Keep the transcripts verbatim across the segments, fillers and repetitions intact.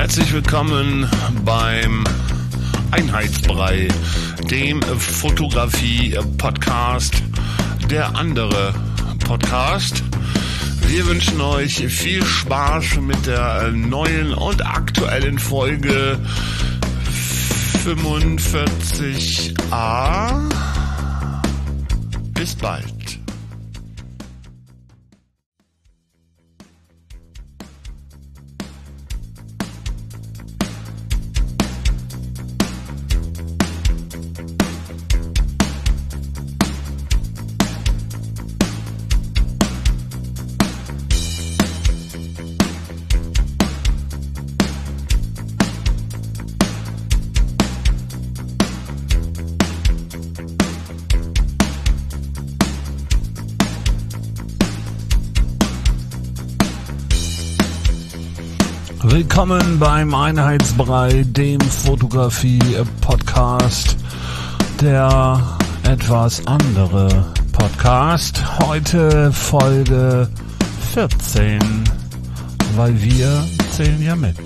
Herzlich willkommen beim Einheitsbrei, dem Fotografie-Podcast, der andere Podcast. Wir wünschen euch viel Spaß mit der neuen und aktuellen Folge fünfundvierzig a. Bis bald. Willkommen beim Einheitsbrei, dem Fotografie-Podcast, der etwas andere Podcast. Heute Folge vierzehn, weil wir zählen ja mit.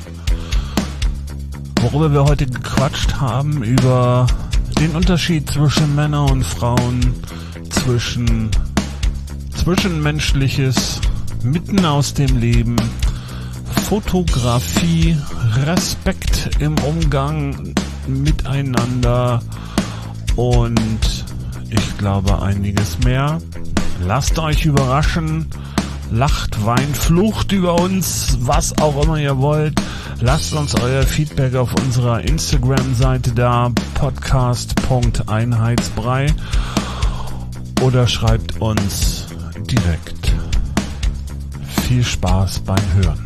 Worüber wir heute gequatscht haben, über den Unterschied zwischen Männern und Frauen, zwischen Zwischenmenschliches, mitten aus dem Leben, Fotografie, Respekt im Umgang miteinander und ich glaube einiges mehr. Lasst euch überraschen, lacht, weint, flucht über uns, was auch immer ihr wollt. Lasst uns euer Feedback auf unserer Instagram-Seite da, podcast punkt einheitsbrei, oder schreibt uns direkt. Viel Spaß beim Hören.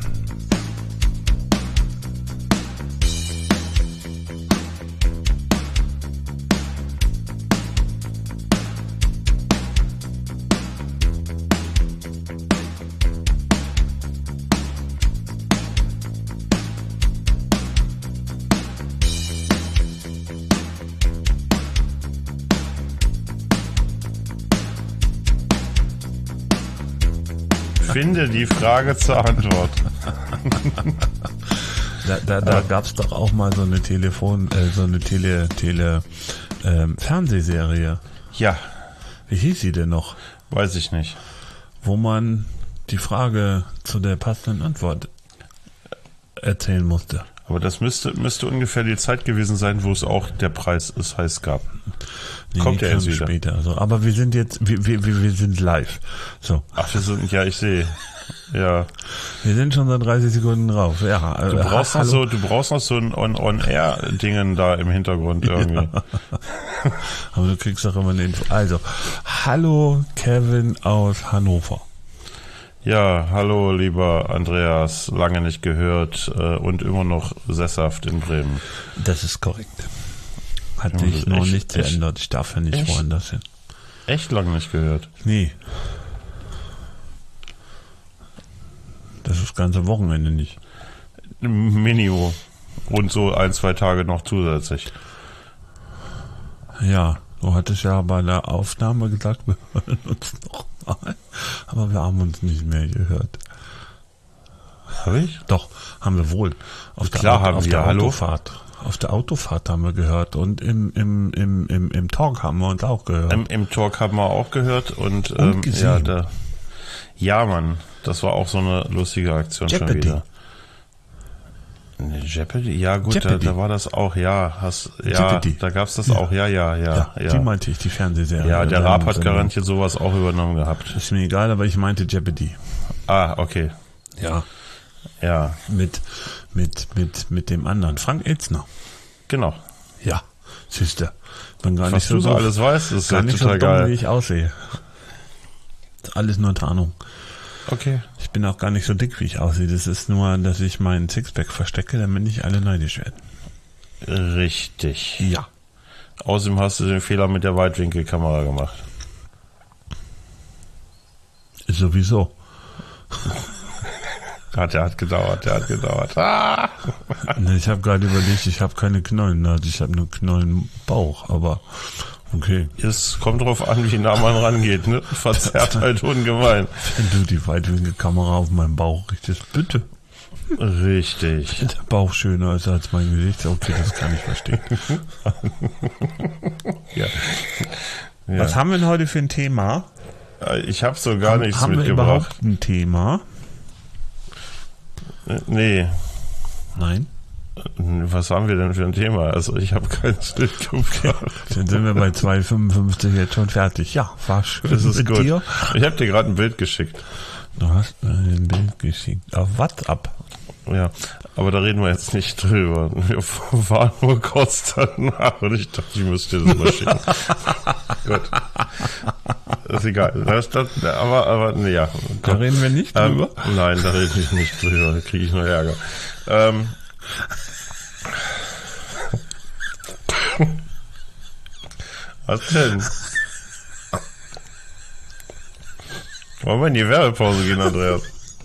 Finde die Frage zur Antwort. da da, da gab es doch auch mal so eine Telefon, äh, so eine Tele, Tele ähm, Fernsehserie. Ja. Wie hieß sie denn noch? Weiß ich nicht. Wo man die Frage zu der passenden Antwort erzählen musste. Aber das müsste müsste ungefähr die Zeit gewesen sein, wo es auch der Preis ist heiß gab. Nee, Kommt ja jetzt wieder. Später. Also, aber wir sind jetzt, wir, wir, wir sind live. So. Ach, wir sind, ja, ich sehe. Ja. Wir sind schon seit dreißig Sekunden drauf. Ja. Du brauchst äh, noch so, du brauchst noch so ein On-On-Air-Dingen da im Hintergrund irgendwie. Ja. Aber du kriegst doch immer eine Info. Also, hallo Kevin aus Hannover. Ja, hallo lieber Andreas, lange nicht gehört äh, und immer noch sesshaft in Bremen. Das ist korrekt. Hat sich noch echt, nichts echt, geändert. Ich darf ja nicht echt, woanders hin. Echt lange nicht gehört? Nee. Das ist das ganze Wochenende nicht. Minimo. Und so ein, zwei Tage noch zusätzlich. Ja, du hattest ja bei der Aufnahme gesagt, wir hören uns noch mal. Aber wir haben uns nicht mehr gehört. Habe ich? Doch, haben wir wohl. Auf der, Klar Auto, haben auf wir, der hallo? Autofahrt. Auf der Autofahrt haben wir gehört und im im im im im Talk haben wir uns auch gehört. Im, im Talk haben wir auch gehört und, und ähm, gesehen. ja, da, ja, Mann, das war auch so eine lustige Aktion Jeopardy. schon wieder. Ne, Jeopardy? Ja gut, da, Jeopardy. da war das auch, ja, hast, ja, Jeopardy. da gab's das Ja. auch, ja, ja, ja, Ja, ja. die meinte ich, die Fernsehserie. Ja, der Ja, Raab hat Sendung. garantiert sowas auch übernommen gehabt. Ist mir egal, aber ich meinte Jeopardy. Ah, okay. Ja. Ja, Mit mit mit mit dem anderen Frank Elzner. genau. Ja, siehste. Bin gar Was nicht so du so doof. alles weißt, ist Gar ja nicht so total dumm, wie geil. ich aussehe. Alles nur Tarnung. Okay. Ich bin auch gar nicht so dick, wie ich aussehe. Das ist nur, dass ich meinen Sixpack verstecke, damit nicht alle neidisch werden. Richtig. Ja. Außerdem hast du den Fehler mit der Weitwinkelkamera gemacht. Sowieso. Ah, der hat gedauert, der hat gedauert. Ah! Ne, ich habe gerade überlegt, ich habe keine Knollen, also ich habe nur Knollen im Bauch, aber okay. Es kommt drauf an, wie nah man rangeht, ne? Verzerrt halt ungemein. Wenn du die Weitwinkelkamera auf meinen Bauch richtest, bitte. Richtig. Der Bauch schöner ist als mein Gesicht. Okay, das kann ich verstehen. Ja. Ja. Was haben wir denn heute für ein Thema? Ich habe so gar haben, nichts haben mitgebracht. Wir überhaupt ein Thema? Nee. Nein. Was haben wir denn für ein Thema? Also ich habe keins mitgebracht. Dann sind wir bei zwei fünfundfünfzig jetzt schon fertig. Ja, war schön Das ist mit gut. dir. Ich habe dir gerade ein Bild geschickt. Du hast mir ein Bild geschickt. Auf WhatsApp. Ja, aber da reden wir jetzt nicht drüber. Wir waren nur kurz danach und ich dachte, ich müsste dir das mal schicken. Gut. Ist egal. Das, das, aber, aber, nee, ja. Da reden wir nicht ähm, drüber? Nein, da rede ich nicht drüber. Da kriege ich nur Ärger. Ähm, was denn? Wollen wir in die Werbepause gehen, Andreas?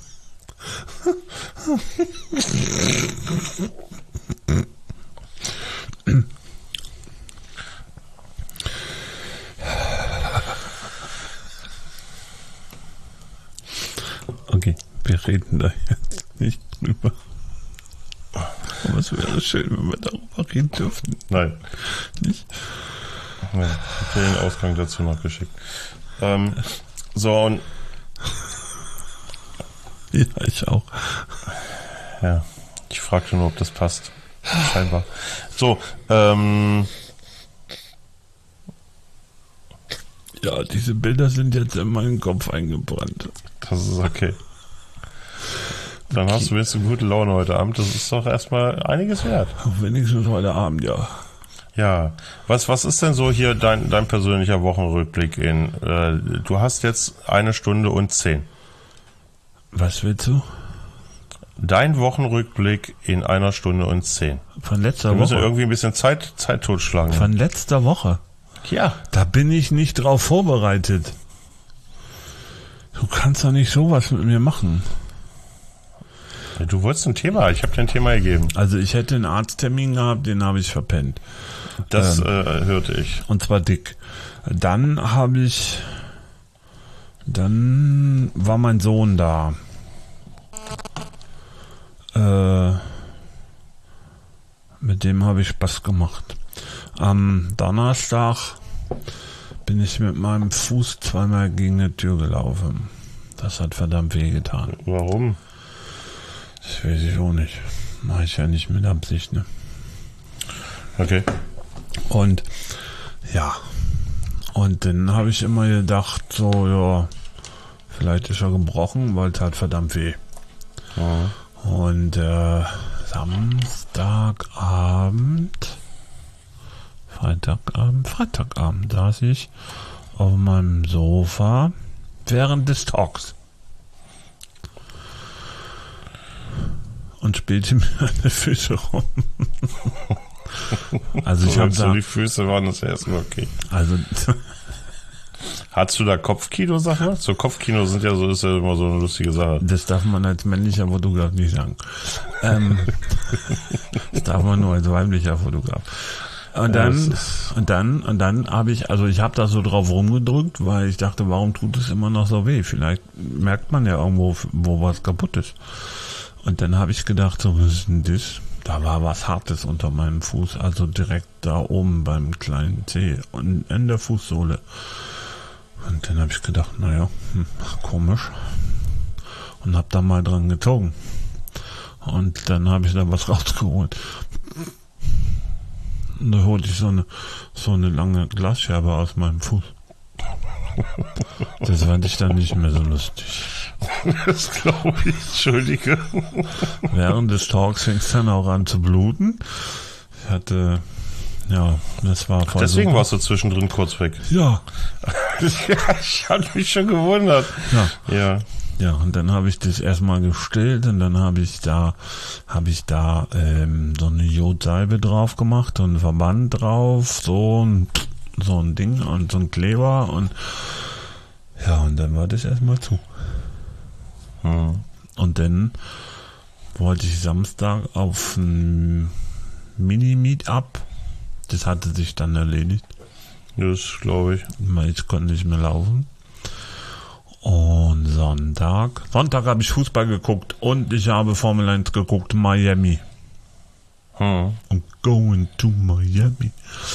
Okay, wir reden da jetzt nicht drüber. Aber es wäre schön, wenn wir darüber reden dürften. Nein. Nicht? Ja, ich habe dir den Ausgang dazu noch geschickt. Ähm, so, und Ja, ich auch. ja, ich fragte nur, ob das passt. Scheinbar. So, ähm, Ja, diese Bilder sind jetzt in meinen Kopf eingebrannt. das ist okay. Dann hast du wenigstens gute Laune heute Abend. Das ist doch erstmal einiges wert. Wenigstens heute Abend, ja. Ja, was was ist denn so hier dein dein persönlicher Wochenrückblick in? Äh, du hast jetzt eine Stunde und zehn. Was willst du? Dein Wochenrückblick in einer Stunde und zehn. Von letzter Wir müssen Woche? irgendwie ein bisschen Zeit Zeit totschlagen. Von letzter Woche? Ja. Da bin ich nicht drauf vorbereitet. Du kannst doch nicht sowas mit mir machen. Du wolltest ein Thema. Ich habe dir ein Thema gegeben. Also ich hätte einen Arzttermin gehabt, den habe ich verpennt. Das Ähm. äh, hörte ich. Und zwar dick. Dann habe ich... Dann war mein Sohn da. Äh, mit dem habe ich Spaß gemacht. Am Donnerstag bin ich mit meinem Fuß zweimal gegen eine Tür gelaufen. Das hat verdammt weh getan. Warum? Das weiß ich auch nicht. Mache ich ja nicht mit Absicht, ne? Okay. Und ja, und dann habe ich immer gedacht, so, ja, vielleicht ist er gebrochen, weil es halt verdammt weh. Ja. Und äh, Samstagabend, Freitagabend, Freitagabend saß ich auf meinem Sofa während des Talks und spielte mir meine Füße rum. Also ich habe so da, die Füße waren das erstmal okay. also Hattest du da Kopfkino, sag mal? So Kopfkino sind ja so, ist ja immer so eine lustige Sache. das darf man als männlicher Fotograf nicht sagen. Ähm, das darf man nur als weiblicher Fotograf. Und Ja, dann, das und dann, und dann habe ich, also ich habe da so drauf rumgedrückt, weil ich dachte, warum tut es immer noch so weh? Vielleicht merkt man ja irgendwo, wo was kaputt ist. Und dann habe ich gedacht, so, was ist denn das? Da war was Hartes unter meinem Fuß, also direkt da oben beim kleinen Zeh und in der Fußsohle. Und dann habe ich gedacht, naja, hm, komisch. Und habe da mal dran gezogen. Und dann habe ich da was rausgeholt. Und da holte ich so eine, so eine lange Glasscherbe aus meinem Fuß. Das fand ich dann nicht mehr so lustig. Das glaube ich, entschuldige. Während des Talks fing es dann auch an zu bluten. Ich hatte, ja, das war voll Deswegen super. warst du zwischendrin kurz weg. Ja, Ja, ich hatte mich schon gewundert. ja. Ja. Ja, und dann habe ich das erstmal gestillt und dann habe ich da habe ich da ähm, so eine Jodsalbe drauf gemacht und einen Verband drauf, so ein so ein Ding und so ein Kleber und ja, und dann war das erstmal zu. Hm. Und dann wollte ich Samstag auf ein Mini-Meetup. Das hatte sich dann erledigt. Das glaube ich. Weil ich konnte nicht mehr laufen. Und Sonntag. Sonntag habe ich Fußball geguckt und ich habe Formel eins geguckt, Miami. Hm. I'm going to Miami.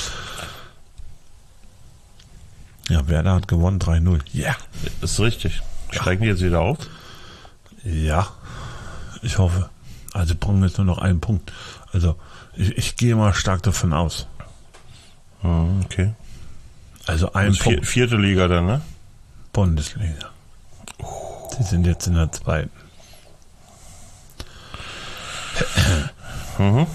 Ja, Werder hat gewonnen, drei null. Ja. Yeah. Ist richtig. Steigen die jetzt wieder auf? Ja, ich hoffe. Also brauchen wir jetzt nur noch einen Punkt. Also ich, ich gehe mal stark davon aus. Hm, okay. Also ein das Punkt. Vierte Liga dann, ne? Bundesliga. Sie sind jetzt in der zweiten. Mhm.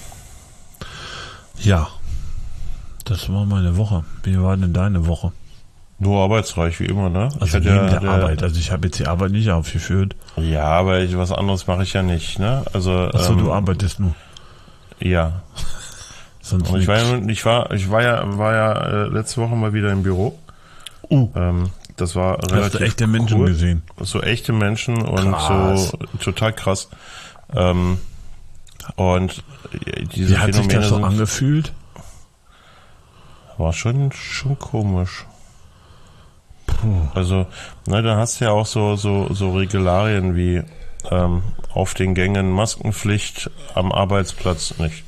Ja, das war meine Woche. Wie war denn deine Woche? Nur arbeitsreich, wie immer, ne? Also ich neben ja, der, der Arbeit. Also ich habe jetzt die Arbeit nicht aufgeführt. Ja, aber ich, was anderes mache ich ja nicht, ne? Also. Achso, ähm, du arbeitest nur. Ja. Sonst Und ich war nix. ja, ich war, ich war ja, war ja äh, letzte Woche mal wieder im Büro. Uh, Ähm, das war relativ hast du echte Menschen cool. gesehen? So echte Menschen und Krass. so total krass. Ähm, und äh, diese Wie hat sich Phänomene das so sind, angefühlt? war schon, schon komisch. Puh. Also, ne, da hast du ja auch so, so, so Regularien wie ähm, auf den Gängen Maskenpflicht, am Arbeitsplatz nicht.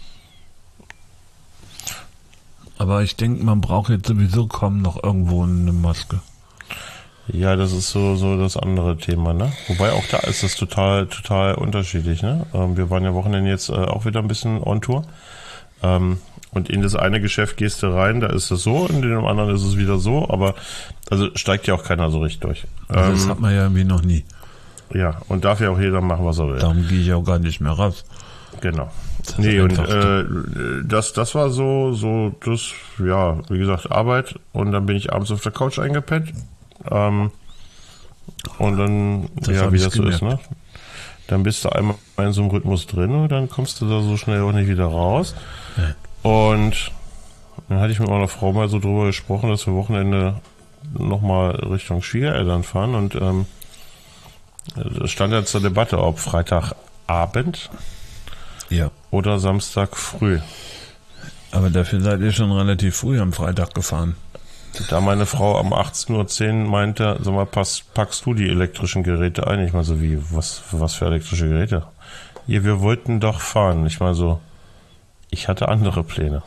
Aber ich denke, man braucht jetzt sowieso kaum noch irgendwo eine Maske. Ja, das ist so, so das andere Thema, ne? Wobei auch da ist das total, total unterschiedlich, ne? Ähm, wir waren ja Wochenende jetzt äh, auch wieder ein bisschen on Tour. Ähm, und in das eine Geschäft gehst du rein, da ist es so, in dem anderen ist es wieder so, aber also steigt ja auch keiner so richtig durch. Also das Ähm, hat man ja irgendwie noch nie. ja, und darf ja auch jeder machen, was er will. Darum gehe ich auch gar nicht mehr raus. Genau. Das Nee, und einfach äh, das, das war so, so, das, ja, wie gesagt, Arbeit, und dann bin ich abends auf der Couch eingepennt. Ähm, und dann, Das ja, hab wie ich das so ist, gemerkt. ne? Dann bist du einmal in so einem Rhythmus drin und dann kommst du da so schnell auch nicht wieder raus. Nee. Und dann hatte ich mit meiner Frau mal so drüber gesprochen, dass wir Wochenende nochmal Richtung Schwiegereltern fahren, und ähm, es stand ja zur Debatte, ob Freitagabend Ja. oder Samstag früh. Aber dafür seid ihr schon relativ früh am Freitag gefahren. Da meine Frau um achtzehn Uhr zehn meinte, sag mal, pass, packst du die elektrischen Geräte ein? Ich mal so, wie, was, was für elektrische Geräte? Ja, wir wollten doch fahren. Ich mal so, ich hatte andere Pläne.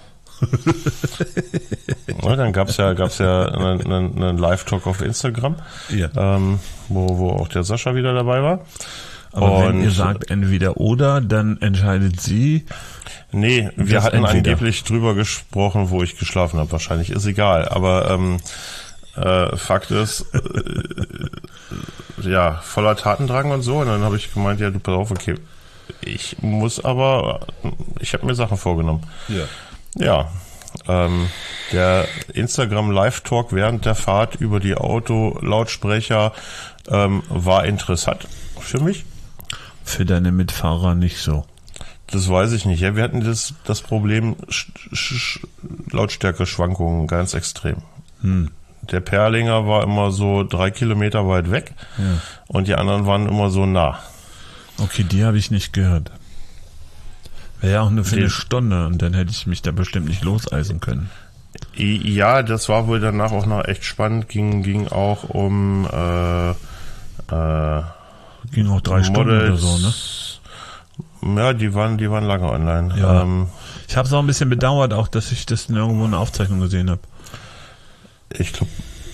Ja, dann gab's ja, gab's ja einen, einen, einen Live-Talk auf Instagram, Ja. ähm, wo, wo auch der Sascha wieder dabei war. Aber wenn Und- ihr sagt entweder oder, dann entscheidet sie. Nee, wir Das hatten entweder. angeblich drüber gesprochen, wo ich geschlafen habe. Wahrscheinlich ist egal. Aber ähm, äh, Fakt ist, äh, ja, voller Tatendrang und so. Und dann habe ich gemeint, ja, du pass auf, okay, ich muss aber, ich habe mir Sachen vorgenommen. Ja. Ja, ähm, der Instagram Live-Talk während der Fahrt über die Autolautsprecher ähm, war interessant für mich. Für deine Mitfahrer nicht so. Das weiß ich nicht. Ja, wir hatten das, das Problem Sch- Sch- Lautstärke-Schwankungen ganz extrem. Hm. Der Perlinger war immer so drei Kilometer weit weg, Ja. und die anderen waren immer so nah. Okay, die habe ich nicht gehört. Wäre ja auch nur für Den- eine Stunde und dann hätte ich mich da bestimmt nicht loseisen können. I- Ja, das war wohl danach auch noch echt spannend. Ging, ging auch um äh, äh, Ging auch drei Stunden oder so, ne? Ja, die waren, die waren lange online. Ja. Ähm, Ich habe es auch ein bisschen bedauert, auch dass ich das nirgendwo in der Aufzeichnung gesehen habe. ich glaube,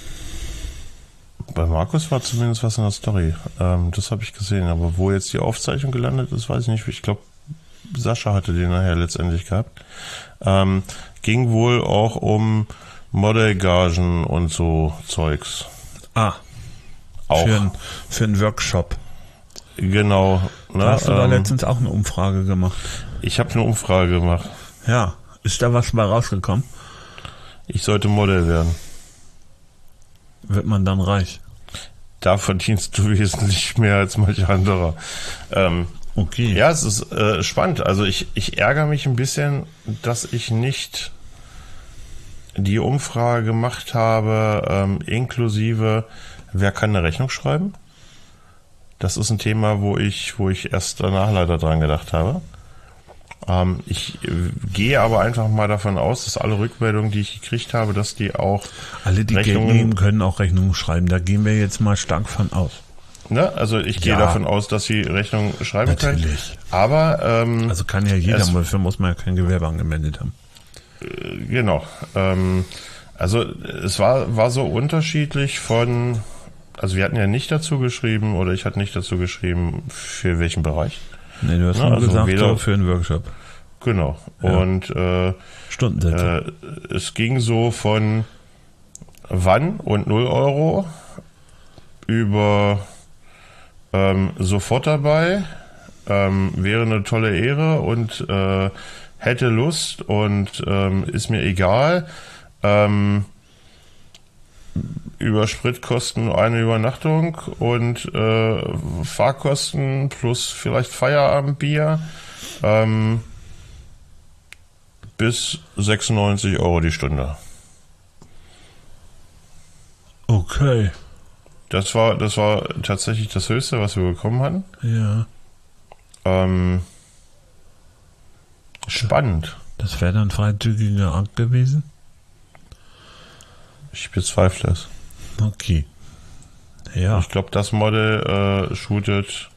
bei Markus war zumindest was in der Story. Ähm, das habe ich gesehen. Aber wo jetzt die Aufzeichnung gelandet ist, weiß ich nicht. Ich glaube, Sascha hatte den nachher letztendlich gehabt. Ähm, ging wohl auch um Modellgagen und so Zeugs. Ah, Auch. für, ein, für einen Workshop. Genau. Ne? Da hast du da ähm, letztens auch eine Umfrage gemacht. ich habe eine Umfrage gemacht. Ja, ist da was bei rausgekommen? Ich sollte Modell werden. Wird man dann reich? Da verdienst du wesentlich mehr als manch anderer. Ähm, Okay. ja, es ist äh, spannend. Also ich, ich ärgere mich ein bisschen, dass ich nicht die Umfrage gemacht habe, ähm, inklusive, wer kann eine Rechnung schreiben? Das ist ein Thema, wo ich, wo ich erst danach leider dran gedacht habe. Ähm, ich äh, gehe aber einfach mal davon aus, dass alle Rückmeldungen, die ich gekriegt habe, dass die auch Alle, die Rechnungen, Geld nehmen, können auch Rechnungen schreiben. Da gehen wir jetzt mal stark von aus. Ne? Also ich gehe Ja. davon aus, dass sie Rechnungen schreiben Natürlich. können. Aber ähm, Also kann ja jeder, es- aber dafür muss man ja kein Gewerbe angemeldet haben. genau. Ähm, also es war war so unterschiedlich von, also wir hatten ja nicht dazu geschrieben oder ich hatte nicht dazu geschrieben, für welchen Bereich. Nee, du hast Na, nur also gesagt, weder- so für einen Workshop. Genau. Ja. Und äh, Stundensätze. äh, es ging so von wann und null Euro über ähm, sofort dabei, ähm, wäre eine tolle Ehre und äh, hätte Lust und ähm, ist mir egal. Ähm, über Spritkosten eine Übernachtung und äh, Fahrkosten plus vielleicht Feierabendbier ähm, bis sechsundneunzig Euro die Stunde. Okay. Das war, das war tatsächlich das Höchste, was wir bekommen hatten. Ja. Ähm, spannend. Das wäre dann freizügiger Akt gewesen? Ich bezweifle es. Okay. Ja. Ich glaube, das Model äh, shootet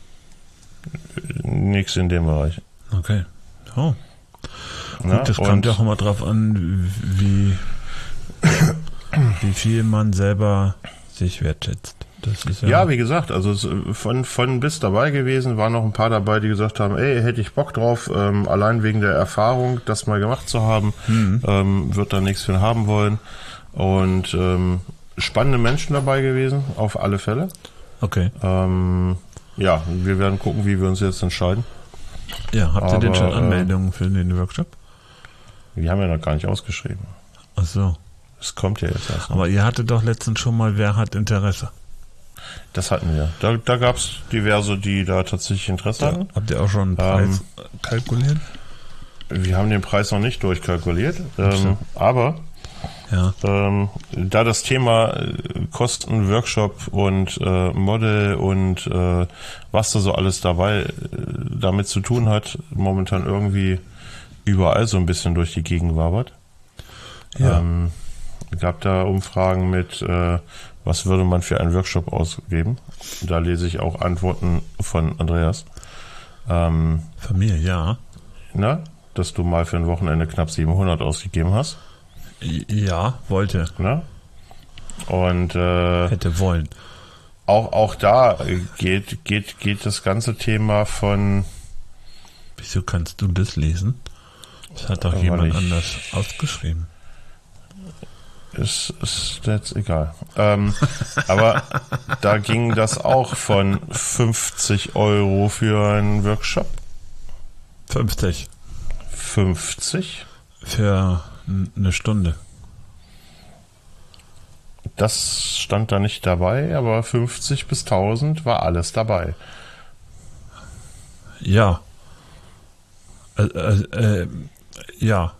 nichts in dem Bereich. Okay. Oh. Na, Gut, das und- kommt ja auch immer drauf an, wie, wie viel man selber sich wertschätzt. Das ist ja, Ja, wie gesagt, also es, äh, von, von bis dabei gewesen, waren noch ein paar dabei, die gesagt haben, ey, hätte ich Bock drauf, ähm, allein wegen der Erfahrung, das mal gemacht zu haben, ähm, wird da nichts für haben wollen. Und ähm, spannende Menschen dabei gewesen, auf alle Fälle. okay. Ähm, ja, wir werden gucken, wie wir uns jetzt entscheiden. Ja, habt ihr denn aber, schon äh, Anmeldungen für den Workshop? Wir haben ja noch gar nicht ausgeschrieben. Ach so. Es kommt ja jetzt erst. Aber ihr hattet doch letztens schon mal, wer hat Interesse? Das hatten wir. Da, da gab es diverse, die da tatsächlich Interesse hatten. Habt ihr auch schon einen Preis kalkuliert? Wir haben den Preis noch nicht durchkalkuliert. Ähm, aber Ja. ähm, da das Thema äh, Kosten, Workshop und äh, Model und äh, was da so alles dabei äh, damit zu tun hat, momentan irgendwie überall so ein bisschen durch die Gegend wabert. Ja. Ähm, gab da Umfragen mit, äh, was würde man für einen Workshop ausgeben? Da lese ich auch Antworten von Andreas. Ähm, Von mir, ja. na, dass du mal für ein Wochenende knapp siebenhundert ausgegeben hast. Ja, wollte. Ne? Und äh, Hätte wollen. auch, auch da geht, geht, geht das ganze Thema von, Wieso kannst du das lesen? Das hat doch Weil jemand ich- anders ausgeschrieben. ist, ist jetzt egal. Ähm, aber da ging das auch von fünfzig Euro für einen Workshop. fünfzig fünfzig? für n- eine Stunde. Das stand da nicht dabei, aber fünfzig bis tausend war alles dabei. Ja. Äh, äh, äh, ja.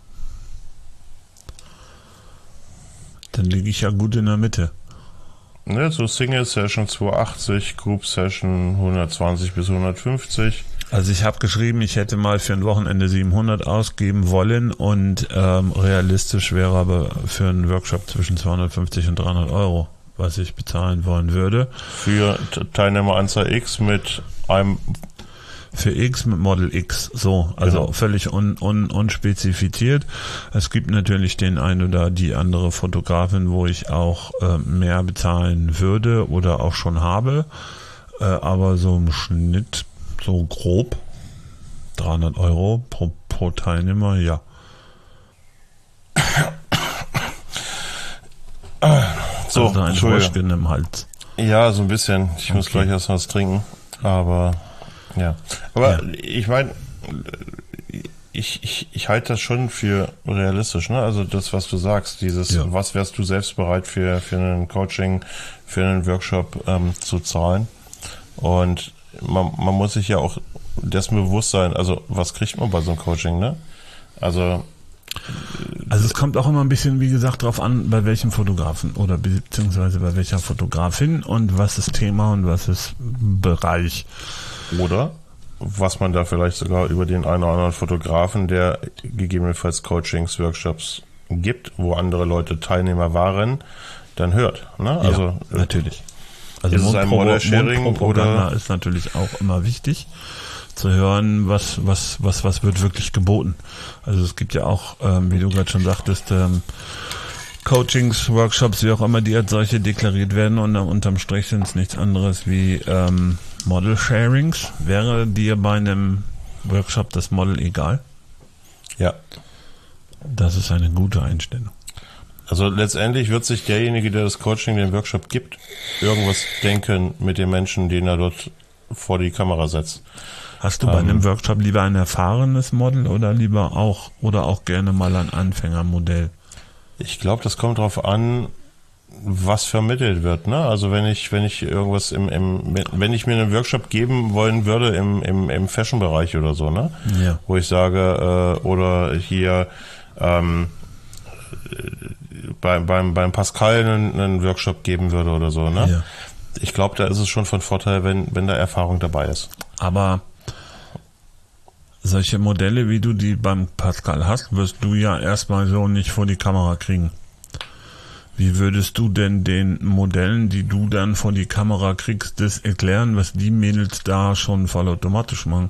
Dann liege ich ja gut in der Mitte. Ne, so Single Session zweihundertachtzig, Group Session hundertzwanzig bis hundertfünfzig. Also ich habe geschrieben, ich hätte mal für ein Wochenende siebenhundert ausgeben wollen und ähm, realistisch wäre aber für einen Workshop zwischen zweihundertfünfzig und dreihundert Euro, was ich bezahlen wollen würde. Für T- Teilnehmeranzahl X mit einem, Für X mit Model X, so, also Genau. völlig un, un, unspezifiziert. Es gibt natürlich den einen oder die andere Fotografin, wo ich auch äh, mehr bezahlen würde oder auch schon habe, äh, aber so im Schnitt, so grob, dreihundert Euro pro, pro Teilnehmer, ja. so, also ein Entschuldigung. Röschchen im Hals. Ja, so ein bisschen. Ich muss Okay. gleich erst was trinken. Aber, ja. Aber Ja. ich meine, ich, ich, ich halte das schon für realistisch, ne? Also das, was du sagst, dieses, Ja. was wärst du selbst bereit für, für einen Coaching, für einen Workshop ähm, zu zahlen? Und man, man muss sich ja auch dessen bewusst sein, also was kriegt man bei so einem Coaching, ne? Also, Also es kommt auch immer ein bisschen, wie gesagt, drauf an, bei welchem Fotografen oder beziehungsweise bei welcher Fotografin und was ist Thema und was ist Bereich. oder was man da vielleicht sogar über den einen oder anderen Fotografen, der gegebenenfalls Coachings, Workshops gibt, wo andere Leute Teilnehmer waren, dann hört. Ne? Also ja, natürlich. Also ist es ein Model-Sharing Mundpropaganda oder? Ist natürlich auch immer wichtig zu hören, was was was was wird wirklich geboten. Also es gibt ja auch, ähm, wie du gerade schon sagtest, ähm, Coachings, Workshops, wie auch immer, die als solche deklariert werden und unterm Strich sind es nichts anderes wie ähm, Model-Sharings. Wäre dir bei einem Workshop das Model egal? Ja. Das ist eine gute Einstellung. Also letztendlich wird sich derjenige, der das Coaching, den Workshop gibt, irgendwas denken mit den Menschen, den er dort vor die Kamera setzt. Hast du bei ähm, einem Workshop lieber ein erfahrenes Model oder lieber auch oder auch gerne mal ein Anfängermodell? Ich glaube, das kommt drauf an, was vermittelt wird. Ne? Also wenn ich wenn ich irgendwas im, im wenn ich mir einen Workshop geben wollen würde im im, im Fashion-Bereich oder so, ne, ja. wo ich sage äh, oder hier ähm, bei, beim beim Pascal einen, einen Workshop geben würde oder so, ne? Ja. Ich glaube, da ist es schon von Vorteil, wenn wenn da Erfahrung dabei ist. Aber solche Modelle, wie du die beim Pascal hast, wirst du ja erstmal so nicht vor die Kamera kriegen. Wie würdest du denn den Modellen, die du dann vor die Kamera kriegst, das erklären, was die Mädels da schon vollautomatisch machen?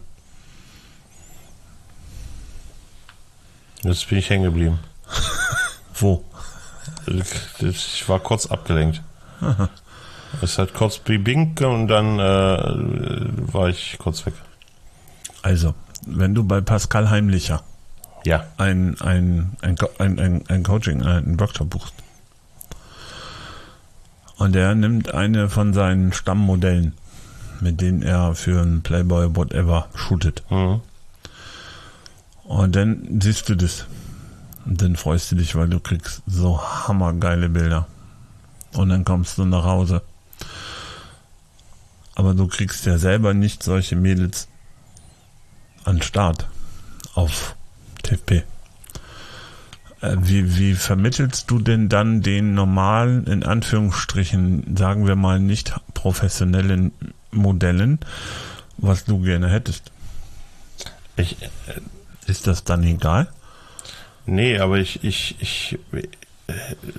Jetzt bin ich hängen geblieben. Wo? Ich war kurz abgelenkt. Aha. Es hat kurz bibink und dann äh, war ich kurz weg. Also, wenn du bei Pascal Heimlicher ja. ein, ein, ein, ein, ein, ein Coaching, einen Workshop buchst und er nimmt eine von seinen Stammmodellen, mit denen er für einen Playboy whatever shootet. Mhm. Und dann siehst du das. Und dann freust du dich, weil du kriegst so hammergeile Bilder. Und dann kommst du nach Hause. Aber du kriegst ja selber nicht solche Mädels an Start auf T F P. Äh, wie, wie vermittelst du denn dann den normalen, in Anführungsstrichen, sagen wir mal nicht professionellen Modellen, was du gerne hättest? Ich, äh, Ist das dann egal? Nee, aber ich, ich, ich, äh,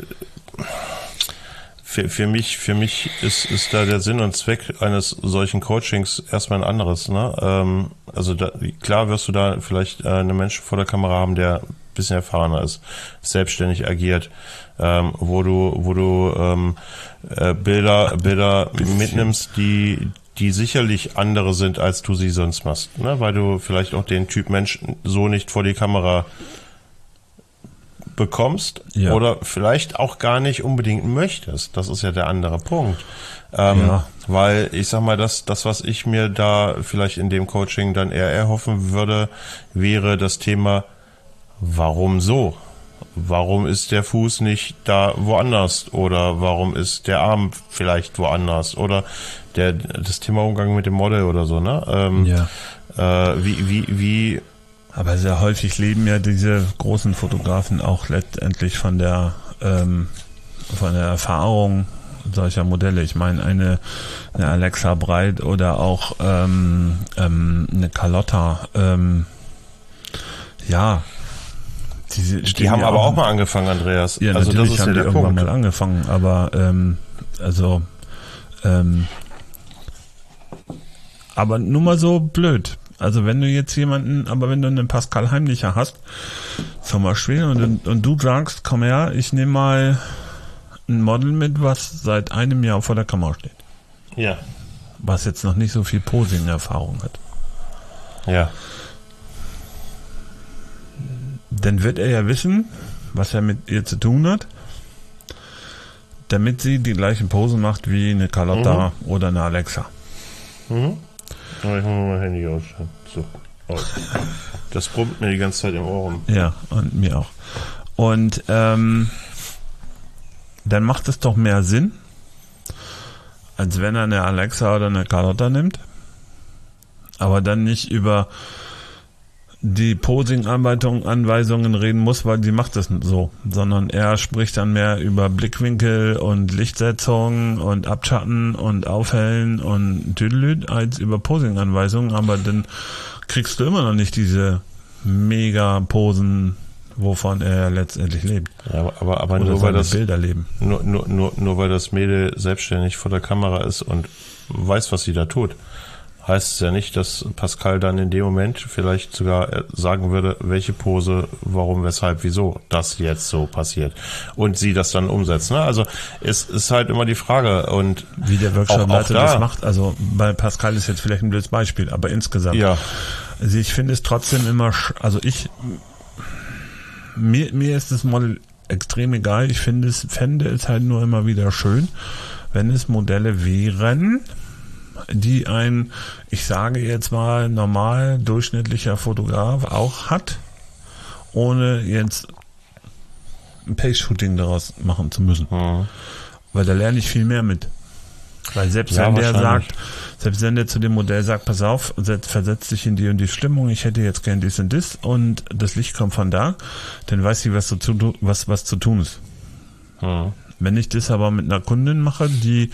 für, für mich, für mich ist, ist da der Sinn und Zweck eines solchen Coachings erstmal ein anderes, ne? Ähm, also da, klar wirst du da vielleicht äh, einen Menschen vor der Kamera haben, der ein bisschen erfahrener ist, selbstständig agiert, ähm, wo du, wo du ähm, äh, Bilder, Bilder mitnimmst, die, die sicherlich andere sind, als du sie sonst machst, ne? Weil du vielleicht auch den Typ Mensch so nicht vor die Kamera bekommst, ja, oder vielleicht auch gar nicht unbedingt möchtest. Das ist ja der andere Punkt. Ähm, ja. Weil ich sag mal, das, das, was ich mir da vielleicht in dem Coaching dann eher erhoffen würde, wäre das Thema, warum so? Warum ist der Fuß nicht da woanders? Oder warum ist der Arm vielleicht woanders? Oder der, das Thema Umgang mit dem Model oder so, ne? Ähm, ja. Äh, wie, wie, wie, Aber sehr häufig leben ja diese großen Fotografen auch letztendlich von der ähm, von der Erfahrung solcher Modelle. Ich meine, eine, eine Alexa Breit oder auch ähm, ähm, eine Carlotta, ähm, ja, die, die haben ja aber auch, auch mal angefangen, Andreas. Ja, also natürlich das ist haben ja die der irgendwann Punkt. mal angefangen, aber ähm, also ähm, aber nur mal so blöd. Also wenn du jetzt jemanden, aber wenn du einen Pascal Heimlicher hast, zum Beispiel, und, und du sagst, komm her, ich nehme mal ein Model mit, was seit einem Jahr vor der Kamera steht. Ja. Was jetzt noch nicht so viel Posing-Erfahrung hat. Ja. Dann wird er ja wissen, was er mit ihr zu tun hat, damit sie die gleichen Posen macht wie eine Carlotta mhm. oder eine Alexa. Mhm. Ich muss mein Handy ausschalten. So. Oh. Das brummt mir die ganze Zeit im Ohr rum. Ja, und mir auch. Und ähm, dann macht es doch mehr Sinn, als wenn er eine Alexa oder eine Carlotta nimmt, aber dann nicht über die Posing-Anweisungen reden muss, weil sie macht das so, sondern er spricht dann mehr über Blickwinkel und Lichtsetzung und Abschatten und Aufhellen und Tüdelüt als über Posing-Anweisungen, aber dann kriegst du immer noch nicht diese Mega-Posen, wovon er letztendlich lebt. Ja, aber aber, aber Oder nur weil seine das Bilder leben. nur, nur nur nur weil das Mädel selbstständig vor der Kamera ist und weiß, was sie da tut, heißt es ja nicht, dass Pascal dann in dem Moment vielleicht sogar sagen würde, welche Pose, warum, weshalb, wieso das jetzt so passiert und sie das dann umsetzt. Ne? Also es ist halt immer die Frage und wie der Workshop-Leiter da, das macht. Also bei Pascal ist jetzt vielleicht ein blödes Beispiel, aber insgesamt. Ja. Also ich finde es trotzdem immer, also ich, mir, mir ist das Model extrem egal. Ich finde es, fände es halt nur immer wieder schön, wenn es Modelle wären, die ein, ich sage jetzt mal, normal durchschnittlicher Fotograf auch hat, ohne jetzt ein Page-Shooting daraus machen zu müssen. Mhm. Weil da lerne ich viel mehr mit. Weil selbst Ja, wenn der wahrscheinlich. sagt, selbst wenn der zu dem Modell sagt, pass auf, setz, versetz dich in die und die Stimmung, ich hätte jetzt gern dies und das und das Licht kommt von da, dann weiß sie, was, so zu, was, was zu tun ist. Mhm. Wenn ich das aber mit einer Kundin mache, die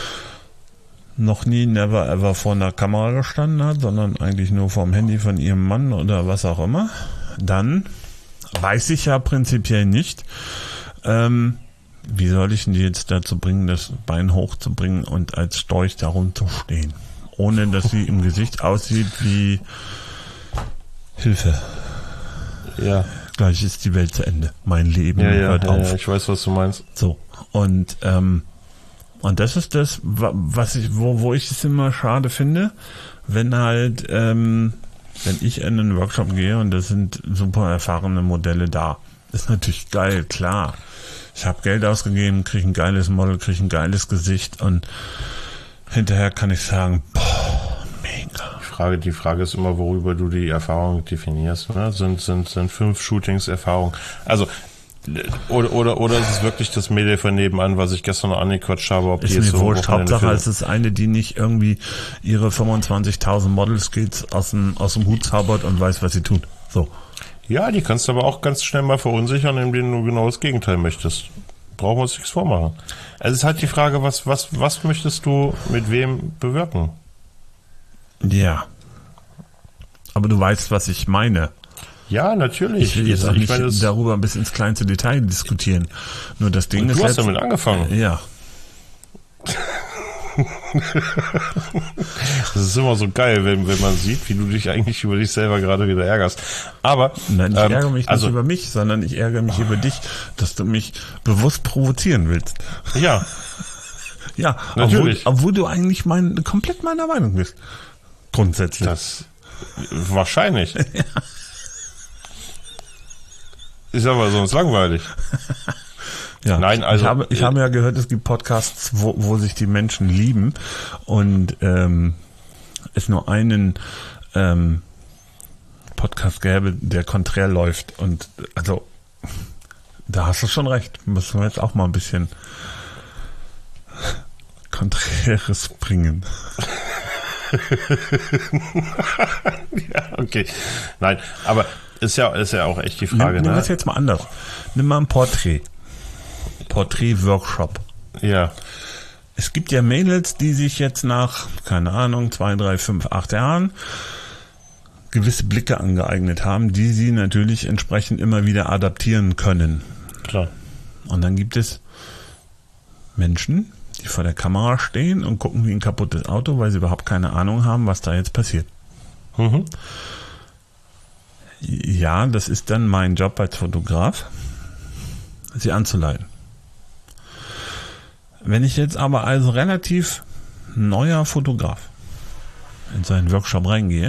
noch nie, never ever vor einer Kamera gestanden hat, sondern eigentlich nur vorm Handy von ihrem Mann oder was auch immer, dann weiß ich ja prinzipiell nicht, ähm, wie soll ich denn die jetzt dazu bringen, das Bein hochzubringen und als Storch darum zu stehen, ohne dass sie im Gesicht aussieht wie Hilfe. Ja. Gleich ist die Welt zu Ende. Mein Leben Ja, ja, hört ja, auf. ja, ich weiß, was du meinst. So. Und, ähm, und das ist das, was ich, wo, wo ich es immer schade finde, wenn halt, ähm, wenn ich in einen Workshop gehe und das sind super erfahrene Modelle da. Ist natürlich geil, klar. Ich habe Geld ausgegeben, kriege ein geiles Model, kriege ein geiles Gesicht und hinterher kann ich sagen, boah, mega. Die Frage, die Frage ist immer, worüber du die Erfahrung definierst. Ne? Sind, sind, sind fünf Shootings Erfahrung. Also, oder, oder, oder ist es wirklich das Mädel von nebenan, was ich gestern noch angequatscht habe, ob Ist die mir jetzt so wurscht. Wochenende Hauptsache, für- es ist eine, die nicht irgendwie ihre fünfundzwanzigtausend Model-Skills aus dem, aus dem Hut zaubert und weiß, was sie tut. So. Ja, die kannst du aber auch ganz schnell mal verunsichern, indem du genau das Gegenteil möchtest. Brauchen wir uns nichts vormachen. Also es ist halt die Frage, was, was, was möchtest du mit wem bewirken? Ja. Aber du weißt, was ich meine. Ja, natürlich. Ich will jetzt auch ich nicht meine, das, darüber bis ins kleinste Detail diskutieren. Nur das Ding ist du hast jetzt, damit angefangen. ja. Das ist immer so geil, wenn, wenn man sieht, wie du dich eigentlich über dich selber gerade wieder ärgerst. Aber Nein, ich ähm, ärgere mich nicht also, über mich, sondern ich ärgere mich über dich, dass du mich bewusst provozieren willst. ja, Ja, Natürlich. Obwohl, obwohl du eigentlich mein, komplett meiner Meinung bist. Grundsätzlich. das wahrscheinlich. Ist aber sonst langweilig. Ja, Nein, also- ich habe, ich habe ja gehört, es gibt Podcasts, wo, wo sich die Menschen lieben und ähm, es nur einen ähm, Podcast gäbe, der konträr läuft. Und also, da hast du schon recht. Müssen wir jetzt auch mal ein bisschen Konträres bringen. Ja, okay. Nein, aber ist ja, ist ja auch echt die Frage, Nimm, nimm ne? das jetzt mal anders. Nimm mal ein Porträt. Porträt-Workshop. Ja, Es gibt ja Mädels, die sich jetzt nach, keine Ahnung, zwei, drei, fünf, acht Jahren gewisse Blicke angeeignet haben, die sie natürlich entsprechend immer wieder adaptieren können. klar. Und dann gibt es Menschen, die vor der Kamera stehen und gucken wie ein kaputtes Auto, weil sie überhaupt keine Ahnung haben, was da jetzt passiert. Mhm. Ja, das ist dann mein Job als Fotograf, sie anzuleiten. Wenn ich jetzt aber als relativ neuer Fotograf in so einen Workshop reingehe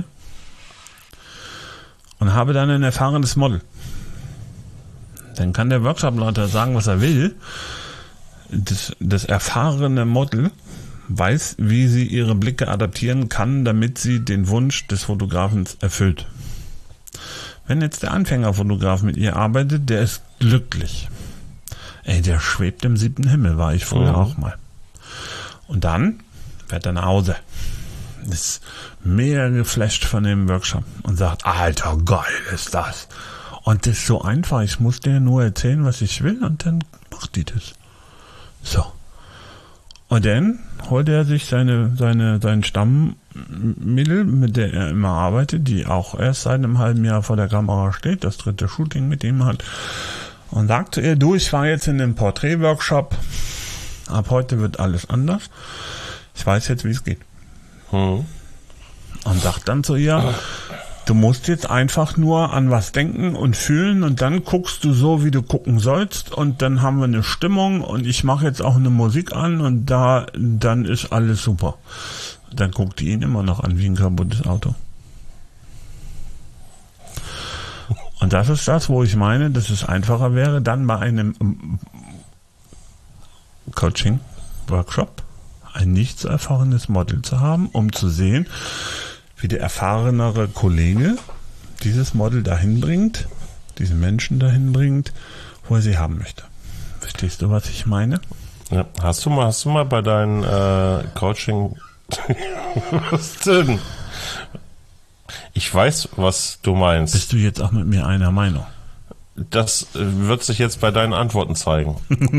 und habe dann ein erfahrenes Model, dann kann der Workshopleiter sagen, was er will. Das, das erfahrene Model weiß, wie sie ihre Blicke adaptieren kann, damit sie den Wunsch des Fotografen erfüllt. Wenn jetzt der Anfängerfotograf mit ihr arbeitet, der ist glücklich. Ey, der schwebt im siebten Himmel, war ich früher Mhm. auch mal. Und dann fährt er nach Hause. ist mega geflasht von dem Workshop und sagt, Alter, geil ist das. Und das ist so einfach. Ich muss dir nur erzählen, was ich will und dann macht die das. So. Und dann holt er sich seine, seine, seinen Stammmädel, mit der er immer arbeitet, die auch erst seit einem halben Jahr vor der Kamera steht, das dritte Shooting mit ihm hat, und sagt zu ihr, du, ich war jetzt in dem Porträt-Workshop, ab heute wird alles anders. Ich weiß jetzt, wie es geht. Hm. Und sagt dann zu ihr, du musst jetzt einfach nur an was denken und fühlen und dann guckst du so, wie du gucken sollst und dann haben wir eine Stimmung und ich mache jetzt auch eine Musik an und da, dann ist alles super. Dann guckt die ihn immer noch an wie ein kaputtes Auto. Und das ist das, wo ich meine, dass es einfacher wäre, dann bei einem Coaching-Workshop ein nicht so erfahrenes Model zu haben, um zu sehen, wie der erfahrenere Kollege dieses Model dahin bringt, diesen Menschen dahin bringt, wo er sie haben möchte. Verstehst du, was ich meine? Ja. Hast du mal, hast du mal bei deinen äh, Coaching was denn? Ich weiß, was du meinst. Bist du jetzt auch mit mir einer Meinung? Das äh, wird sich jetzt bei deinen Antworten zeigen.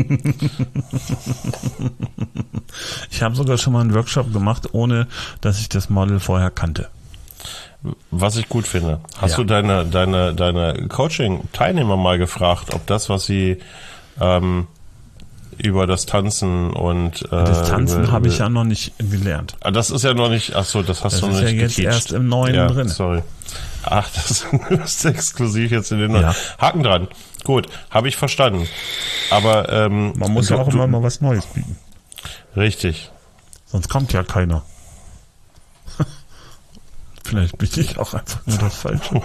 Ich habe sogar schon mal einen Workshop gemacht, ohne dass ich das Model vorher kannte. Was ich gut finde. Hast Ja. du deine, deine, deine Coaching-Teilnehmer mal gefragt, ob das, was sie ähm, über das Tanzen und äh, Das Tanzen über- habe ich ja noch nicht gelernt. Ah, das ist ja noch nicht, ach so, das hast Das du noch ist ja nicht jetzt geteacht. erst im Neuen ja, drin. Sorry. Ach, das ist exklusiv jetzt in den Neuen. Ja. Haken dran. Gut, habe ich verstanden. Aber ähm, Man muss du, ja auch du, immer mal was Neues bieten. Richtig. Sonst kommt ja keiner. Vielleicht bin ich auch einfach nur das Falsche.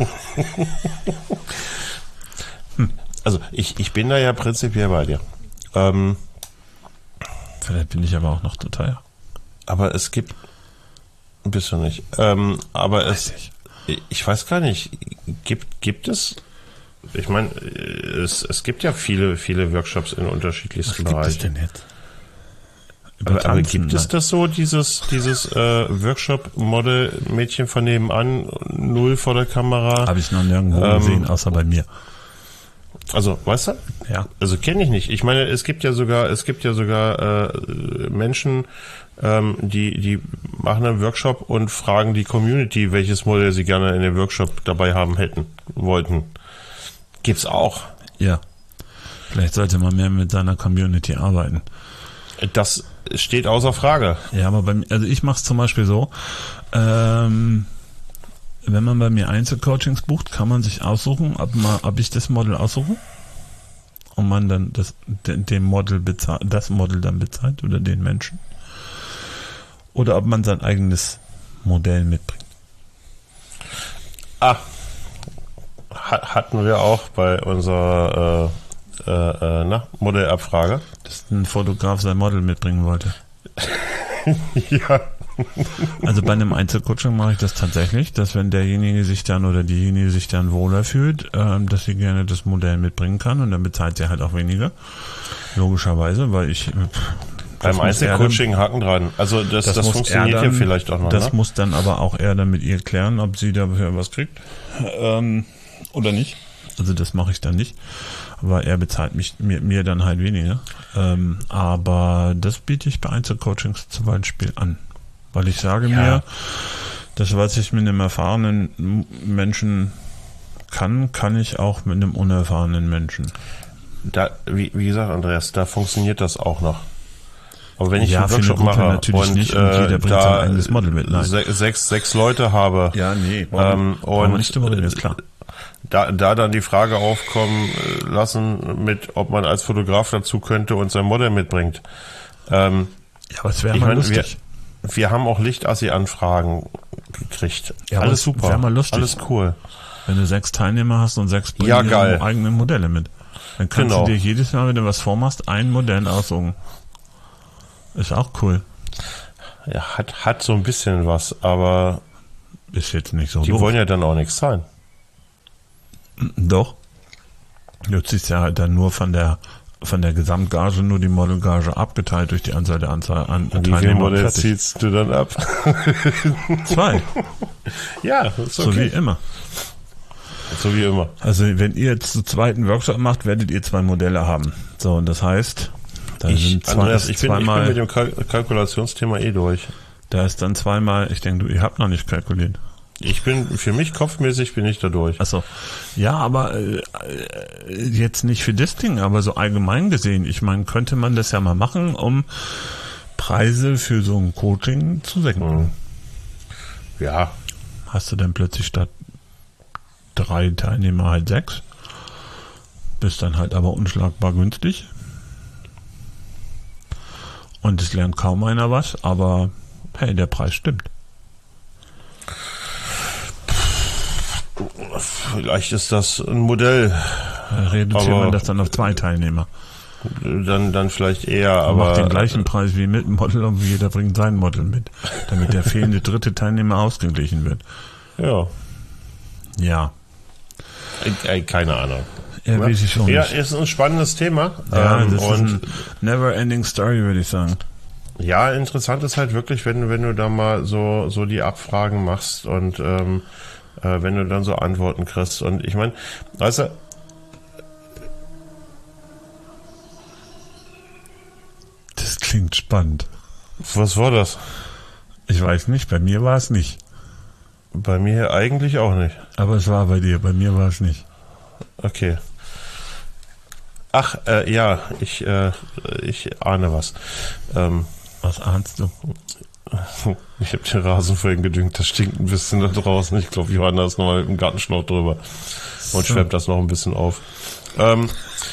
Also ich, ich bin da ja prinzipiell bei dir. Ähm, Vielleicht bin ich aber auch noch zu teuer. aber es gibt, bist du nicht. Ähm, aber Weiß es, ich weiß gar nicht, gibt, gibt es, ich meine, es, es gibt ja viele, viele Workshops in Was unterschiedlichsten gibt es Bereichen. denn jetzt? Über Aber, aber Tanzen, gibt es ne? das so, dieses, dieses äh, Workshop-Model Mädchen von nebenan, null vor der Kamera? Habe ich noch nirgendwo Ähm, gesehen, außer bei mir. Also, weißt du? Ja. Also kenne ich nicht. Ich meine, es gibt ja sogar, es gibt ja sogar äh, Menschen, ähm, die, die machen einen Workshop und fragen die Community, welches Modell sie gerne in dem Workshop dabei haben hätten, wollten. Gibt's auch. Ja. Vielleicht sollte man mehr mit seiner Community arbeiten. Das steht außer Frage. Ja, aber bei mir, also ich mache es zum Beispiel so, ähm, wenn man bei mir Einzelcoachings bucht, kann man sich aussuchen, ob, man, ob ich das Model aussuche und man dann das, de, dem Model bezahlt, das Model dann bezahlt oder den Menschen. Oder ob man sein eigenes Modell mitbringt. Ah, ha- hatten wir auch bei unserer äh, äh, äh, na, Modellabfrage. Dass ein Fotograf sein Model mitbringen wollte. Ja. Also bei einem Einzelcoaching mache ich das tatsächlich, dass wenn derjenige sich dann oder diejenige sich dann wohler fühlt, ähm, dass sie gerne das Modell mitbringen kann und dann bezahlt sie halt auch weniger. Logischerweise, weil ich... Pff, Beim Einzelcoaching Haken dran. Also das, das, Das muss funktioniert er ja dann- vielleicht auch noch. Das Ne? muss dann aber auch er dann mit ihr klären, ob sie dafür was kriegt ähm, oder nicht. Also das mache ich dann nicht, weil er bezahlt mich mir, mir dann halt weniger. Ähm, aber das biete ich bei Einzelcoachings zum Beispiel an, weil ich sage Ja. mir, das, was ich mit einem erfahrenen M- Menschen kann, kann ich auch mit einem unerfahrenen Menschen. Da, wie, wie gesagt, Andreas, da funktioniert das auch noch. Aber wenn ich Ja, einen für eine Workshop Gruppe mache natürlich und nicht und äh, jeder bringt da sein eigenes Model mit, nein. se- sechs, sechs Leute habe, Ja, nee, ähm, und nicht drüber reden, ist klar. Da, da dann die Frage aufkommen äh, lassen, mit, ob man als Fotograf dazu könnte und sein Modell mitbringt. Ähm, Ja, aber es wäre ich mal meine, lustig. wir, wir haben auch Lichtassi-Anfragen gekriegt. Ja, aber alles es super, wär mal lustig. alles cool. Wenn du sechs Teilnehmer hast und sechs bringen Ja, ihre geil. eigenen Modelle mit. Dann kannst Genau. du dir jedes Mal, wenn du was vormachst, ein Modell aussuchen. Ist auch cool. Ja, hat, hat so ein bisschen was, aber Ist jetzt nicht so die doof. wollen ja dann auch nichts sein. Doch. Du ziehst ja halt dann nur von der von der Gesamtgage nur die Modelgage abgeteilt durch die Anzahl der Anzahl an Wie viele Modelle ziehst du dann ab? Zwei. Ja, ist okay. So wie immer. So wie immer. Also wenn ihr jetzt zu zweiten Workshop macht, werdet ihr zwei Modelle haben. So, und das heißt, da ich, sind zwei, Andreas, ich, bin, zweimal, ich bin mit dem Kalk- Kalkulationsthema eh durch. Da ist dann zweimal, ich denke, du, ihr habt noch nicht kalkuliert. Ich bin, für mich kopfmäßig bin ich da durch. Achso. Ja, aber äh, jetzt nicht für das Ding, aber so allgemein gesehen. Ich meine, könnte man das ja mal machen, um Preise für so ein Coaching zu senken. Hm. Ja. Hast du dann plötzlich statt drei Teilnehmer halt sechs? Bist dann halt aber unschlagbar günstig. Und es lernt kaum einer was, aber hey, der Preis stimmt. Vielleicht ist das ein Modell. Reduziert aber man das dann auf zwei Teilnehmer. Dann, dann vielleicht eher, Man aber. macht den gleichen Preis wie mit dem Model und jeder bringt sein Model mit, damit der fehlende dritte Teilnehmer ausgeglichen wird. Ja. Ja. Äh, keine Ahnung. Ja, weiß ich schon ja, nicht. ist ein spannendes Thema. Ja, ähm, das ist und ein never-ending Story, würde ich sagen. ja, interessant ist halt wirklich, wenn, wenn du da mal so, so die Abfragen machst und ähm, äh, wenn du dann so Antworten kriegst. Und ich meine, weißt du, Das klingt spannend. was war das? Ich weiß nicht, bei mir war es nicht. Bei mir eigentlich auch nicht. Aber es war bei dir, bei mir war es nicht. Okay. Ach, äh, ja, ich, äh, ich ahne was. Ähm, Was ahnst du? ich habe den Rasen vorhin gedüngt, das stinkt ein bisschen da draußen. Ich glaube, Johanna ist nochmal mit dem Gartenschlauch drüber und So. schwemmt das noch ein bisschen auf. Ähm,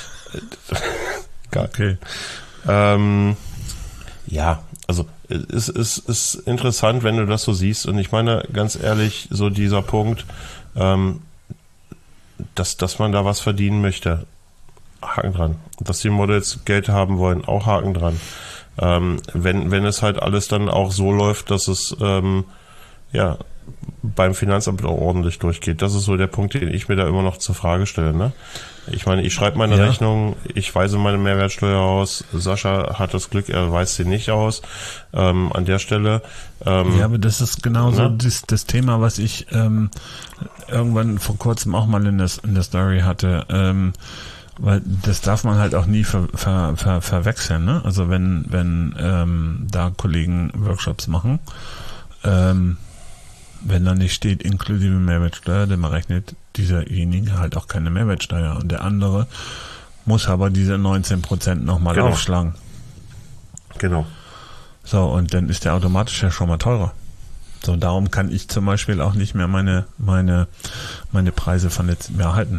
geil. Okay. Ähm, ja, also es ist, ist interessant, wenn du das so siehst. Und ich meine, ganz ehrlich, so dieser Punkt, ähm, dass, dass man da was verdienen möchte, Haken dran. Dass die Models Geld haben wollen, auch Haken dran. Ähm, wenn, wenn es halt alles dann auch so läuft, dass es ähm, ja beim Finanzamt auch ordentlich durchgeht. Das ist so der Punkt, den ich mir da immer noch zur Frage stelle. Ne? Ich meine, ich schreibe meine Ja. Rechnung, ich weise meine Mehrwertsteuer aus. Sascha hat das Glück, er weist sie nicht aus. Ähm, an der Stelle. Ähm, Ja, aber das ist genauso ne? das, das Thema, was ich ähm, irgendwann vor kurzem auch mal in, das, in der Story hatte. Ähm, weil das darf man halt auch nie ver, ver, ver, verwechseln. Ne? Also wenn, wenn ähm, da Kollegen Workshops machen, ähm, wenn da nicht steht inklusive Mehrwertsteuer, dann rechnet dieserjenige halt auch keine Mehrwertsteuer. Und der andere muss aber diese neunzehn Prozent nochmal Genau. aufschlagen. Genau. So, und dann ist der automatisch ja schon mal teurer. So, und darum kann ich zum Beispiel auch nicht mehr meine, meine, meine Preise von letztem Jahr halten.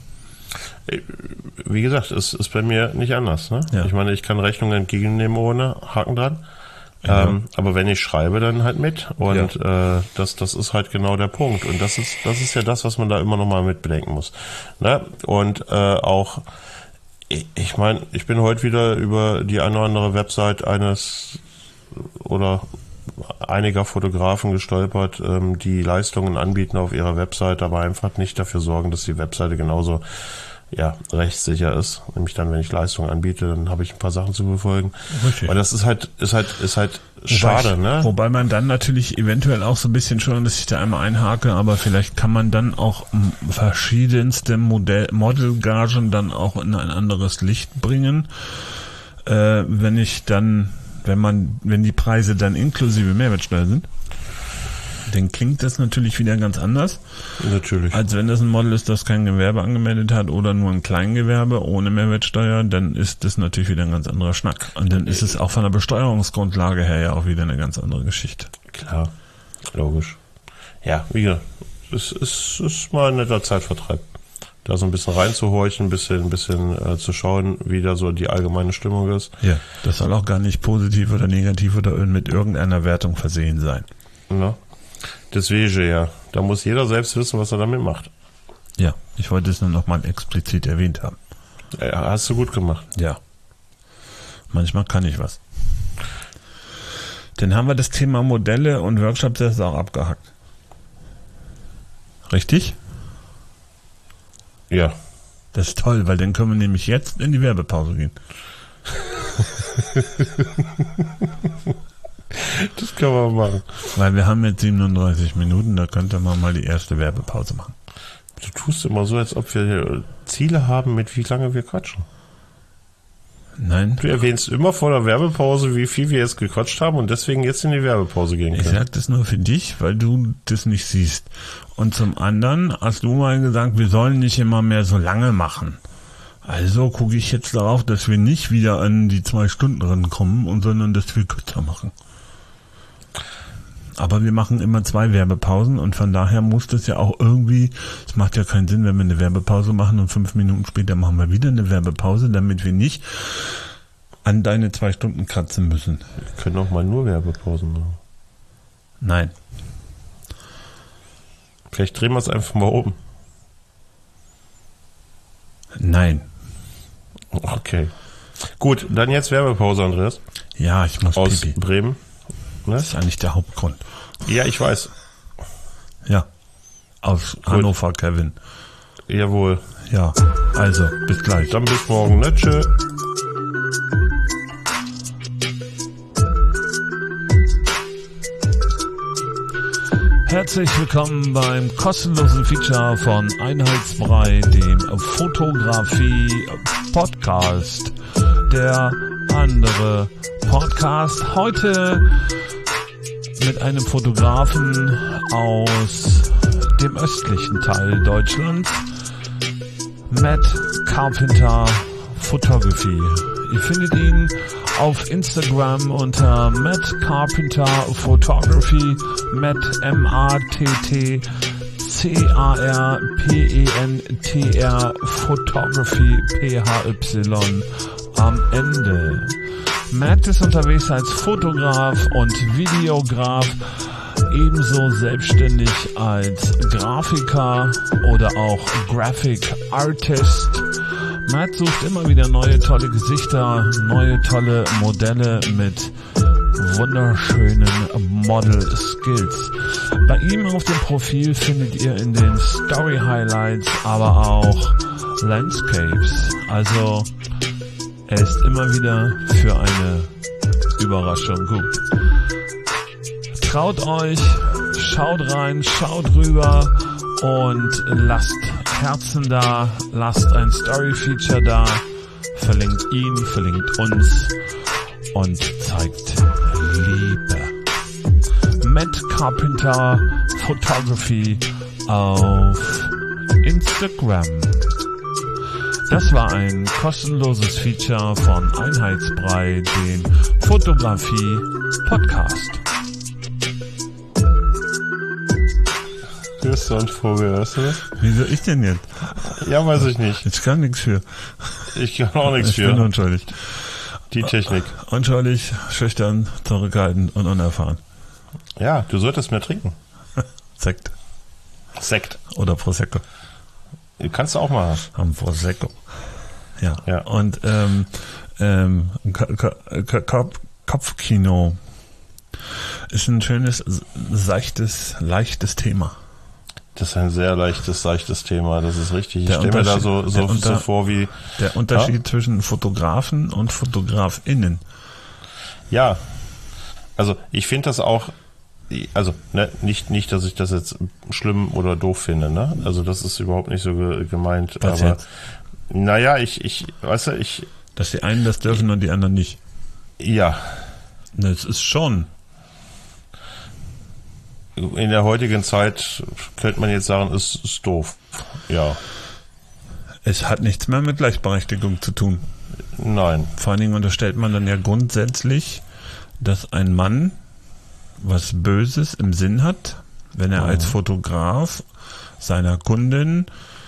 Wie gesagt, es ist bei mir nicht anders. Ne? Ja. Ich meine, ich kann Rechnungen entgegennehmen ohne Haken dran. Ja. Ähm, aber wenn ich schreibe, dann halt mit. Und äh, das, das ist halt genau der Punkt. Und das ist, das ist ja das, was man da immer noch mal mit bedenken muss. Ne? Und äh, auch, ich, ich meine, ich bin heute wieder über die eine oder andere Website eines oder einiger Fotografen gestolpert, ähm, die Leistungen anbieten auf ihrer Website, aber einfach nicht dafür sorgen, dass die Webseite genauso ja, rechtssicher ist. Nämlich dann, wenn ich Leistungen anbiete, dann habe ich ein paar Sachen zu befolgen. Richtig. Weil das ist halt, ist halt, ist halt schade, wobei, ne? Wobei man dann natürlich eventuell auch so ein bisschen schon, dass ich da einmal einhake, aber vielleicht kann man dann auch m, verschiedenste Modell, Modelgagen dann auch in ein anderes Licht bringen. Äh, wenn ich dann, wenn man, wenn die Preise dann inklusive Mehrwertsteuer sind, dann klingt das natürlich wieder ganz anders, Natürlich. als wenn das ein Model ist, das kein Gewerbe angemeldet hat oder nur ein Kleingewerbe ohne Mehrwertsteuer, dann ist das natürlich wieder ein ganz anderer Schnack. Und dann ist es auch von der Besteuerungsgrundlage her ja auch wieder eine ganz andere Geschichte. Klar. Logisch. Ja, wie gesagt, es ist, ist mal ein netter Zeitvertreib. Da so ein bisschen reinzuhorchen, ein bisschen, ein bisschen äh, zu schauen, wie da so die allgemeine Stimmung ist. Ja, das soll auch gar nicht positiv oder negativ oder mit irgendeiner Wertung versehen sein. Ne? Deswegen, ja. Da muss jeder selbst wissen, was er damit macht. Ja, ich wollte es nur noch mal explizit erwähnt haben. Ja, hast du gut gemacht. Ja. Manchmal kann ich was. Dann haben wir das Thema Modelle und Workshops jetzt auch abgehakt. Richtig? Ja. Das ist toll, weil dann können wir nämlich jetzt in die Werbepause gehen. Das können wir machen. Weil wir haben jetzt siebenunddreißig Minuten, da könnte man mal die erste Werbepause machen. Du tust immer so, als ob wir Ziele haben, mit wie lange wir quatschen. Nein. Du erwähnst immer vor der Werbepause, wie viel wir jetzt gequatscht haben und deswegen jetzt in die Werbepause gehen können. Ich sag das nur für dich, weil du das nicht siehst. Und zum anderen hast du mal gesagt, wir sollen nicht immer mehr so lange machen. Also gucke ich jetzt darauf, dass wir nicht wieder an die zwei Stunden rankommen, und sondern dass wir kürzer machen. Aber wir machen immer zwei Werbepausen und von daher muss das ja auch irgendwie, es macht ja keinen Sinn, wenn wir eine Werbepause machen und fünf Minuten später machen wir wieder eine Werbepause, damit wir nicht an deine zwei Stunden kratzen müssen. Wir können auch mal nur Werbepausen machen. Nein. Vielleicht drehen wir es einfach mal um. Nein. Okay. Gut, dann jetzt Werbepause, Andreas. Ja, ich muss Aus pipi. Bremen. Ne? Das ist ja nicht der Hauptgrund. Ja, ich weiß. Ja. Aus Gut. Hannover, Kevin. Jawohl. Ja, also, bis gleich. Dann bis morgen, ne? Tschö. Herzlich willkommen beim kostenlosen Feature von Einheitsbrei, dem Fotografie-Podcast. Der andere Podcast heute mit einem Fotografen aus dem östlichen Teil Deutschlands, Matt Carpenter Photography. Ihr findet ihn auf Instagram unter Matt Carpenter Photography, Matt M A T T C A R P E N T R Photography P H Y am Ende. Matt ist unterwegs als Fotograf und Videograf, ebenso selbstständig als Grafiker oder auch Graphic Artist. Matt sucht immer wieder neue tolle Gesichter, neue tolle Modelle mit wunderschönen Model Skills. Bei ihm auf dem Profil findet ihr in den Story Highlights aber auch Landscapes. Also er ist immer wieder für eine Überraschung gut. Traut euch, schaut rein, schaut rüber und lasst Herzen da, lasst ein Story-Feature da, verlinkt ihn, verlinkt uns und zeigt Liebe. Matt Carpenter Photography auf Instagram. Das war ein kostenloses Feature von Einheitsbrei, dem Fotografie-Podcast. Du bist so ein Vogel, weißt du das? Wieso ich denn jetzt? Ja, weiß ich nicht. Ich kann nichts für. Ich kann auch nichts Ich für. bin unschuldig. Die Technik. Unschuldig, schüchtern, zurückhaltend und unerfahren. Ja, du solltest mehr trinken. Sekt. Sekt. Oder Prosecco. Kannst du auch mal. Am Prosecco. Ja. Ja. Und ähm, ähm, Ko- Ko- Ko- Kopfkino ist ein schönes, seichtes, leichtes Thema. Das ist ein sehr leichtes, seichtes Thema. Das ist richtig. Ich Der stelle mir da Unterschied- so, so, der Unter- so vor wie... Der Unterschied zwischen Fotografen und FotografInnen. Ja. Also ich finde das auch... Also ne, nicht, nicht, dass ich das jetzt schlimm oder doof finde. Ne? Also das ist überhaupt nicht so ge- gemeint. Was aber jetzt? Naja, ich, ich, weißt du, ich... Dass die einen das dürfen und die anderen nicht. Ja. Das ist schon... In der heutigen Zeit könnte man jetzt sagen, es ist doof. Ja. Es hat nichts mehr mit Gleichberechtigung zu tun. Nein. Vor allen Dingen unterstellt man dann ja grundsätzlich, dass ein Mann was Böses im Sinn hat, wenn er als Fotograf seiner Kundin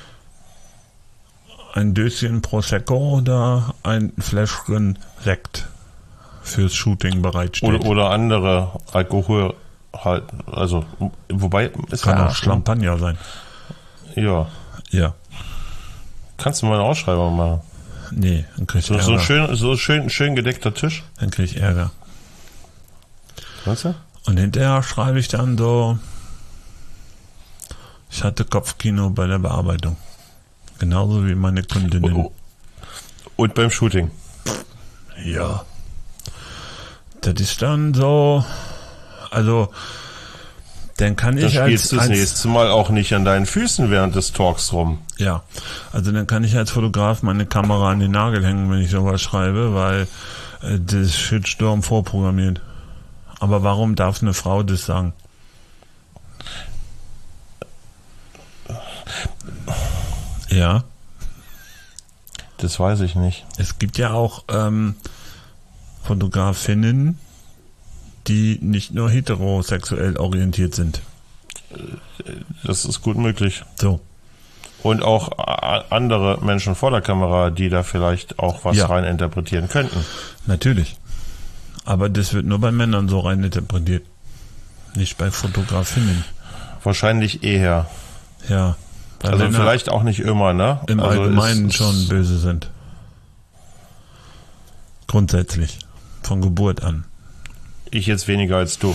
ein Döschen Prosecco oder ein Fläschchen Sekt fürs Shooting bereitsteht. Oder, oder andere Alkohol halt, also, wobei, es Kann ja auch Champagner sein. Ja. Ja. Kannst du mal eine Ausschreibung machen? Nee, dann krieg ich So, Ärger. so schön, so schön, schön gedeckter Tisch. Dann krieg ich Ärger. Weißt du? Und hinterher schreibe ich dann so, ich hatte Kopfkino bei der Bearbeitung. Genauso wie meine Kundinnen. Oh, oh. Und beim Shooting. Ja. Das ist dann so, also, dann kann Dann ich als, spielst du das als nächste Mal auch nicht an deinen Füßen während des Talks rum. ja, also dann kann ich als Fotograf meine Kamera an den Nagel hängen, wenn ich sowas schreibe, weil äh, das Shitstorm vorprogrammiert. Aber warum darf eine Frau das sagen? Ja. Das weiß ich nicht. Es gibt ja auch ähm, Fotografinnen, die nicht nur heterosexuell orientiert sind. Das ist gut möglich. So. Und auch a- andere Menschen vor der Kamera, die da vielleicht auch was Ja. rein interpretieren könnten. Natürlich. Aber das wird nur bei Männern so rein interpretiert. Nicht bei Fotografinnen. Wahrscheinlich eher. Ja. Weil Also Männer vielleicht auch nicht immer, ne? im also Allgemeinen es- schon böse sind. Grundsätzlich. Von Geburt an. Ich jetzt weniger als du.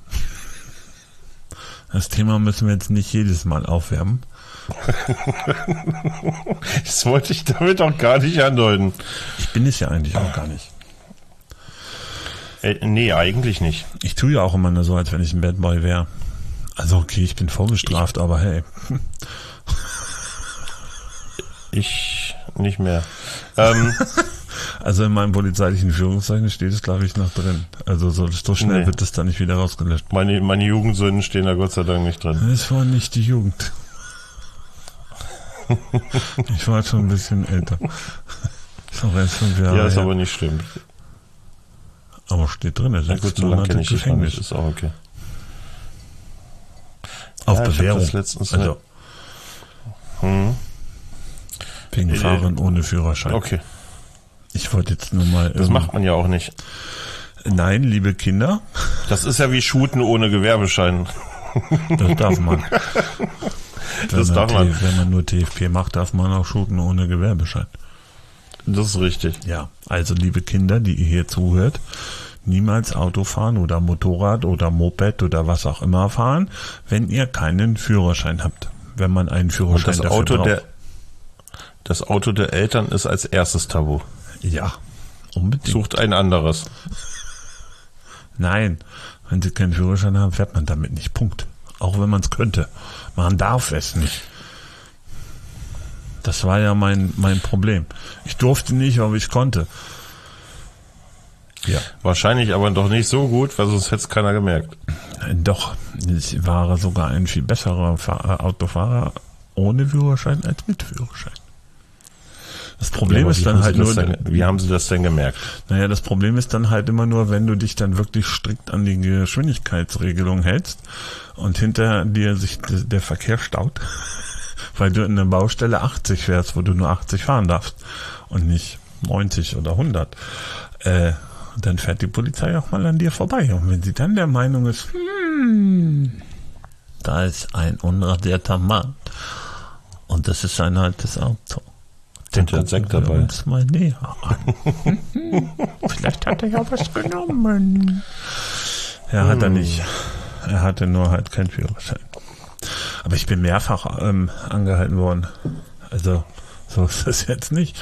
Das Thema müssen wir jetzt nicht jedes Mal aufwärmen. Das wollte ich damit auch gar nicht andeuten. Ich bin es ja eigentlich auch gar nicht. Äh, nee, eigentlich nicht. Ich tue ja auch immer nur so, als wenn ich ein Bad Boy wäre. Also okay, ich bin vorbestraft, aber hey. Ich nicht mehr. Ähm, Also in meinem polizeilichen Führungszeichen steht es, glaube ich, noch drin. Also so, so schnell Nee. wird es da nicht wieder rausgelöscht. meine, meine Jugendsünden stehen da Gott sei Dank nicht drin. Das war nicht die Jugend. Ich war schon ein bisschen älter. Ist auch erst fünf Jahre Ja, ist her. aber nicht schlimm. Aber steht drin, Na sechs gut, so lange Monate kenne ich dich noch Gefängnis. nicht. Ist auch okay. Auf Ja, ich hab Bewährung. das letztens Also Hm, wegen Äh, Fahren ohne Führerschein. okay. Ich wollte jetzt nur mal... Das ähm, macht man ja auch nicht. Nein, liebe Kinder, Das ist ja wie Shooten ohne Gewerbeschein. das darf man. Wenn Das man darf man. T- Wenn man nur T F P macht, darf man auch shooten ohne Gewerbeschein. Das ist richtig. Ja, also liebe Kinder, die ihr hier zuhört, niemals Auto fahren oder Motorrad oder Moped oder was auch immer fahren, wenn ihr keinen Führerschein habt. Wenn man einen Und Führerschein das dafür Auto braucht. der das Auto der Eltern ist als erstes tabu. Ja, unbedingt. Sucht ein anderes. Nein, wenn sie keinen Führerschein haben, fährt man damit nicht. Punkt. Auch wenn man es könnte. Man darf es nicht. Das war ja mein, mein Problem. Ich durfte nicht, aber ich konnte. Ja. Wahrscheinlich aber doch nicht so gut, weil sonst hätte es keiner gemerkt. Doch, ich war sogar ein viel besserer Fahr- Autofahrer ohne Führerschein als mit Führerschein. Das Problem Ja, aber ist wie dann haben halt Sie das nur, denn, wie haben Sie das denn gemerkt? naja, das Problem ist dann halt immer nur, wenn du dich dann wirklich strikt an die Geschwindigkeitsregelung hältst und hinter dir sich de- der Verkehr staut, weil du in der Baustelle achtzig fährst, wo du nur achtzig fahren darfst und nicht neunzig oder hundert. Äh, dann fährt die Polizei auch mal an dir vorbei. Und wenn sie dann der Meinung ist, hm, da ist ein unradierter Mann und das ist ein altes Auto. Und der hat Sekt gucken wir dabei. uns mal näher an. Vielleicht hat er ja was genommen. Ja, hat er nicht. Er hatte nur halt keinen Führerschein. Aber ich bin mehrfach ähm, angehalten worden. Also, so ist das jetzt nicht.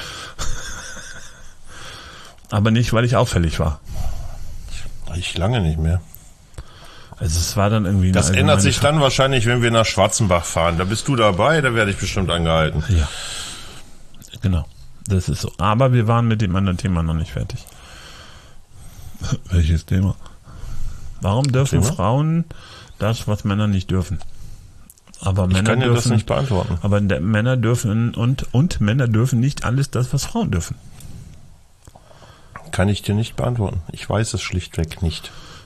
Aber nicht, weil ich auffällig war. Ich lange nicht mehr. Also es war dann irgendwie... eine Das ändert allgemeine sich dann wahrscheinlich, wenn wir nach Schwarzenbach fahren. Da bist du dabei, da werde ich bestimmt angehalten. Ja, genau. Das ist so. Aber wir waren mit dem anderen Thema noch nicht fertig. Welches Thema? Warum dürfen Thema? Frauen das, was Männer nicht dürfen? Aber Ich Männer kann dir dürfen, das nicht beantworten. aber der, Männer dürfen und und Männer dürfen nicht alles das, was Frauen dürfen. Kann ich dir nicht beantworten. Ich weiß es schlichtweg nicht.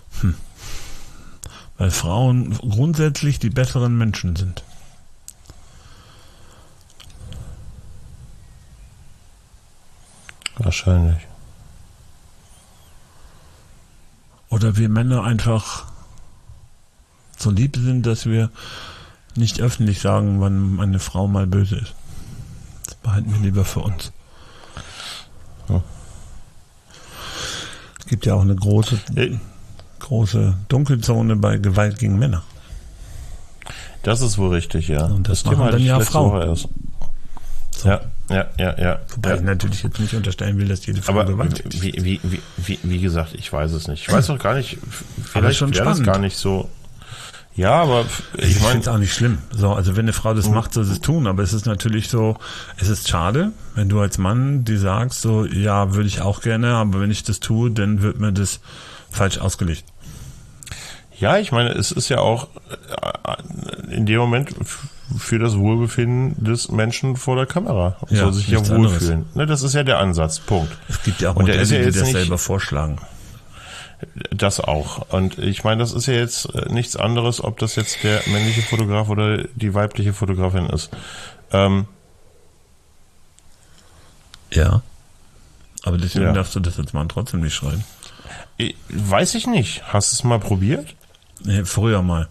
Weil Frauen grundsätzlich die besseren Menschen sind. Wahrscheinlich. Oder wir Männer einfach so lieb sind, dass wir nicht öffentlich sagen, wann eine Frau mal böse ist. Das behalten wir lieber für uns. Ja. Es gibt ja auch eine große, Äh, große Dunkelzone bei Gewalt gegen Männer. Das ist wohl richtig, ja. Und das machen Thema hatte dann ich ja letzte Frauen. Woche erst. So. Ja, ja, ja, ja. Wobei ja. ich natürlich jetzt nicht unterstellen will, dass jede Frau Aber gewalttätig wie, wie, wie, wie, wie gesagt, ich weiß es nicht. Ich weiß auch gar nicht, Aber vielleicht schon wäre das spannend. gar nicht so. Ja, aber Ich, ich ich meine, finde es auch nicht schlimm. So, also wenn eine Frau das macht, soll sie es tun. Aber es ist natürlich so, es ist schade, wenn du als Mann die sagst, so, ja, würde ich auch gerne, aber wenn ich das tue, dann wird mir das falsch ausgelegt. ja, ich meine, es ist ja auch äh, in dem Moment f- für das Wohlbefinden des Menschen vor der Kamera. Ja, Soll sich ja nichts wohlfühlen. Ne, das ist ja der Ansatz. Punkt. Es gibt ja auch Und der Modelle, ist ja die jetzt das nicht- selber vorschlagen. Das auch. Und ich meine, das ist ja jetzt äh, nichts anderes, ob das jetzt der männliche Fotograf oder die weibliche Fotografin ist. Ähm, Ja. Aber deswegen Ja. darfst du das als Mann trotzdem nicht schreiben. ich- weiß ich nicht. Hast du es mal probiert? Nee, früher mal.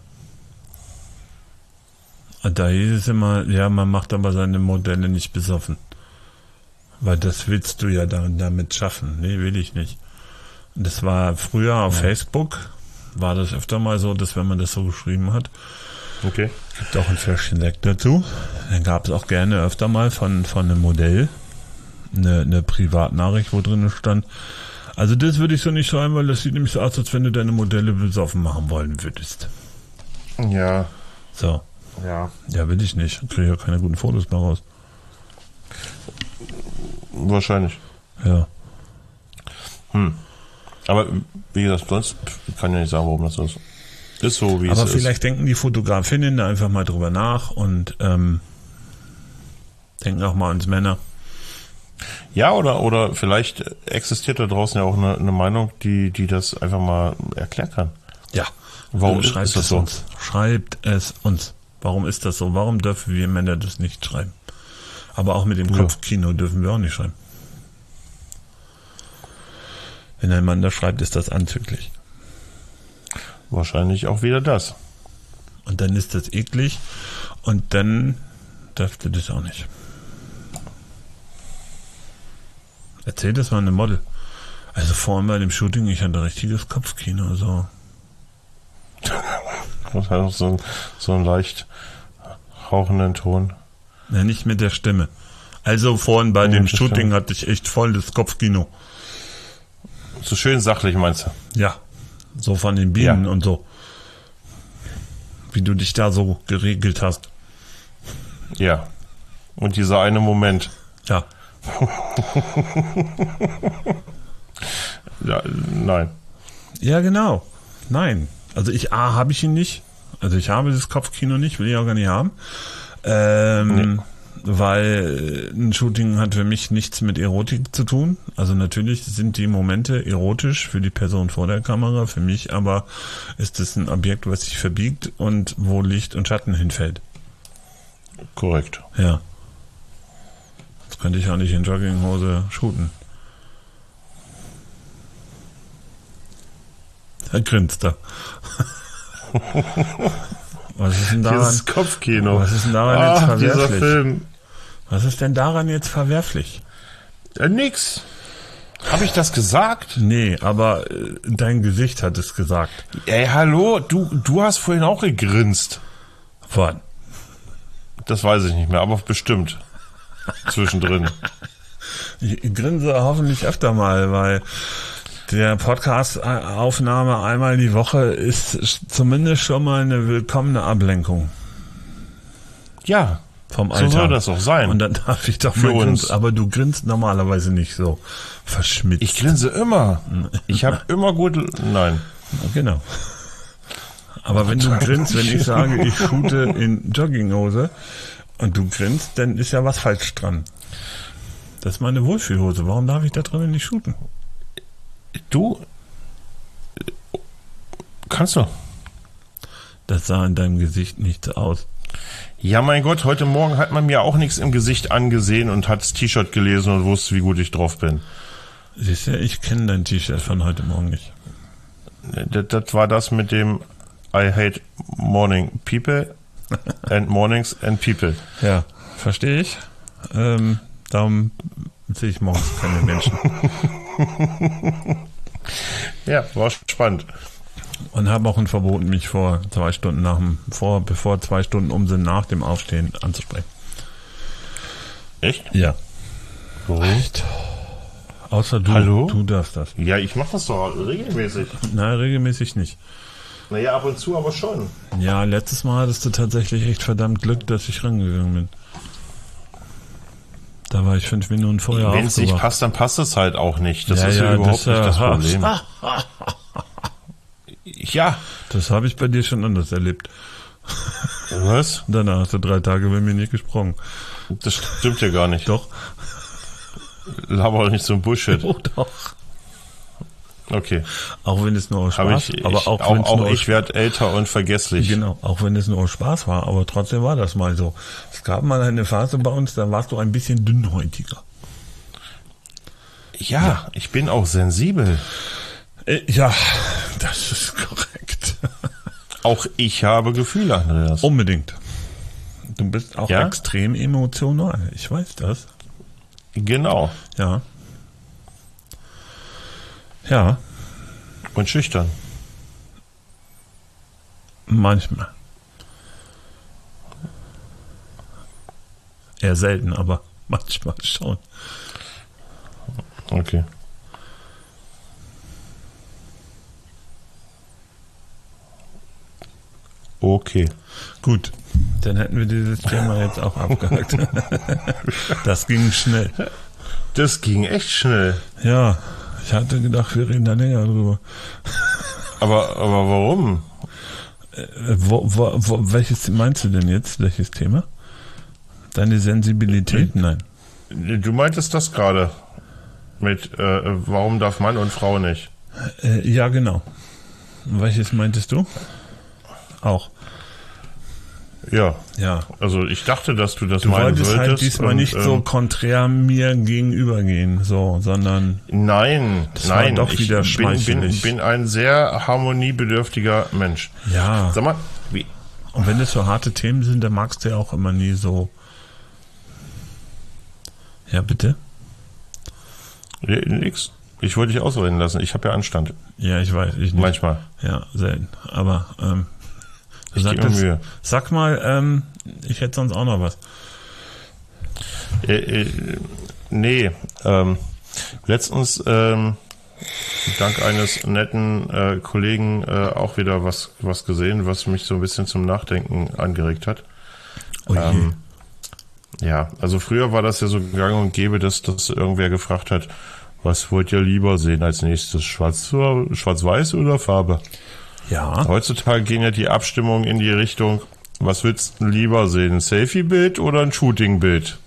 Und da hieß es immer, ja, man macht aber seine Modelle nicht besoffen. Weil das willst du ja da, damit schaffen. Nee, will ich nicht. Und das war früher auf Facebook, war das öfter mal so, dass wenn man das so geschrieben hat, Okay. gibt auch ein Fläschchen Sekt dazu. Dann gab es auch gerne öfter mal von, von einem Modell eine, eine Privatnachricht, wo drin stand, also das würde ich so nicht schreiben, weil das sieht nämlich so aus, als wenn du deine Modelle besoffen machen wollen würdest. Ja. So. Ja. Ja, will ich nicht. Kriege ja keine guten Fotos mehr raus. Wahrscheinlich. Ja. Aber wie gesagt, sonst kann ich ja nicht sagen, warum das so ist. Ist so, wie Aber es vielleicht denken die Fotografinnen da einfach mal drüber nach und ähm, denken auch mal ans Männer. ist. Ja, oder, oder vielleicht existiert da draußen ja auch eine, eine Meinung, die, die das einfach mal erklären kann. Ja. Warum Äh, ist schreibt das es so? uns. Schreibt es uns. Warum ist das so? Warum dürfen wir Männer das nicht schreiben? Aber auch mit dem Ja. Kopfkino dürfen wir auch nicht schreiben. Wenn ein Mann das schreibt, ist das anzüglich. Wahrscheinlich auch wieder das. Und dann ist das eklig und dann dürfte das auch nicht. Erzähl das mal einem Model. Also vorhin bei dem Shooting, ich hatte richtiges Kopfkino. So. Das hat auch so, ein, so einen leicht hauchenden Ton. Ja, nicht mit der Stimme. Also vorhin bei Ja, dem das Shooting stimmt. hatte ich echt voll das Kopfkino. So schön sachlich, meinst du? Ja, so von den Bienen Ja. und so. Wie du dich da so geregelt hast. Ja. Und dieser eine Moment. Ja, Ja, nein. ja genau. Nein, also ich A, habe ich ihn nicht. Also ich habe das Kopfkino nicht, will ich auch gar nicht haben. Ähm, weil ein Shooting hat für mich nichts mit Erotik zu tun. Also natürlich sind die Momente erotisch für die Person vor der Kamera, für mich aber ist es ein Objekt, was sich verbiegt und wo Licht und Schatten hinfällt. Korrekt. Ja. Das könnte ich auch nicht in Jogginghose shooten. Da grinst er. Was ist denn daran? Dieses Kopfkino. Was ist denn daran jetzt Ah, dieser verwerflich? Film. Was ist denn daran jetzt verwerflich? Äh, nix. Habe ich das gesagt? Nee, aber äh, dein Gesicht hat es gesagt. Ey, hallo, du, du hast vorhin auch gegrinst. Wann? Das weiß ich nicht mehr, aber bestimmt. Zwischendrin. Ich grinse hoffentlich öfter mal, weil der Podcast-Aufnahme einmal die Woche ist zumindest schon mal eine willkommene Ablenkung Ja, vom so Alltag. soll das auch sein. Und dann darf ich doch Für mal grinsen. uns. Aber du grinst normalerweise nicht so verschmitzt. Ich grinse immer. Ich habe immer gute... Nein. Genau. Aber wenn du grinst, wenn ich sage, ich shoote in Jogginghose und du grinst, dann ist ja was falsch dran. Das ist meine Wohlfühlhose. Warum darf ich da drinnen nicht shooten? Du... Kannst du. Das sah in deinem Gesicht nicht so aus. Ja, mein Gott, heute Morgen hat man mir auch nichts im Gesicht angesehen und hat das T-Shirt gelesen und wusste, wie gut ich drauf bin. Siehst du, ich kenne dein T-Shirt von heute Morgen nicht. Das, das war das mit dem I hate morning people and mornings and people. Ja, verstehe ich. Ähm, darum sehe ich morgens keine Menschen. Ja, war spannend. Und habe auch ein Verbot, mich vor zwei Stunden nach dem, vor, bevor zwei Stunden um sind, nach dem Aufstehen anzusprechen. Echt? Ja. Warum? Echt? Außer du, Hallo? du darfst das. Ja, ich mache das doch regelmäßig. Nein, regelmäßig nicht. Naja, ab und zu aber schon. Ja, letztes Mal hattest du tatsächlich echt verdammt Glück, dass ich rangegangen bin. Da war ich fünf Minuten vorher Wenn es nicht aufgewacht. passt, dann passt es halt auch nicht. Das Ja, ist ja, ja, überhaupt das, nicht das äh, Problem. Ja. Das habe ich bei dir schon anders erlebt. Was? Danach hast du drei Tage bei mir nicht gesprochen. Das stimmt ja gar nicht. Doch. Laber doch nicht so ein Bullshit. Oh, doch. Okay. Auch wenn es nur aus Hab Spaß ich, aber ich, auch, auch, wenn's auch nur aus- ich werde älter und vergesslich. Genau, auch wenn es nur aus Spaß war, aber trotzdem war das mal so. Es gab mal eine Phase bei uns, da warst du ein bisschen dünnhäutiger. Ja, ich bin auch sensibel. Äh, ja, das ist korrekt. Auch ich habe Gefühle, Andreas. Unbedingt. Du bist auch Ja? extrem emotional. Ich weiß das. Genau. Ja. Ja, Und schüchtern. manchmal. Eher selten, aber manchmal schon. Okay. Okay. Gut, dann hätten wir dieses Thema jetzt auch abgehakt. Das ging schnell. Das ging echt schnell. Ja, ich hatte gedacht, wir reden da länger drüber. Aber, aber warum? Äh, wo, wo, wo, welches meinst du denn jetzt? Welches Thema? Deine Sensibilität? Nein. Du meintest das gerade. Mit, äh, warum darf Mann und Frau nicht? Äh, ja, genau. Welches meintest du? Auch. Ja. Ja. Also ich dachte, dass du das Du meinen wolltest solltest. halt diesmal und, nicht so ähm, konträr mir gegenübergehen, so, sondern Nein, Das war nein. doch ich wieder bin, bin, schmeichelig. bin ein sehr harmoniebedürftiger Mensch. ja. Sag mal, wie, Und wenn es so harte Themen sind, dann magst du ja auch immer nie so. Ja, bitte? nix. Ich wollte dich ausreden lassen. Ich habe ja Anstand. Ja, ich weiß, ich nicht. Manchmal. Ja, selten. Aber, ähm, du Ich gebe mir sagtest, Mühe. sag mal, ähm, ich hätte sonst auch noch was. Äh, äh, nee, ähm, letztens ähm, dank eines netten äh, Kollegen äh, auch wieder was was gesehen, was mich so ein bisschen zum Nachdenken angeregt hat. Oh je. Ähm, ja, also früher war das ja so gang und gäbe, dass das irgendwer gefragt hat, was wollt ihr lieber sehen als nächstes, Schwarz, Schwarz-Weiß oder Farbe? Ja. Heutzutage gehen ja die Abstimmungen in die Richtung, was willst du lieber sehen, ein Selfie-Bild oder ein Shooting-Bild?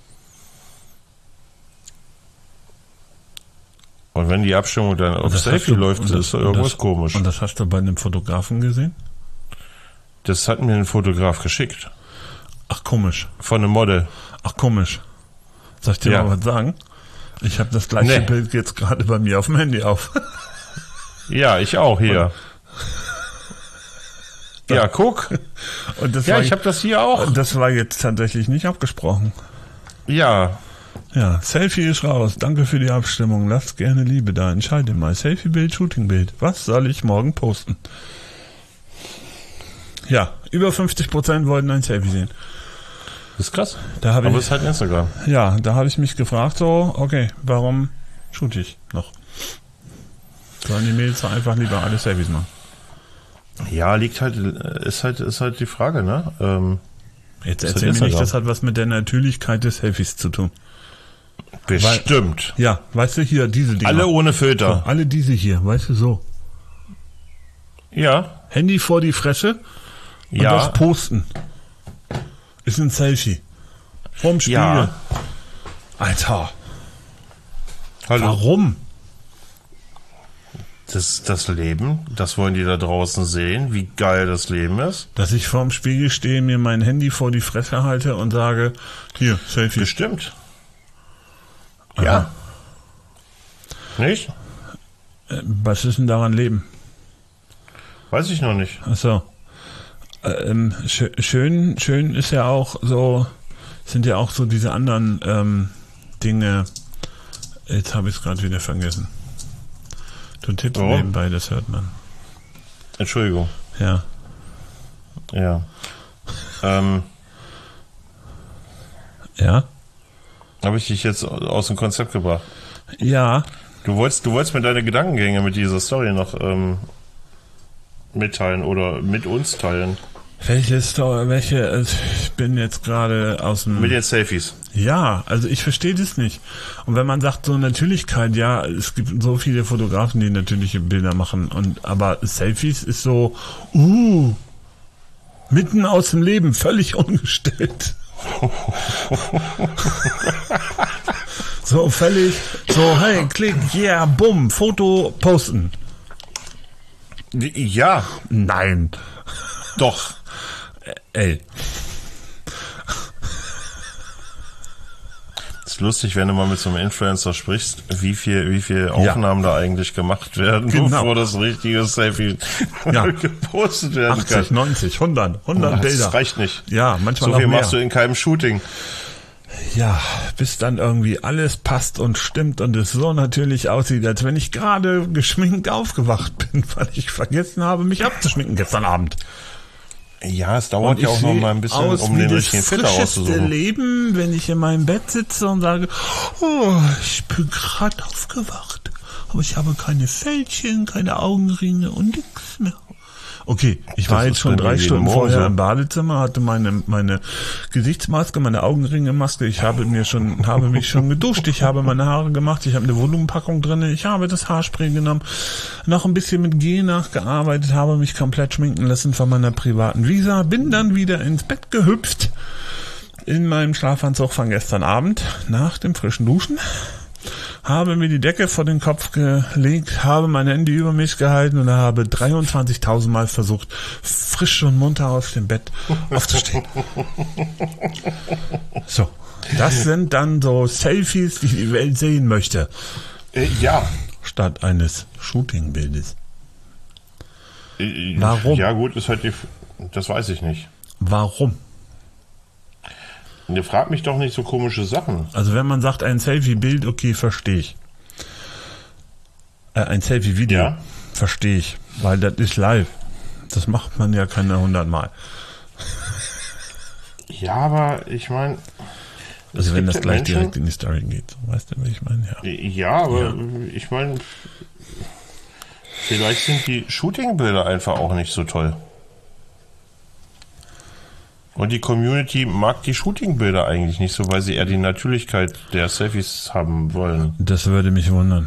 Und wenn die Abstimmung dann auf Das hast Selfie du- läuft, und ist das- da und irgendwas das- komisch. Und das hast du bei einem Fotografen gesehen? Das hat mir ein Fotograf geschickt. Ach, komisch. Von einem Model. Ach, komisch. Soll ich dir Ja. mal was sagen? Ich habe das gleiche Nee. Bild jetzt gerade bei mir auf dem Handy auf. Ja, ich auch hier. Ja, guck. Und das Ja, war, ich habe das hier auch. das war jetzt tatsächlich nicht abgesprochen. Ja, Ja, Selfie ist raus. Danke für die Abstimmung. Lasst gerne Liebe da. Entscheide mal. Selfie-Bild, Shooting-Bild. Was soll ich morgen posten? Ja, über fünfzig Prozent wollten ein Selfie sehen. das ist krass. Da habe Aber ich, es ist halt Instagram. ja, da habe ich mich gefragt, so, okay, warum shoot ich noch? Sollen die Mädels doch einfach lieber alle Selfies machen? Ja, liegt halt, ist halt, ist halt die Frage, ne? Ähm, Jetzt Das erzähl hat mir nicht, Instagram. das hat was mit der Natürlichkeit des Selfies zu tun. bestimmt. Ja, weißt du, hier, diese Dinger. Alle ohne Filter. Alle diese hier, weißt du, so. Ja, Handy vor die Fresse und ja. das posten. Ist ein Selfie. Vorm Spiegel. Ja. Alter, Hallo. warum? Das, das Leben, das wollen die da draußen sehen, wie geil das Leben ist. Dass ich vorm Spiegel stehe, mir mein Handy vor die Fresse halte und sage, hier, Selfie. Bestimmt. Aha. Ja. Nicht? Äh, Was ist denn daran Leben? Weiß ich noch nicht. Achso. Ähm, schö- schön, schön ist ja auch so, sind ja auch so diese anderen ähm, Dinge. Jetzt habe ich es gerade wieder vergessen. Du tippst Warum? nebenbei, das hört man. Entschuldigung. Ja. Ja. ähm, Ja? Habe ich dich jetzt aus dem Konzept gebracht? Ja. Du wolltest, du wolltest mir deine Gedankengänge mit dieser Story noch ähm, mitteilen oder mit uns teilen. Welche Story, welche, ich bin jetzt gerade aus dem... Mit den Selfies. Ja, also ich verstehe das nicht. Und wenn man sagt, so Natürlichkeit, ja, es gibt so viele Fotografen, die natürliche Bilder machen, und aber Selfies ist so, uh, mitten aus dem Leben, völlig ungestellt. So völlig, so, hey, klick, yeah, bumm, Foto posten. Ja. Nein. Doch. Ey. Ist lustig, wenn du mal mit so einem Influencer sprichst, wie viel, wie viel Aufnahmen ja. da eigentlich gemacht werden, genau. bevor das richtige Selfie ja. gepostet werden achtzig, kann. neunzig, hundert, hundert das Bilder. Das reicht nicht. Ja, manchmal so viel auch mehr. machst du in keinem Shooting. Ja, bis dann irgendwie alles passt und stimmt und es so natürlich aussieht, als wenn ich gerade geschminkt aufgewacht bin, weil ich vergessen habe, mich abzuschminken gestern Abend. Ja, es dauert ja auch noch mal ein bisschen, aus um wie den das richtigen Filter rauszusuchen. Leben, wenn ich in meinem Bett sitze und sage, oh, ich bin gerade aufgewacht, aber ich habe keine Fältchen, keine Augenringe und nichts mehr. Okay, ich Das war jetzt ist schon bei drei mir Stunden jeden Morgen vorher so. im Badezimmer, hatte meine meine Gesichtsmaske, meine Augenringemaske. Ich habe mir schon, habe mich schon geduscht. Ich habe meine Haare gemacht. Ich habe eine Volumenpackung drin. Ich habe das Haarspray genommen, noch ein bisschen mit Gel nachgearbeitet, habe mich komplett schminken lassen von meiner privaten Visa. Bin dann wieder ins Bett gehüpft in meinem Schlafanzug von gestern Abend nach dem frischen Duschen. Habe mir die Decke vor den Kopf gelegt, habe mein Handy über mich gehalten und habe dreiundzwanzigtausend Mal versucht, frisch und munter aus dem Bett aufzustehen. So, das sind dann so Selfies, die die Welt sehen möchte. Äh, ja. Statt eines Shootingbildes. Äh, Warum? Ja gut, ist halt die, das weiß ich nicht. Warum? Ihr fragt mich doch nicht so komische Sachen. Also wenn man sagt, ein Selfie-Bild, okay, verstehe ich. Äh, ein Selfie-Video, Ja. verstehe ich. Weil das ist live. Das macht man ja keine hundert Mal. Ja, aber ich meine... Also wenn das halt gleich Menschen, direkt in die Story geht. So, weißt du, wie ich meine? Ja. Ja, aber Ja. ich meine... Vielleicht sind die Shooting-Bilder einfach auch nicht so toll. Und die Community mag die Shooting-Bilder eigentlich nicht so, weil sie eher die Natürlichkeit der Selfies haben wollen. Das würde mich wundern.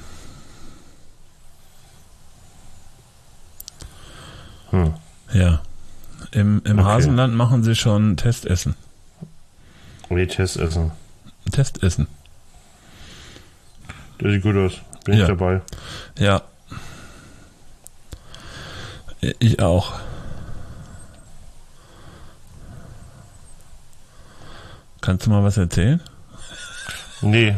Hm. Ja. Im, im Okay. Hasenland machen sie schon Testessen. Nee, Testessen. Testessen. Das sieht gut aus. Bin Ja. ich dabei. Ja. Ich auch. Kannst du mal was erzählen? Nee.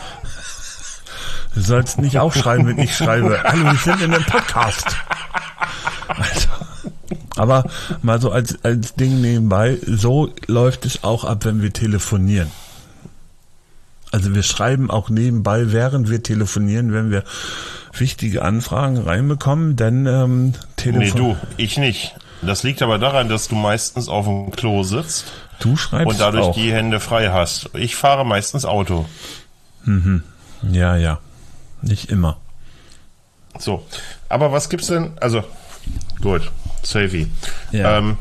Du sollst nicht aufschreiben, wenn ich schreibe. Hallo, wir sind in einem Podcast. Also, aber mal so als, als Ding nebenbei, so läuft es auch ab, wenn wir telefonieren. Also wir schreiben auch nebenbei, während wir telefonieren, wenn wir wichtige Anfragen reinbekommen, denn ähm, Telefon... Nee, du, ich nicht. Das liegt aber daran, dass du meistens auf dem Klo sitzt Du schreibst und dadurch auch. die Hände frei hast. Ich fahre meistens Auto. Mhm. Ja, ja. Nicht immer. So. Aber was gibt's denn? Also, gut. Selfie. Ja. Ähm,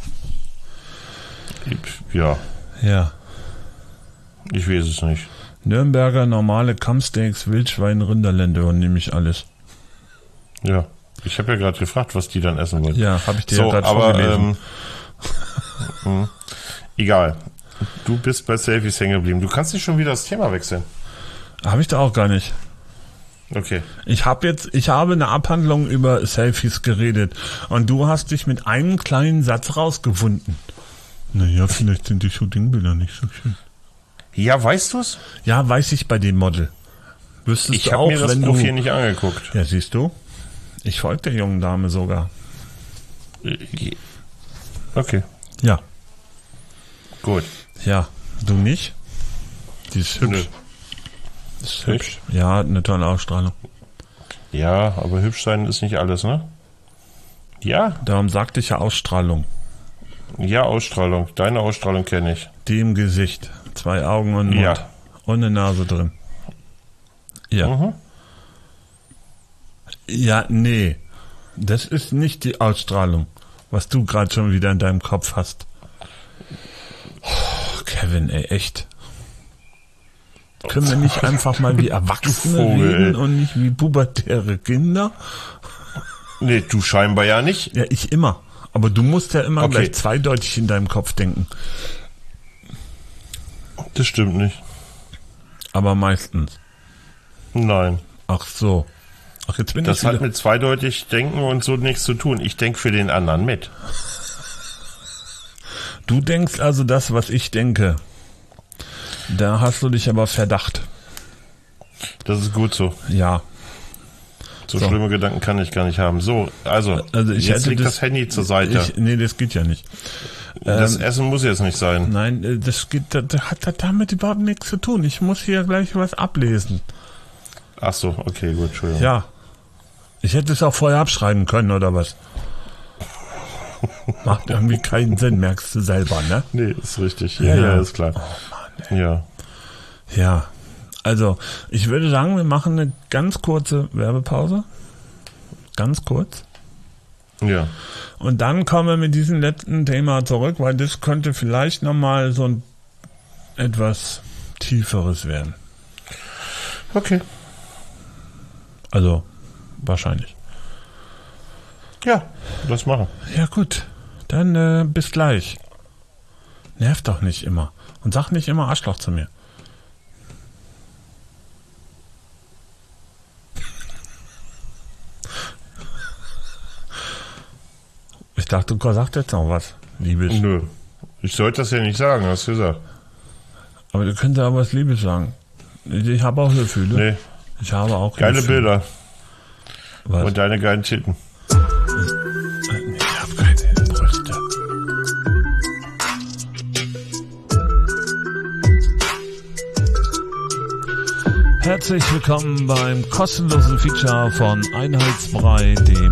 ja, Ja. ich weiß es nicht. Nürnberger normale Kampfsteaks, Wildschwein, Rinderlende und nehme ich alles. Ja. Ich habe ja gerade gefragt, was die dann essen wollen. Ja, habe ich dir So, ja gerade aber vorgelesen. ähm, mh, egal. Du bist bei Selfies hängen geblieben. Du kannst nicht schon wieder das Thema wechseln. Habe ich da auch gar nicht. Okay. Ich habe jetzt, ich habe eine Abhandlung über Selfies geredet und du hast dich mit einem kleinen Satz rausgewunden. Naja, vielleicht sind die Shootingbilder nicht so schön. Ja, weißt du's? Ja, weiß ich bei dem Model. Wüsstest Ich du habe auch, mir das wenn Profil du... nicht angeguckt. Ja, siehst du? Ich folge der jungen Dame sogar. Okay, Ja, gut. ja. Du nicht? Die ist hübsch. Nö. Ist hübsch. Ja, hat eine tolle Ausstrahlung. Ja, aber hübsch sein ist nicht alles, ne? Ja, Darum sagte ich ja Ausstrahlung. ja, Ausstrahlung. Deine Ausstrahlung kenne ich. Die im Gesicht. Zwei Augen und Mund. Ja. Und eine Nase drin. Ja. Mhm. Ja, nee. Das ist nicht die Ausstrahlung, was du gerade schon wieder in deinem Kopf hast. Oh, Kevin, ey, echt. Können wir nicht einfach mal wie Erwachsene Vogel, reden ey. und nicht wie pubertäre Kinder? Nee, du scheinbar ja nicht. Ja, ich immer. Aber du musst ja immer Okay. gleich zweideutig in deinem Kopf denken. Das stimmt nicht. Aber meistens. Nein. Ach so. Ach, jetzt bin Das ich hat wieder... mit zweideutig denken und so nichts zu tun. Ich denke für den anderen mit. Du denkst also das, was ich denke. Da hast du dich aber Verdacht. Das ist gut so. Ja. So, So. schlimme Gedanken kann ich gar nicht haben. So, also, Also ich jetzt hätte liegt das, das Handy zur Seite. Ich, nee, das geht ja nicht. das ähm, Essen muss jetzt nicht sein. Nein, äh, das geht, das, das hat damit überhaupt nichts zu tun. Ich muss hier gleich was ablesen. Ach so, okay, gut, Entschuldigung. Ja. Ich hätte es auch vorher abschreiben können, oder was? Macht irgendwie keinen Sinn, merkst du selber, ne? Nee, ist richtig. Ja, Ja. ja, ist klar. Oh Mann, ey. Ja. Ja. Also, ich würde sagen, wir machen eine ganz kurze Werbepause. Ganz kurz. Ja. Und dann kommen wir mit diesem letzten Thema zurück, weil das könnte vielleicht nochmal so ein etwas tieferes werden. Okay. Also, wahrscheinlich. Ja, das machen. Ja gut, dann äh, bis gleich. Nervt doch nicht immer. Und sag nicht immer Arschloch zu mir. Ich dachte, du sagst jetzt noch was, Liebes. Nö. Ich sollte das ja nicht sagen, hast du gesagt. Aber du könntest aber was Liebes sagen. Ich habe auch Gefühle. Nee. Ich habe auch Geile Gefühle. Bilder. Was? Und deine geilen Titten. Ich habe keine Brüste. Herzlich willkommen beim kostenlosen Feature von Einheitsbrei, dem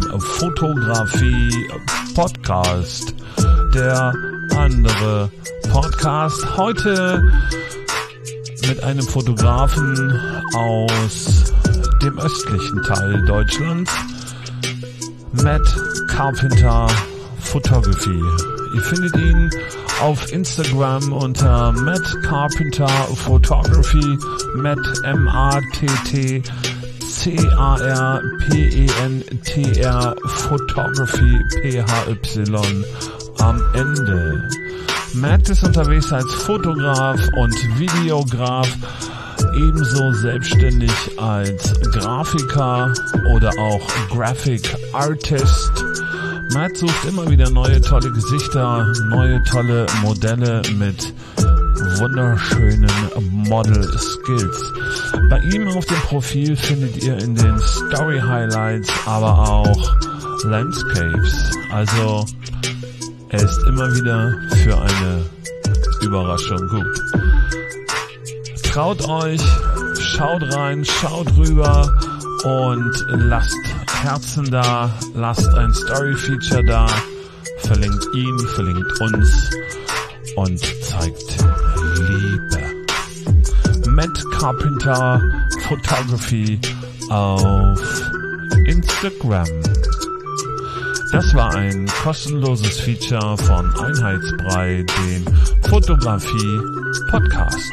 Fotografie-Podcast. Der andere Podcast. Heute mit einem Fotografen aus dem östlichen Teil Deutschlands. Matt Carpenter Photography. Ihr findet ihn auf Instagram unter Matt Carpenter Photography. Matt M A T T C A R P E N T R Photography P H Y am Ende. Matt ist unterwegs als Fotograf und Videograf, ebenso selbstständig als Grafiker oder auch Graphic Artist. Matt sucht immer wieder neue tolle Gesichter, neue tolle Modelle mit wunderschönen Model Skills. Bei ihm auf dem Profil findet ihr in den Story Highlights aber auch Landscapes. Also er ist immer wieder für eine Überraschung gut. Traut euch, schaut rein, schaut rüber und lasst Herzen da, lasst ein Story-Feature da, verlinkt ihn, verlinkt uns und zeigt Liebe. Matt Carpenter Photography auf Instagram. Das war ein kostenloses Feature von Einheitsbrei, dem Fotografie-Podcast.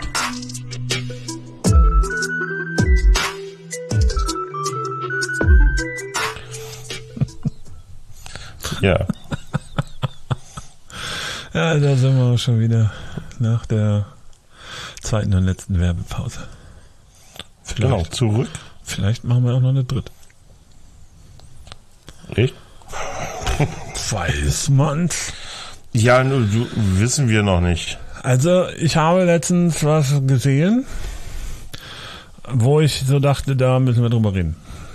Ja. Ja, da sind wir schon wieder nach der zweiten und letzten Werbepause. Vielleicht, Genau, zurück. vielleicht machen wir auch noch eine dritte. Echt? Weiß man's. Ja, nur du, wissen wir noch nicht. Also, ich habe letztens was gesehen, wo ich so dachte, da müssen wir drüber reden.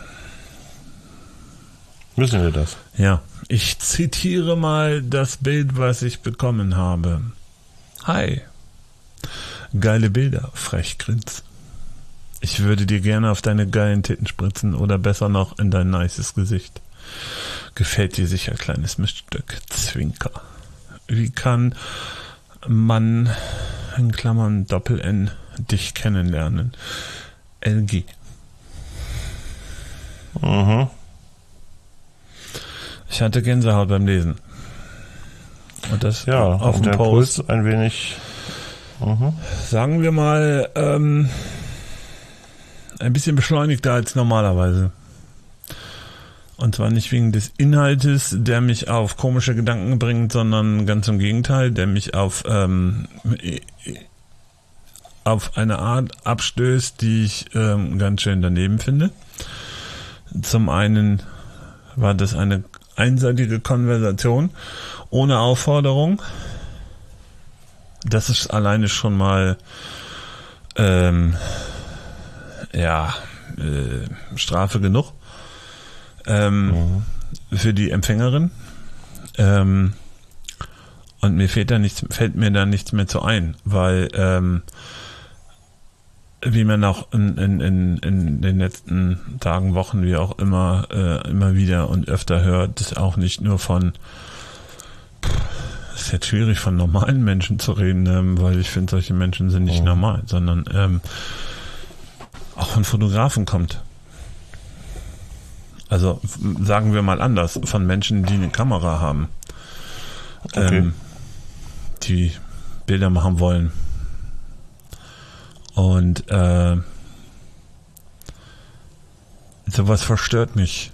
Müssen wir das? Ja, ich zitiere mal das Bild, was ich bekommen habe. Hi. Geile Bilder, frech grins. Ich würde dir gerne auf deine geilen Titten spritzen oder besser noch in dein nices Gesicht. Gefällt dir sicher, kleines Miststück. Zwinker. Wie kann man in Klammern Doppel-N, dich kennenlernen. L G. Mhm. Ich hatte Gänsehaut beim Lesen. Und das Ja, auf und dem der Post. Puls ein wenig. Mhm. Sagen wir mal, ähm, ein bisschen beschleunigter als normalerweise. Und zwar nicht wegen des Inhaltes, der mich auf komische Gedanken bringt, sondern ganz im Gegenteil, der mich auf, ähm, auf eine Art abstößt, die ich ähm, ganz schön daneben finde. Zum einen war das eine einseitige Konversation ohne Aufforderung. Das ist alleine schon mal ähm, ja äh, Strafe genug ähm, mhm. für die Empfängerin. Ähm, und mir fällt da nichts, fällt mir da nichts mehr zu ein, weil ähm, wie man auch in, in, in, in den letzten Tagen, Wochen, wie auch immer, äh, immer wieder und öfter hört, ist auch nicht nur von, es ist jetzt schwierig von normalen Menschen zu reden, ähm, weil ich finde, solche Menschen sind nicht oh. normal, sondern ähm, auch von Fotografen kommt. Also sagen wir mal anders, von Menschen, die eine Kamera haben, okay. ähm, die Bilder machen wollen. Und äh, sowas verstört mich.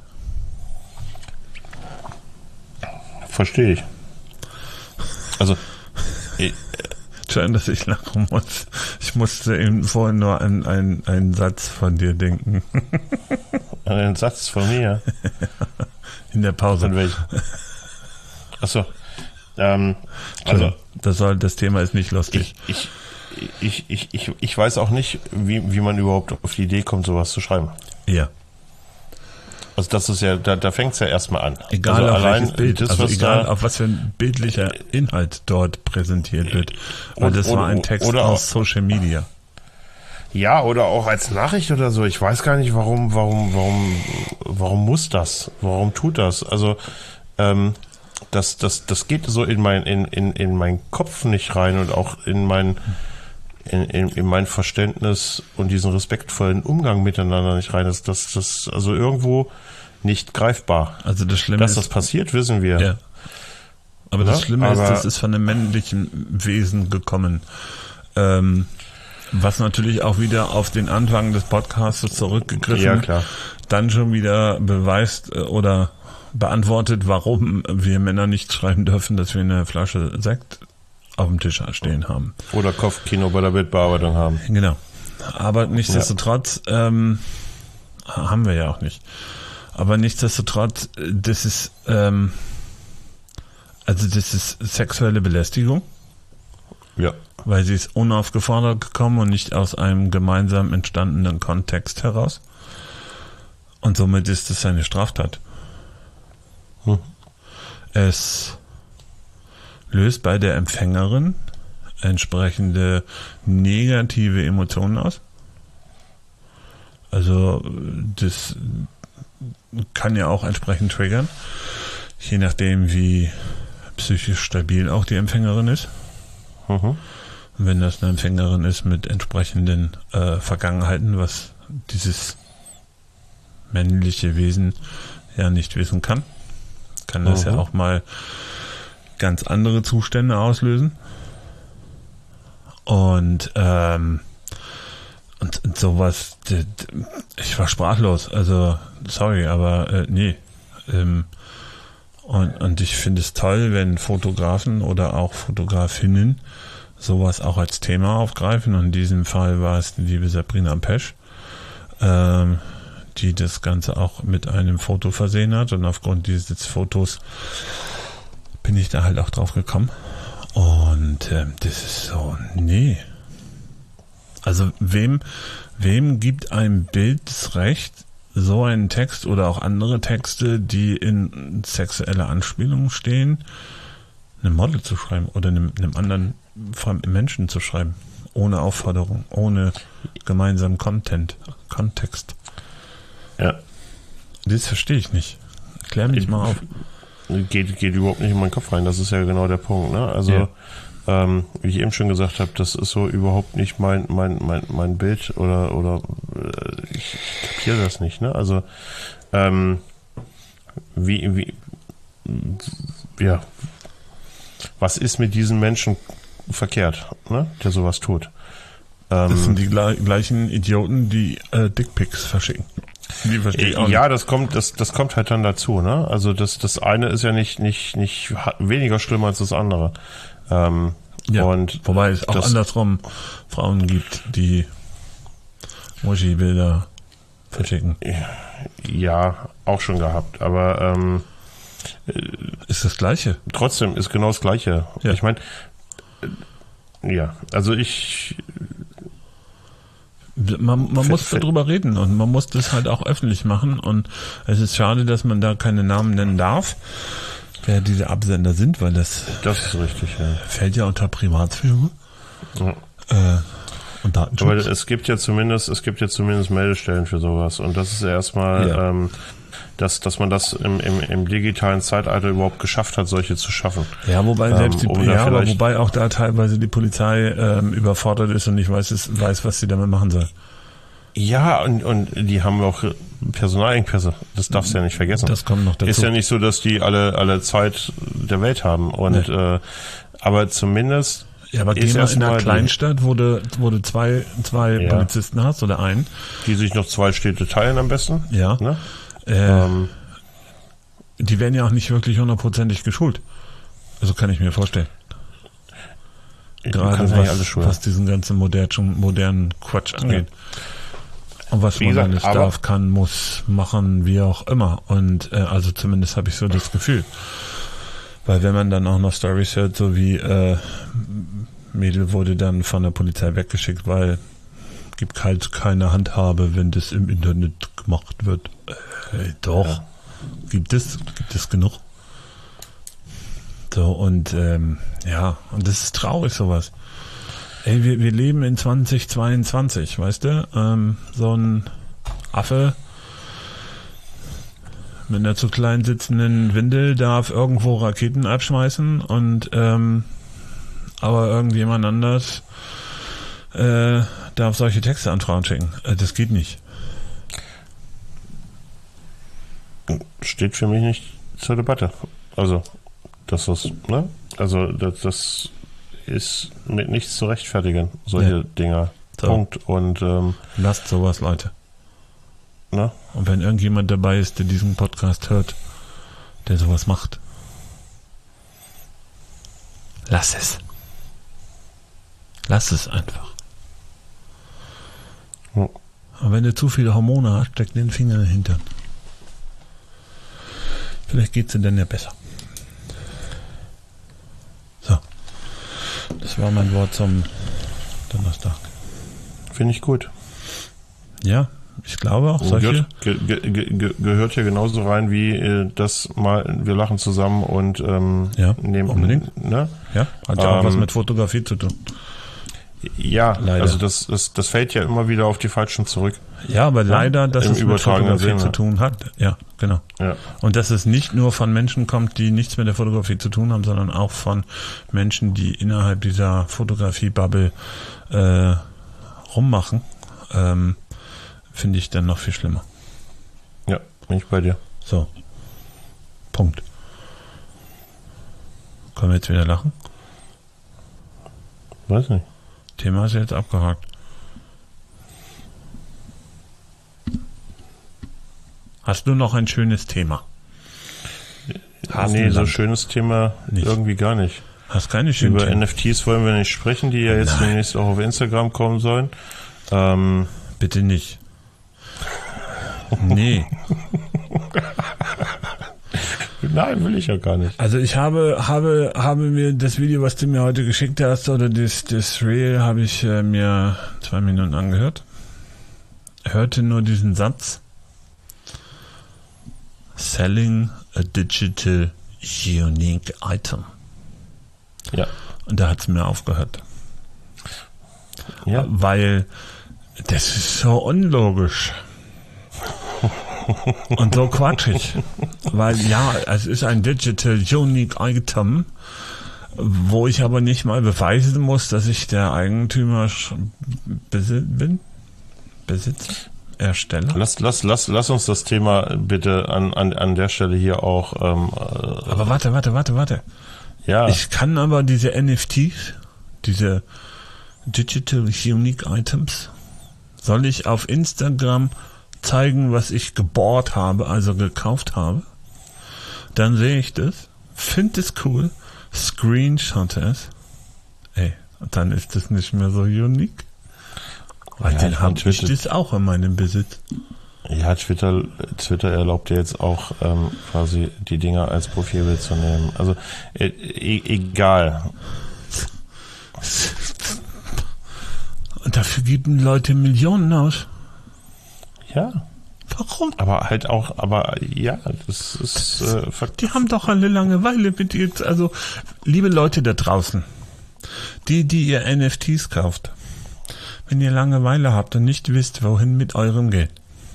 Verstehe ich. Also ich, schön, dass ich lachen muss. Ich musste eben vorhin nur an einen, einen Satz von dir denken. An einen Satz von mir? In der Pause. Von welchem? Achso. Ähm, also das, soll, das Thema ist nicht lustig. Ich, ich Ich, ich, ich, ich weiß auch nicht, wie, wie man überhaupt auf die Idee kommt, sowas zu schreiben. Ja. Also das ist ja, da, da fängt es ja erstmal an. Egal also auf allein welches Bild, das, also was egal da, auf was für ein bildlicher Inhalt dort präsentiert wird. Weil und, das oder, war ein Text oder aus auch, Social Media. Ja, oder auch als Nachricht oder so. Ich weiß gar nicht, warum, warum, warum, warum muss das? Warum tut das? Also, ähm, das, das, das geht so in mein, in, in, in meinen Kopf nicht rein und auch in mein, in, in, in mein Verständnis und diesen respektvollen Umgang miteinander nicht rein. Das, das, das, also irgendwo nicht greifbar. Also das Schlimme Dass ist, das passiert, wissen wir. Ja. Aber das Ja, Schlimme aber ist, das ist von einem männlichen Wesen gekommen. Ähm, was natürlich auch wieder auf den Anfang des Podcasts zurückgegriffen, ja, klar. dann schon wieder beweist oder beantwortet, warum wir Männer nicht schreiben dürfen, dass wir eine Flasche Sekt auf dem Tisch stehen haben. Oder Kopfkino bei der Bildbearbeitung haben. Genau. Aber nichtsdestotrotz ähm, haben wir ja auch nicht. Aber nichtsdestotrotz, das ist ähm, also das ist sexuelle Belästigung. Ja. Weil sie ist unaufgefordert gekommen und nicht aus einem gemeinsam entstandenen Kontext heraus. Und somit ist es eine Straftat. Hm. Es löst bei der Empfängerin entsprechende negative Emotionen aus. Also das kann ja auch entsprechend triggern, je nachdem wie psychisch stabil auch die Empfängerin ist. Mhm. Wenn das eine Empfängerin ist mit entsprechenden äh, Vergangenheiten, was dieses männliche Wesen ja nicht wissen kann, kann das mhm. ja auch mal ganz andere Zustände auslösen. Und ähm, und, und sowas, d- d- ich war sprachlos, also sorry, aber äh, nee. Ähm, und, und ich finde es toll, wenn Fotografen oder auch Fotografinnen sowas auch als Thema aufgreifen. Und in diesem Fall war es die liebe Sabrina Pesch, ähm, die das Ganze auch mit einem Foto versehen hat. Und aufgrund dieses Fotos bin ich da halt auch drauf gekommen. Und ähm, das ist so, nee. Also wem, wem gibt ein Bild das Recht, so einen Text oder auch andere Texte, die in sexueller Anspielung stehen, einem Model zu schreiben oder einem, einem anderen fremden Menschen zu schreiben, ohne Aufforderung, ohne gemeinsamen Content, Kontext. Ja. Das verstehe ich nicht. Klär mich mal auf. Geht, geht überhaupt nicht in meinen Kopf rein, das ist ja genau der Punkt, ne? Also, ja. ähm, wie ich eben schon gesagt habe, das ist so überhaupt nicht mein mein mein mein Bild oder oder äh, ich, ich kapiere das nicht, ne? Also ähm, wie wie ja, was ist mit diesen Menschen verkehrt, ne? Der sowas tut? Ähm, Das sind die gle- gleichen Idioten, die äh, Dickpics verschicken. Die verstehe ich auch Ja, das kommt, das, das kommt halt dann dazu, ne? Also das, das eine ist ja nicht, nicht, nicht weniger schlimm als das andere. Ähm, Ja, und wobei es auch das, andersrum Frauen gibt, die Muschi-Bilder verschicken. Ja, auch schon gehabt, aber ähm, Ist das Gleiche? trotzdem ist genau das Gleiche. Ja. Ich meine, ja, also ich Man, man muss darüber reden und man muss das halt auch öffentlich machen und es ist schade, dass man da keine Namen nennen darf, wer diese Absender sind, weil das, das ist richtig, ja. fällt ja unter Privatsphäre ja. äh, und Datenschutz. Aber es gibt ja zumindest, es gibt ja zumindest Meldestellen für sowas und das ist erstmal, Ja. ähm, dass, dass man das im, im, im digitalen Zeitalter überhaupt geschafft hat, solche zu schaffen. Ja, wobei Ähm, selbst die, um da ja, aber vielleicht- wobei auch da teilweise die Polizei ähm, überfordert ist und nicht weiß, es, weiß, was sie damit machen soll. Ja, und, und die haben auch Personalengpässe. Das darfst du ja nicht vergessen. Das kommt noch dazu. Ist ja nicht so, dass die alle, alle Zeit der Welt haben. Und, Nee. äh, aber zumindest Ja, aber ist geh mal in erstmal einer die- Kleinstadt, wo du, wo du zwei, zwei Ja. Polizisten hast oder einen. die sich noch zwei Städte teilen am besten. Ja. Ne? Äh, Ähm, die werden ja auch nicht wirklich hundertprozentig geschult. Also kann ich mir vorstellen. du Gerade kannst ja nicht was, alles schulen. was diesen ganzen modernen, modernen Quatsch angeht. Und was Wie man gesagt, alles aber- darf, kann, muss, machen, wie auch immer. Und äh, also zumindest habe ich so das Gefühl. Weil wenn man dann auch noch Storys hört, so wie äh, Mädel wurde dann von der Polizei weggeschickt, weil gibt halt keine Handhabe, wenn das im Internet gemacht wird. Äh, doch. Ja. Gibt es, gibt es genug. So, und ähm, ja, und das ist traurig, sowas. Ey, wir, wir leben in zwanzig zweiundzwanzig, weißt du? Ähm, so ein Affe mit einer zu klein sitzenden Windel darf irgendwo Raketen abschmeißen und ähm, aber irgendjemand anders äh, darf solche Texte an Frauen schicken. Äh, das geht nicht. Steht für mich nicht zur Debatte. Also, das ist, ne? Also, das, das ist mit nichts zu rechtfertigen, solche Ja. Dinger. So. Punkt. Und, ähm, Lasst sowas, Leute. ne? Und wenn irgendjemand dabei ist, der diesen Podcast hört, der sowas macht, lass es. Lass es einfach. Ja. Und wenn du zu viele Hormone hast, steck den Finger in den Hintern. Vielleicht geht's dir dann ja besser. So. Das war mein Wort zum Donnerstag. Finde ich gut. Ja, ich glaube auch solche. Gehört, ge, ge, ge, gehört ja genauso rein wie äh, das mal, wir lachen zusammen und ähm, Ja, nehmen, unbedingt. Ne? Ja, hat ja auch Ähm, was mit Fotografie zu tun. Ja, Leider. also das, das, das fällt ja immer wieder auf die Falschen zurück. Ja, aber leider, dass im es mit übertragenen Fotografie Sinne. zu tun hat. Ja, genau. Ja. Und dass es nicht nur von Menschen kommt, die nichts mit der Fotografie zu tun haben, sondern auch von Menschen, die innerhalb dieser Fotografie-Bubble äh, rummachen, ähm, finde ich dann noch viel schlimmer. Ja, bin ich bei dir. So. Punkt. Können wir jetzt wieder lachen? Weiß nicht. Thema ist jetzt abgehakt. Hast du noch ein schönes Thema? Nee, Hafenland. so schönes Thema Nicht. irgendwie gar nicht. Hast keine schönen Über Themen? N F Ts wollen wir nicht sprechen, die ja jetzt Nein. demnächst auch auf Instagram kommen sollen. Ähm, Bitte nicht. Nee. nein, will ich ja gar nicht. Also ich habe, habe, habe mir das Video, was du mir heute geschickt hast, oder das, das Reel, habe ich äh, mir zwei Minuten angehört. Hörte nur diesen Satz. Selling a digital unique item. Ja. Und da hat es mir aufgehört. Ja. Weil das ist so unlogisch. Und so quatschig. Weil ja, es ist ein Digital Unique Item. wo ich aber nicht mal beweisen muss, dass ich der Eigentümer besi- bin, Besitzer, Ersteller. Lass, lass, lass, lass uns das Thema bitte an, an, an der Stelle hier auch. Ähm, Aber warte, warte, warte, warte. ja. Ich kann aber diese N F Ts, diese Digital Unique Items, soll ich auf Instagram zeigen, was ich gebohrt habe, also gekauft habe? Dann sehe ich das, finde es cool, screenshotte es. Ey, dann ist das nicht mehr so unique. Weil Ja, den ich habe mein, ich das auch in meinem Besitz. Ja, Twitter, Twitter erlaubt dir jetzt auch ähm, quasi die Dinger als Profilbild zu nehmen. Also e- e- egal. Und dafür geben Leute Millionen aus. Ja, Warum? aber halt auch, aber ja, das ist äh, Fakt. Die haben doch alle Langeweile mit jetzt. Also, liebe Leute da draußen, die, die ihr N F Ts kauft, wenn ihr Langeweile habt und nicht wisst, wohin mit eurem Geld.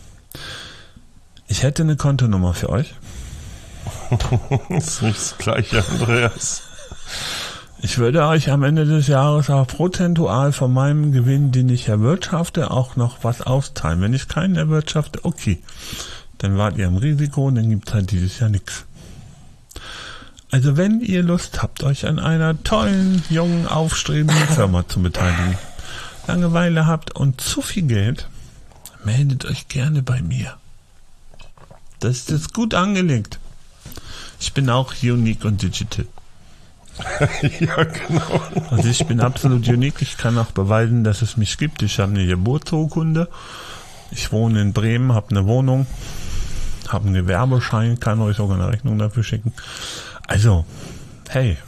Ich hätte eine Kontonummer für euch. Das ist nicht das Gleiche, Andreas. Ich würde euch am Ende des Jahres auch prozentual von meinem Gewinn, den ich erwirtschafte, auch noch was austeilen. Wenn ich keinen erwirtschafte, okay, dann wart ihr im Risiko und dann gibt es halt dieses Jahr nichts. Also wenn ihr Lust habt, euch an einer tollen, jungen, aufstrebenden Firma zu beteiligen, Langeweile habt und zu viel Geld, meldet euch gerne bei mir. Das ist gut angelegt. Ich bin auch unique und digital. Ja, genau. Also ich bin absolut unique. Ich kann auch beweisen, dass es mich gibt. Ich habe eine Geburtsurkunde. Ich wohne in Bremen, habe eine Wohnung, habe einen Gewerbeschein, kann euch sogar eine Rechnung dafür schicken. Also, hey.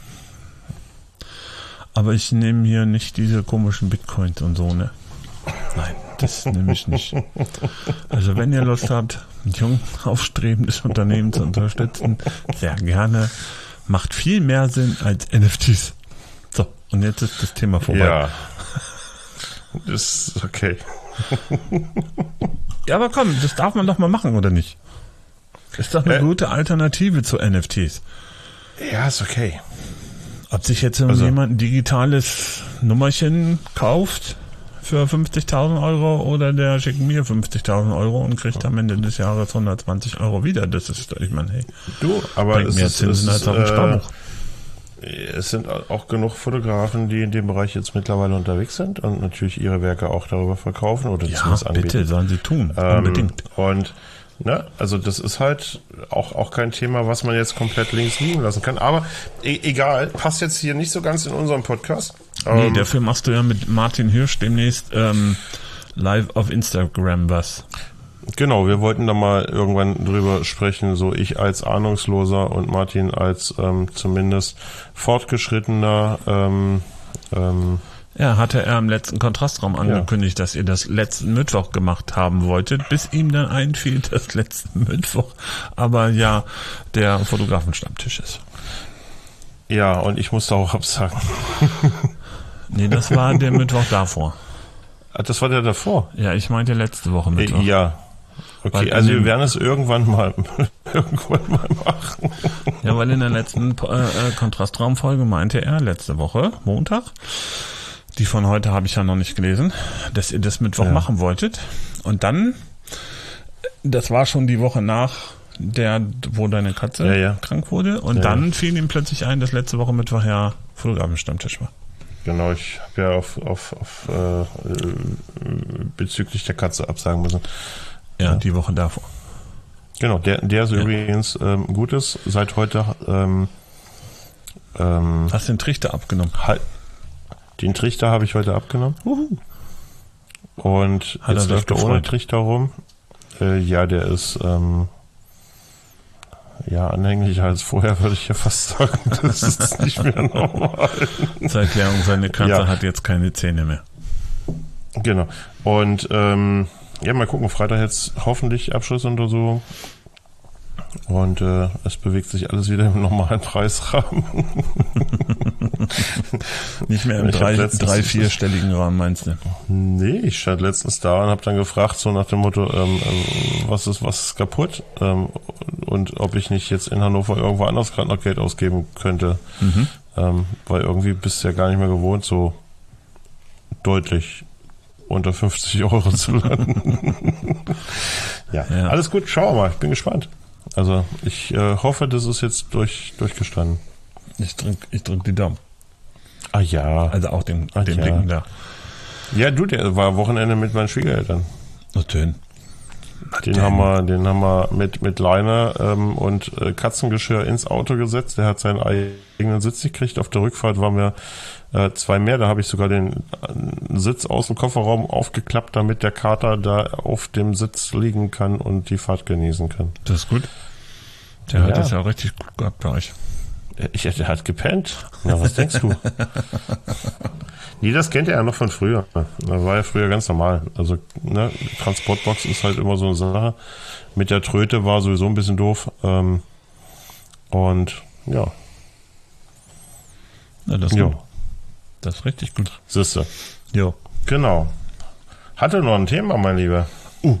Aber ich nehme hier nicht diese komischen Bitcoins und so, ne? Nein, das nehme ich nicht. Also wenn ihr Lust habt, ein jung aufstrebendes Unternehmen zu unterstützen, sehr gerne. Macht viel mehr Sinn als N F Ts. So, und jetzt ist das Thema vorbei. Ja. Ist okay. Ja, aber komm, das darf man doch mal machen, oder nicht? Ist doch eine Äh, gute Alternative zu N F Ts. Ja, ist okay. Ob sich jetzt Also- jemand ein digitales Nummerchen kauft für fünfzigtausend Euro oder der schickt mir fünfzigtausend Euro und kriegt am Ende des Jahres hundertzwanzig Euro wieder. Das ist, ich meine, hey, Du, aber bringt es mehr ist, Zinsen es als ist, auf dem äh, Sparbuch. es sind auch genug Fotografen, die in dem Bereich jetzt mittlerweile unterwegs sind und natürlich ihre Werke auch darüber verkaufen oder Ja, zumindest anbieten. bitte, sollen sie tun. Ähm, Unbedingt. Und ne, also das ist halt auch auch kein Thema, was man jetzt komplett links liegen lassen kann. Aber e egal, passt jetzt hier nicht so ganz in unserem Podcast. Nee, Ähm, dafür machst du ja mit Martin Hirsch demnächst ähm, live auf Instagram was. Genau, wir wollten da mal irgendwann drüber sprechen, so ich als Ahnungsloser und Martin als ähm, zumindest fortgeschrittener ähm, ähm, Ja, hatte er im letzten Kontrastraum angekündigt, dass ihr das letzten Mittwoch gemacht haben wolltet, bis ihm dann einfiel, dass letzten Mittwoch aber ja der Fotografenstammtisch ist. ja, und ich musste auch absagen. Nee, das war der Mittwoch davor. Ah, das war der davor. Ja, ich meinte letzte Woche Mittwoch. Äh, ja. Okay, Weil also in dem- wir werden es irgendwann mal irgendwann mal machen. Ja, weil in der letzten äh, äh, Kontrastraumfolge meinte er, letzte Woche, Montag, die von heute habe ich ja noch nicht gelesen, dass ihr das Mittwoch Ja. machen wolltet. Und dann, das war schon die Woche nach der, wo deine Katze Ja, ja. krank wurde. Und Ja, dann ja. fiel ihm plötzlich ein, dass letzte Woche Mittwoch ja Fotografenstammtisch war. Genau, ich habe ja auf, auf, auf äh, äh, bezüglich der Katze absagen müssen. Ja, Ja. die Woche davor. Genau, der, der so Ja. übrigens ähm, gut ist. Seit heute ähm, ähm, Hast den Trichter abgenommen. halt, den Trichter habe ich heute abgenommen. Und Hat er jetzt sich läuft er ohne gefreut? Trichter rum. Äh, ja, der ist ähm, ja anhänglicher als vorher, würde ich ja fast sagen. Das ist nicht mehr normal. Zur Erklärung, seine Katze Ja. hat jetzt keine Zähne mehr. Genau. Und ähm, ja, mal gucken, Freitag jetzt hoffentlich Abschlussuntersuchung. Und äh, es bewegt sich alles wieder im normalen Preisrahmen. Nicht mehr im Ich hab drei, letztens- drei vierstelligen Rahmen, meinst du? Nee, ich stand letztens da und habe dann gefragt, so nach dem Motto, ähm, ähm, was ist was ist kaputt? Ähm, und ob ich nicht jetzt in Hannover irgendwo anders gerade noch Geld ausgeben könnte. Mhm. Ähm, weil irgendwie bist du ja gar nicht mehr gewohnt, so deutlich unter fünfzig Euro zu landen. ja. Ja. Alles gut, schauen wir mal, ich bin gespannt. Also ich äh, hoffe, das ist jetzt durch, durchgestanden. Ich drück, ich drück die Daumen. Ah ja. Also auch den, Ach den ja. Dicken da. Ja, du, der war Wochenende mit meinen Schwiegereltern. Natürlich. Den denn? haben wir, den haben wir mit, mit Leine ähm, und äh, Katzengeschirr ins Auto gesetzt. Der hat seinen eigenen Sitz gekriegt. Auf der Rückfahrt waren wir äh, zwei mehr. Da habe ich sogar den äh, Sitz aus dem Kofferraum aufgeklappt, damit der Kater da auf dem Sitz liegen kann und die Fahrt genießen kann. Das ist gut. Der Ja. hat das ja richtig gut gehabt bei euch. Ich, der hat gepennt. Na, was denkst du? Nee, das kennt er ja noch von früher. Das war ja früher ganz normal. Also, ne, Transportbox ist halt immer so eine Sache. Mit der Tröte war sowieso ein bisschen doof. Ähm, und ja. Ja, das ist Jo. gut. Das ist richtig gut. Siehste. Jo. Genau. Hatte noch ein Thema, mein Lieber. Uh.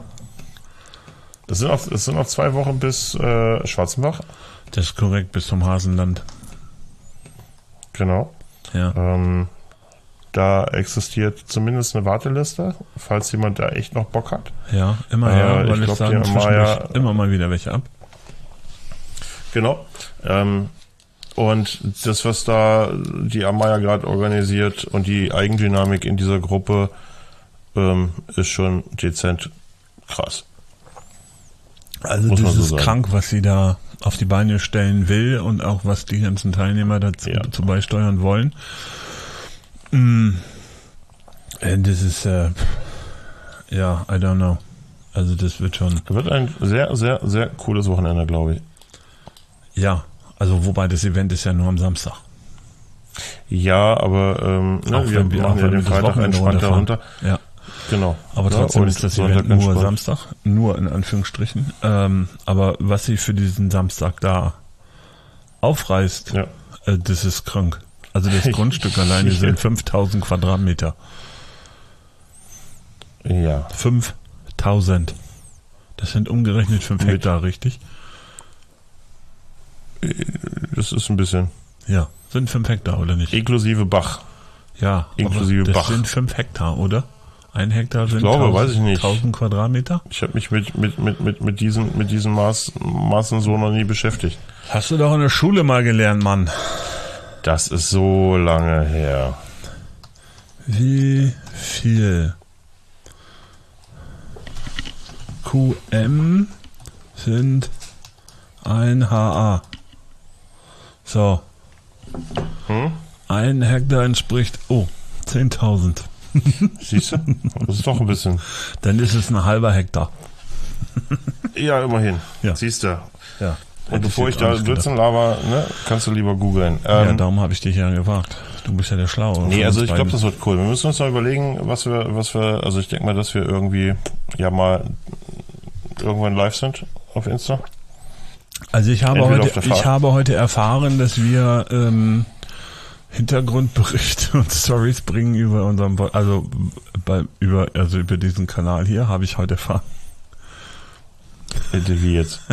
Es sind noch, es sind noch zwei Wochen bis äh, Schwarzenbach. Das ist korrekt, bis zum Hasenland. Genau. Ja. Ähm, da existiert zumindest eine Warteliste, falls jemand da echt noch Bock hat. Ja, immer Äh, her, ich weil ich glaub, sagen die zwischendurch Amaya- immer mal wieder welche ab. Genau. Ähm, und das, was da die Amaya gerade organisiert und die Eigendynamik in dieser Gruppe, ähm, ist schon dezent krass. Also Muss man das so ist sagen. krank, was sie da auf die Beine stellen will und auch was die ganzen Teilnehmer dazu Ja. zu beisteuern wollen. Mm. Äh, Das ist, äh, ja, I don't know. Also das wird schon, Wird ein sehr, sehr, sehr cooles Wochenende, glaube ich. ja, also wobei das Event ist ja nur am Samstag. Ja, aber ähm, ne, Auch wir wenn wir- machen auch ja wenn den wir das Freitag Wochenende entspannt runterfahren. darunter. Ja. Genau. Aber Ja, trotzdem und ist das Sonntag Event nur entspannt. Samstag, nur in Anführungsstrichen. Ähm, aber was sie für diesen Samstag da aufreißt, Ja. äh, das ist krank. Also das Grundstück alleine sind fünftausend Quadratmeter. Ja. fünftausend. Das sind umgerechnet fünf Mit- Hektar, richtig? Das ist ein bisschen Ja, sind fünf Hektar, oder nicht? inklusive Bach. Ja, inklusive aber das Bach. sind fünf Hektar, oder? Ein Hektar sind glaube, tausend, weiß ich nicht. tausend Quadratmeter? Ich habe mich mit mit mit mit mit diesen mit diesen Maß, Maßen so noch nie beschäftigt. Hast du doch in der Schule mal gelernt, Mann. Das ist so lange her. Wie viel Q M sind ein H A? So. Hm? Ein Hektar entspricht, oh, zehntausend. Siehst du? Das ist doch ein bisschen. Dann ist es ein halber Hektar. Ja, immerhin. Ja. Siehst du. Ja. Und bevor ich da Blödsinn laber, ne, kannst du lieber googeln. Ja, Ähm, darum habe ich dich ja gefragt. Du bist ja der Schlaue. nee, von also uns ich glaube, beiden. das wird cool. Wir müssen uns mal überlegen, was wir, was wir, also ich denke mal, dass wir irgendwie ja mal irgendwann live sind auf Insta. Also ich habe Entweder auf heute, der Fahrt. ich habe heute erfahren, dass wir ähm, Hintergrundberichte und Stories bringen über unseren, Pod- also bei, über, also über diesen Kanal hier habe ich heute erfahren. Bitte, wie jetzt?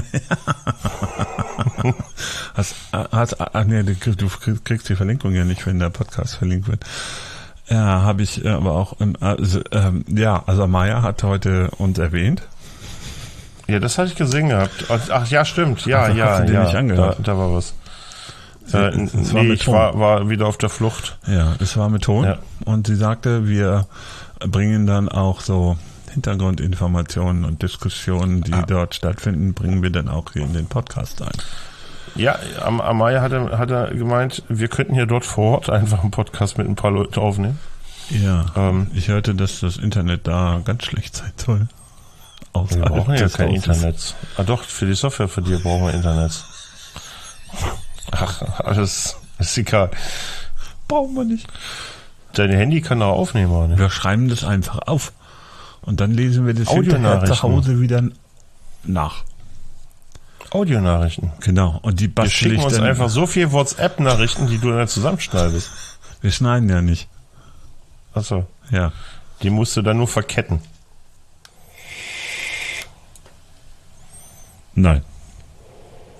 Hast, hast, ach nee, du kriegst, du kriegst die Verlinkung ja nicht, wenn der Podcast verlinkt wird. Ja, habe ich aber auch, im, also, ähm, ja, also Maya hat heute uns erwähnt. Ja, das hatte ich gesehen gehabt. Ach ja, stimmt. Ja, Also, ja, hast du dir ja. nicht angehört? Da, da war was. Sie- Äh, es war nee, mit ich Ton. war, war wieder auf der Flucht. Ja, es war mit Ton. Ja. Und sie sagte, wir bringen dann auch so Hintergrundinformationen und Diskussionen, die Ah. dort stattfinden, bringen wir dann auch hier in den Podcast ein. Ja, Am Amaya hat er, hat er gemeint, wir könnten hier dort vor Ort einfach einen Podcast mit ein paar Leuten aufnehmen. Ja, Ähm, ich hörte, dass das Internet da ganz schlecht sein soll. Wir Außerhalb brauchen ja des kein Hauses. Internet. Ah doch, für die Software für die brauchen wir Internet. Ach, alles ist egal. Brauchen wir nicht. Dein Handy kann auch aufnehmen, oder nicht? Wir schreiben das einfach auf. Und dann lesen wir das hinterher Audionachrichten. zu Hause wieder nach. Audionachrichten. Genau. Und die Wir bastel schicken ich uns dann. einfach so viel WhatsApp-Nachrichten, die du dann zusammenschneidest. Wir schneiden ja nicht. Achso. Ja. Die musst du dann nur verketten. Nein.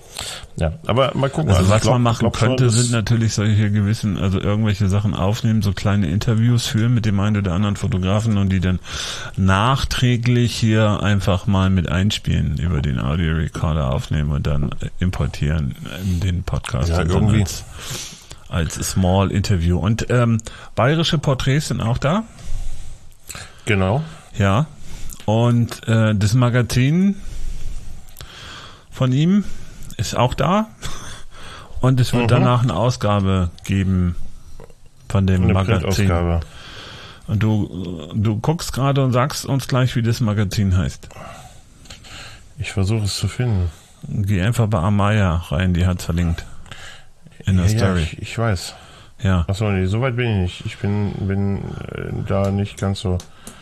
Ja, aber mal gucken. Also, also was glaub, man machen könnte, schon, sind natürlich solche gewissen, also irgendwelche Sachen aufnehmen, so kleine Interviews führen mit dem einen oder anderen Fotografen und die dann nachträglich hier einfach mal mit einspielen, über den Audio-Recorder aufnehmen und dann importieren in den Podcast. Ja, irgendwie. Als, als Small Interview. Und ähm, bayerische Porträts sind auch da. Genau. Ja. Und äh, das Magazin von ihm ist auch da. Und es wird mhm. danach eine Ausgabe geben von dem eine Magazin. Printausgabe. Und du, du guckst gerade und sagst uns gleich, wie das Magazin heißt. Ich versuche es zu finden. Geh einfach bei Amaya rein, die hat's verlinkt. In der ja, Story. Ja, ich, ich weiß. Ja. Achso, nee, so weit bin ich nicht. Ich bin, bin äh, da nicht ganz so.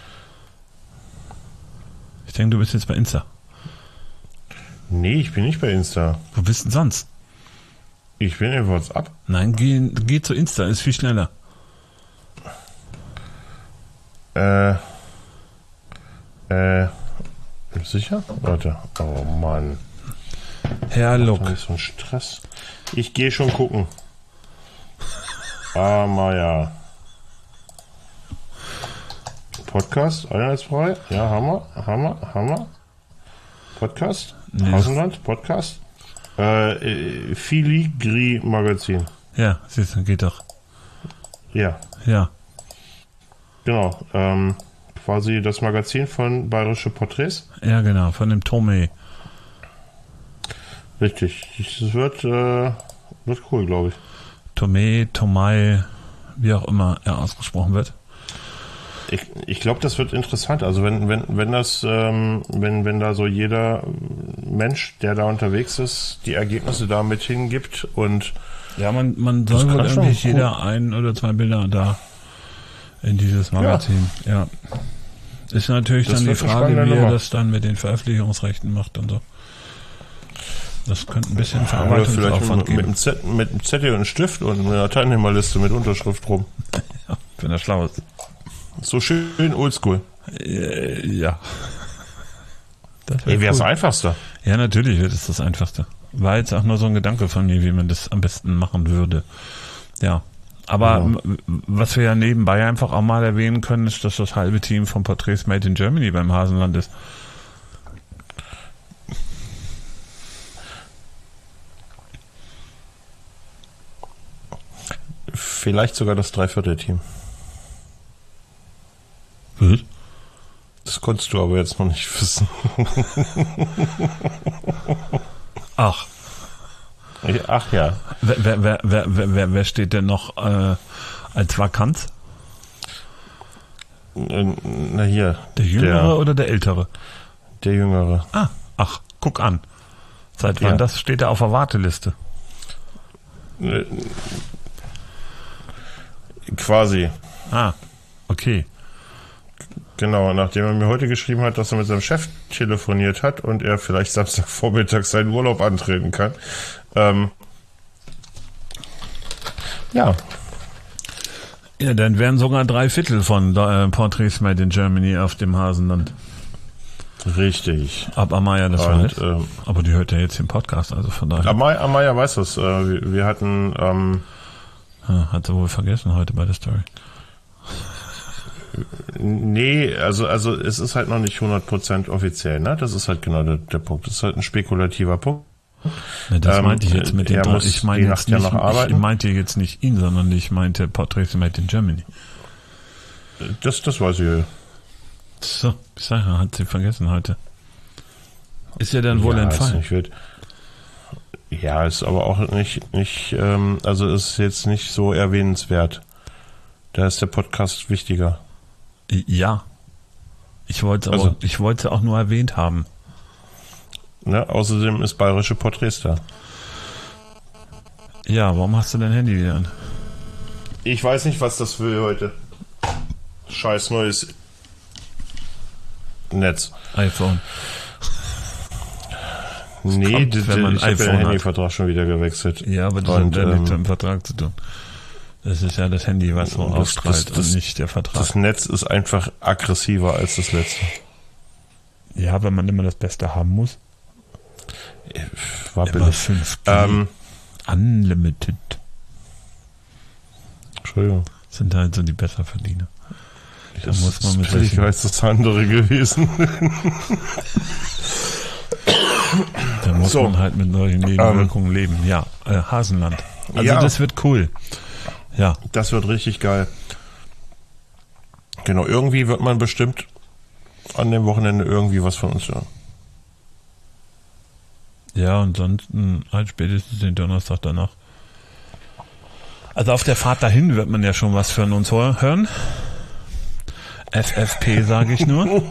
Ich denke, du bist jetzt bei Insta. Nee, ich bin nicht bei Insta. Wo bist du denn sonst? Ich bin in WhatsApp. Nein, geh, geh zu Insta, ist viel schneller. Äh. Äh. Sicher? Warte. Oh Mann. Herr Look. Das ist so ein Stress. Ich gehe schon gucken. Ah, Maja. Podcast, einheitsfrei. Ja, Hammer, Hammer, Hammer. Podcast, nee. Außenland, Podcast. Äh, Filigri Magazin. Ja, siehst du, geht doch. Ja. Ja. Genau. Ähm, quasi das Magazin von Bayerische Porträts. Ja, genau, von dem Tomei. Richtig. Es wird, äh, wird cool, glaube ich. Tomei, Tomei, wie auch immer er ausgesprochen wird. Ich, ich glaube, das wird interessant. Also wenn, wenn, wenn das, ähm, wenn, wenn da so jeder Mensch, der da unterwegs ist, die Ergebnisse da mit hingibt und ja, man, man soll wohl irgendwie jeder ein oder zwei Bilder da in dieses Magazin. Ja. ja. Ist natürlich das dann die Frage, wie er das dann mit den Veröffentlichungsrechten macht und so. Das könnte ein bisschen Verarbeitungsaufwand geben. Mit einem, Z, mit einem Zettel und einem Stift und einer Teilnehmerliste mit Unterschrift rum. Ja, wenn er schlau ist. So schön oldschool. Äh, ja. Das wäre cool. Das Einfachste. Ja, natürlich wird es das Einfachste. War jetzt auch nur so ein Gedanke von mir, wie man das am besten machen würde. Ja. Aber ja. was wir ja nebenbei einfach auch mal erwähnen können, ist, dass das halbe Team von Portraits Made in Germany beim Hasenland ist. Vielleicht sogar das Dreiviertel-Team. Was? Das konntest du aber jetzt noch nicht wissen. Ach. Ach ja. Wer, wer, wer, wer, wer steht denn noch äh, als Vakanz? Na hier. Der Jüngere der, oder der Ältere? Der Jüngere. Ah, ach, guck an. Seit wann ja. das steht er auf der Warteliste? Äh, quasi. Ah, okay. Genau, nachdem er mir heute geschrieben hat, dass er mit seinem Chef telefoniert hat und er vielleicht Samstagvormittag seinen Urlaub antreten kann. Ähm, ja. Ja, dann wären sogar drei Viertel von äh, Portraits Made in Germany auf dem Hasenland. Richtig. Ab Amaya das und, weiß. Ähm, Aber die hört ja jetzt den Podcast, also von daher. Amaya, Amaya weiß das. Äh, wir, wir hatten... Ähm, Hat sie wohl vergessen heute bei der Story. Nee, also also es ist halt noch nicht hundert Prozent offiziell, ne? Das ist halt genau der, der Punkt. Das ist halt ein spekulativer Punkt. Ja, das ähm, meinte ich jetzt mit den drei. Ich meine jetzt nicht, ja noch arbeiten. Ich meinte jetzt nicht ihn, sondern ich meinte Portraits Made in Germany. Das, das weiß ich. So, ich sage ja, hat sie vergessen heute. Ist ja dann wohl ja, entfallen. Ist nicht, ja, ist aber auch nicht, nicht ähm, also ist jetzt nicht so erwähnenswert. Da ist der Podcast wichtiger. Ja. Ich wollte also, aber, ich wollte auch nur erwähnt haben. Ne, außerdem ist Bayerische Porträts da. Ja, warum hast du dein Handy wieder an? Ich weiß nicht, was das will heute. Scheiß neues Netz. iPhone. Das nee, kommt, die, wenn man ich habe den Handyvertrag schon wieder gewechselt. Ja, aber das und, hat ja ähm, nichts mit dem Vertrag zu tun. Das ist ja das Handy, was so ausstrahlt und nicht der Vertrag. Das Netz ist einfach aggressiver als das letzte. Ja, wenn man immer das Beste haben muss. War Immer billig. fünf G. Ähm, Unlimited. Entschuldigung. Sind halt so die Besserverdiener. Da Das muss man ist mit billiger solchen, als das andere gewesen. da muss So. man halt mit solchen Nebenwirkungen leben. Ja, äh, Hasenland. Also Ja. das wird cool. Ja, Das wird richtig geil. Genau, irgendwie wird man bestimmt an dem Wochenende irgendwie was von uns hören. ja, und sonst mh, halt spätestens den Donnerstag danach. Also auf der Fahrt dahin wird man ja schon was von uns hör- hören. F F P sage ich nur.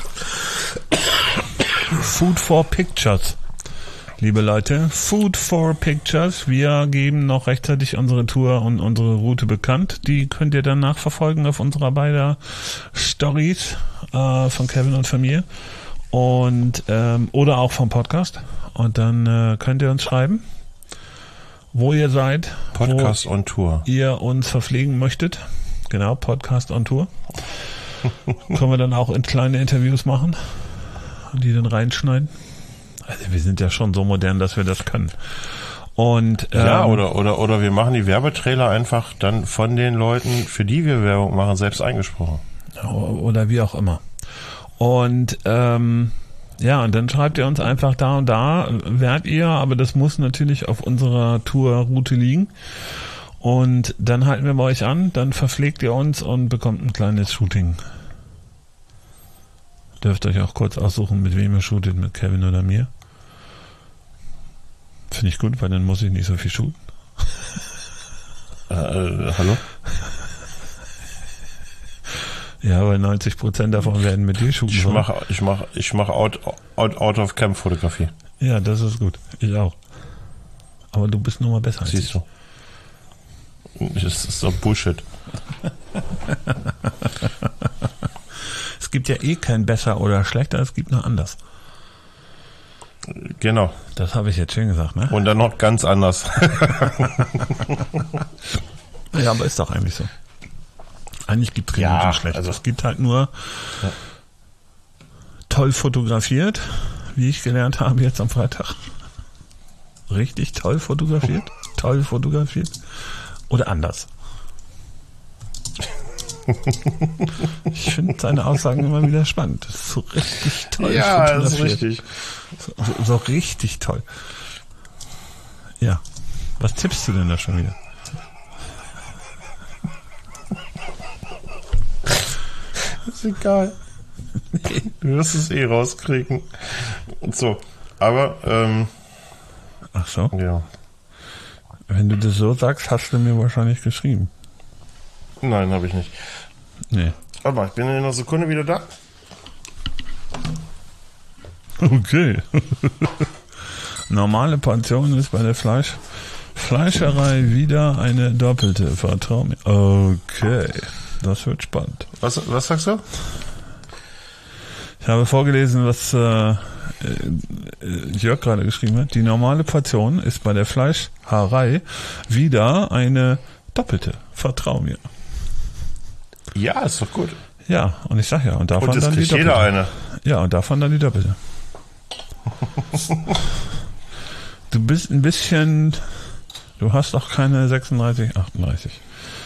Food for Pictures. Liebe Leute, Food for Pictures. Wir geben noch rechtzeitig unsere Tour und unsere Route bekannt. Die könnt ihr dann nachverfolgen auf unserer beider Stories äh, von Kevin und von mir. Und, ähm, oder auch vom Podcast. Und dann äh, könnt ihr uns schreiben, wo ihr seid, Podcast on Tour. wo ihr uns verpflegen möchtet. Genau, Podcast on Tour. Können wir dann auch in kleine Interviews machen und die dann reinschneiden. Also wir sind ja schon so modern, dass wir das können. Und ähm, Ja, oder, oder, oder wir machen die Werbetrailer einfach dann von den Leuten, für die wir Werbung machen, selbst eingesprochen. oder wie auch immer. Und ähm, ja, und dann schreibt ihr uns einfach da und da, werdet ihr, aber das muss natürlich auf unserer Tourroute liegen. Und dann halten wir bei euch an, dann verpflegt ihr uns und bekommt ein kleines Shooting. Dürft euch auch kurz aussuchen, mit wem ihr shootet, mit Kevin oder mir. Finde ich gut, weil dann muss ich nicht so viel shooten. Äh, äh, hallo? Ja, weil neunzig Prozent davon werden mit dir shooten. Ich sollen. mache ich mach, ich mach out, out, out of Camp Fotografie. Ja, das ist gut. Ich auch. Aber du bist nun mal besser als Siehst du. Das ist doch Bullshit. Es gibt ja eh kein besser oder schlechter, es gibt nur anders. Genau. Das habe ich jetzt schön gesagt, ne? Und dann noch ganz anders. Ja, aber ist doch eigentlich so. Eigentlich gibt es kein Ja, gut und schlecht. also- Es gibt halt nur Ja. toll fotografiert, wie ich gelernt habe jetzt am Freitag. Richtig toll fotografiert, toll fotografiert oder anders. Ich finde seine Aussagen immer wieder spannend. Das ist so richtig toll Ja, das ist fotografiert. richtig. So, so, so richtig toll. Ja. Was tippst du denn da schon wieder? Ist egal. Du wirst es eh rauskriegen. So, aber, ähm, Ach so. ja. Wenn du das so sagst, hast du mir wahrscheinlich geschrieben. Nein, habe ich nicht. Nee. Aber ich bin in einer Sekunde wieder da. Okay. Normale Portion ist bei der Fleisch Fleischerei wieder eine doppelte. Vertrau mir. Okay. Das wird spannend. Was, was sagst du? Ich habe vorgelesen, was äh, äh, Jörg gerade geschrieben hat. Die normale Portion ist bei der Fleischharei wieder eine doppelte. Vertrau mir. Ja, ist doch gut. Ja, und ich sag ja, und davon Und das dann die kriegt doppelte. jeder eine. Ja, und davon dann die doppelte. Du bist ein bisschen, du hast doch keine sechsunddreißig, achtunddreißig.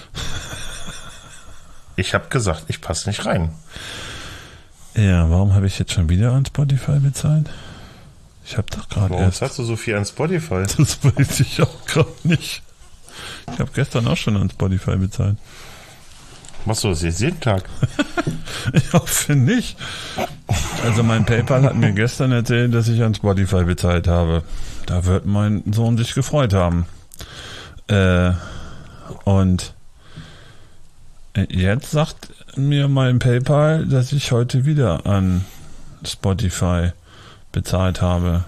Ich habe gesagt, ich passe nicht rein. Ja, warum habe ich jetzt schon wieder an Spotify bezahlt? Ich habe doch gerade Warum erst. hast du so viel an Spotify? Das weiß ich auch gerade nicht. Ich habe gestern auch schon an Spotify bezahlt. Machst du das jetzt jeden Tag? Ich hoffe nicht. Also mein PayPal hat mir gestern erzählt, dass ich an Spotify bezahlt habe. Da wird mein Sohn sich gefreut haben. Äh, und jetzt sagt mir mein PayPal, dass ich heute wieder an Spotify bezahlt habe.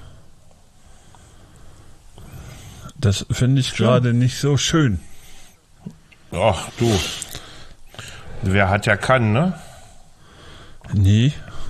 Das finde ich gerade nicht so schön. Ach du. Wer hat, ja kann, ne? Nee.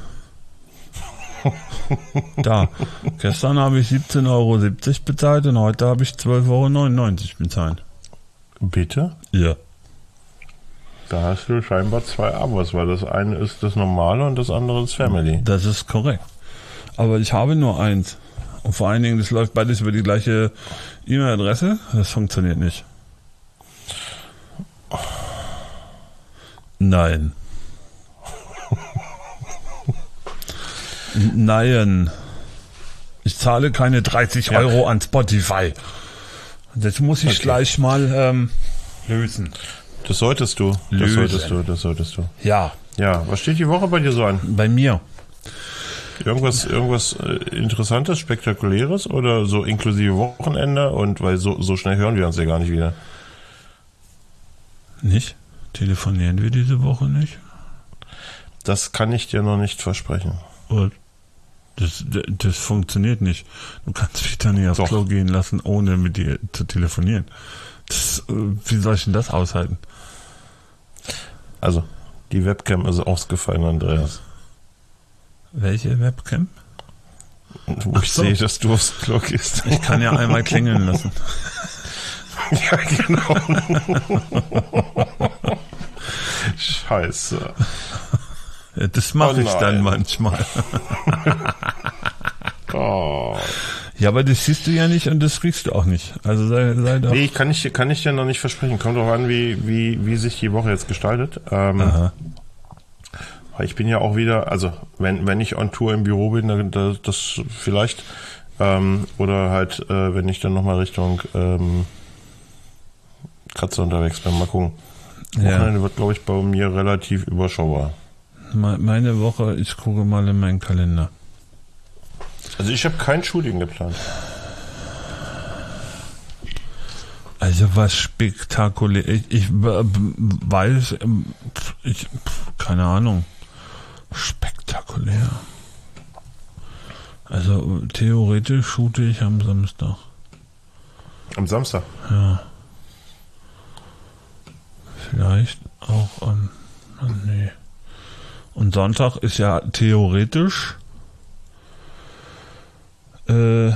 Da. Gestern habe ich siebzehn Euro siebzig bezahlt und heute habe ich zwölf Euro neunundneunzig bezahlt. Bitte? Ja. Da hast du scheinbar zwei Abos, weil das eine ist das Normale und das andere ist Family. Das ist korrekt. Aber ich habe nur eins. Und vor allen Dingen, das läuft beides über die gleiche E-Mail-Adresse. Das funktioniert nicht. Nein. Nein. Ich zahle keine dreißig Ja. Euro an Spotify. Das muss ich Okay. gleich mal ähm, lösen. Das solltest du. Das Lösen. solltest du, das solltest du. Ja, Ja, was steht die Woche bei dir so an? bei mir. Irgendwas, irgendwas äh, Interessantes, Spektakuläres oder so inklusive Wochenende? Und weil so, so schnell hören wir uns ja gar nicht wieder. Nicht? Telefonieren wir diese Woche nicht? Das kann ich dir noch nicht versprechen. Und das, das, das funktioniert nicht. Du kannst mich da nicht aufs Doch. Klo gehen lassen, ohne mit dir zu telefonieren. Das, äh, wie soll ich denn das aushalten? Also, die Webcam ist ausgefallen, Andreas. Welche Webcam? Wo Ach ich so. sehe, dass du aufs Klo gehst. Ich kann ja einmal klingeln lassen. Ja, genau. Scheiße. Ja, das mache Oh ich dann nein. manchmal. Oh. Ja, aber das siehst du ja nicht und das riechst du auch nicht. Also sei, sei doch. Nee, ich kann ich, kann ich dir noch nicht versprechen. Kommt drauf an, wie, wie, wie sich die Woche jetzt gestaltet. Ähm, Aha. Ich bin ja auch wieder, also wenn, wenn ich on Tour im Büro bin, dann das, das vielleicht. Ähm, oder halt, äh, wenn ich dann nochmal Richtung ähm, Katze unterwegs bin. Mal gucken. Ja. Wochenende wird, glaube ich, bei mir relativ überschaubar. Me- Meine Woche, ich gucke mal in meinen Kalender. Also ich habe kein Shooting geplant. Also was spektakulär. Ich, ich b- b- weiß, ähm, ich, keine Ahnung. Spektakulär. Also theoretisch shoote ich am Samstag. Am Samstag. Ja. Vielleicht auch am. ah, nee. Und Sonntag ist ja theoretisch. Äh,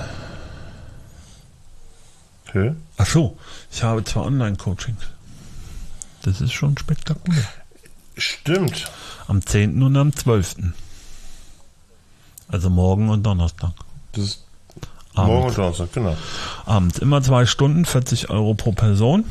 Okay. ach so, ich habe zwei Online-Coachings. Das ist schon spektakulär. Stimmt. Am zehnten und am zwölften. Also morgen und Donnerstag. Das ist Abend. morgen und Donnerstag, genau. Abends. Immer zwei Stunden, vierzig Euro pro Person.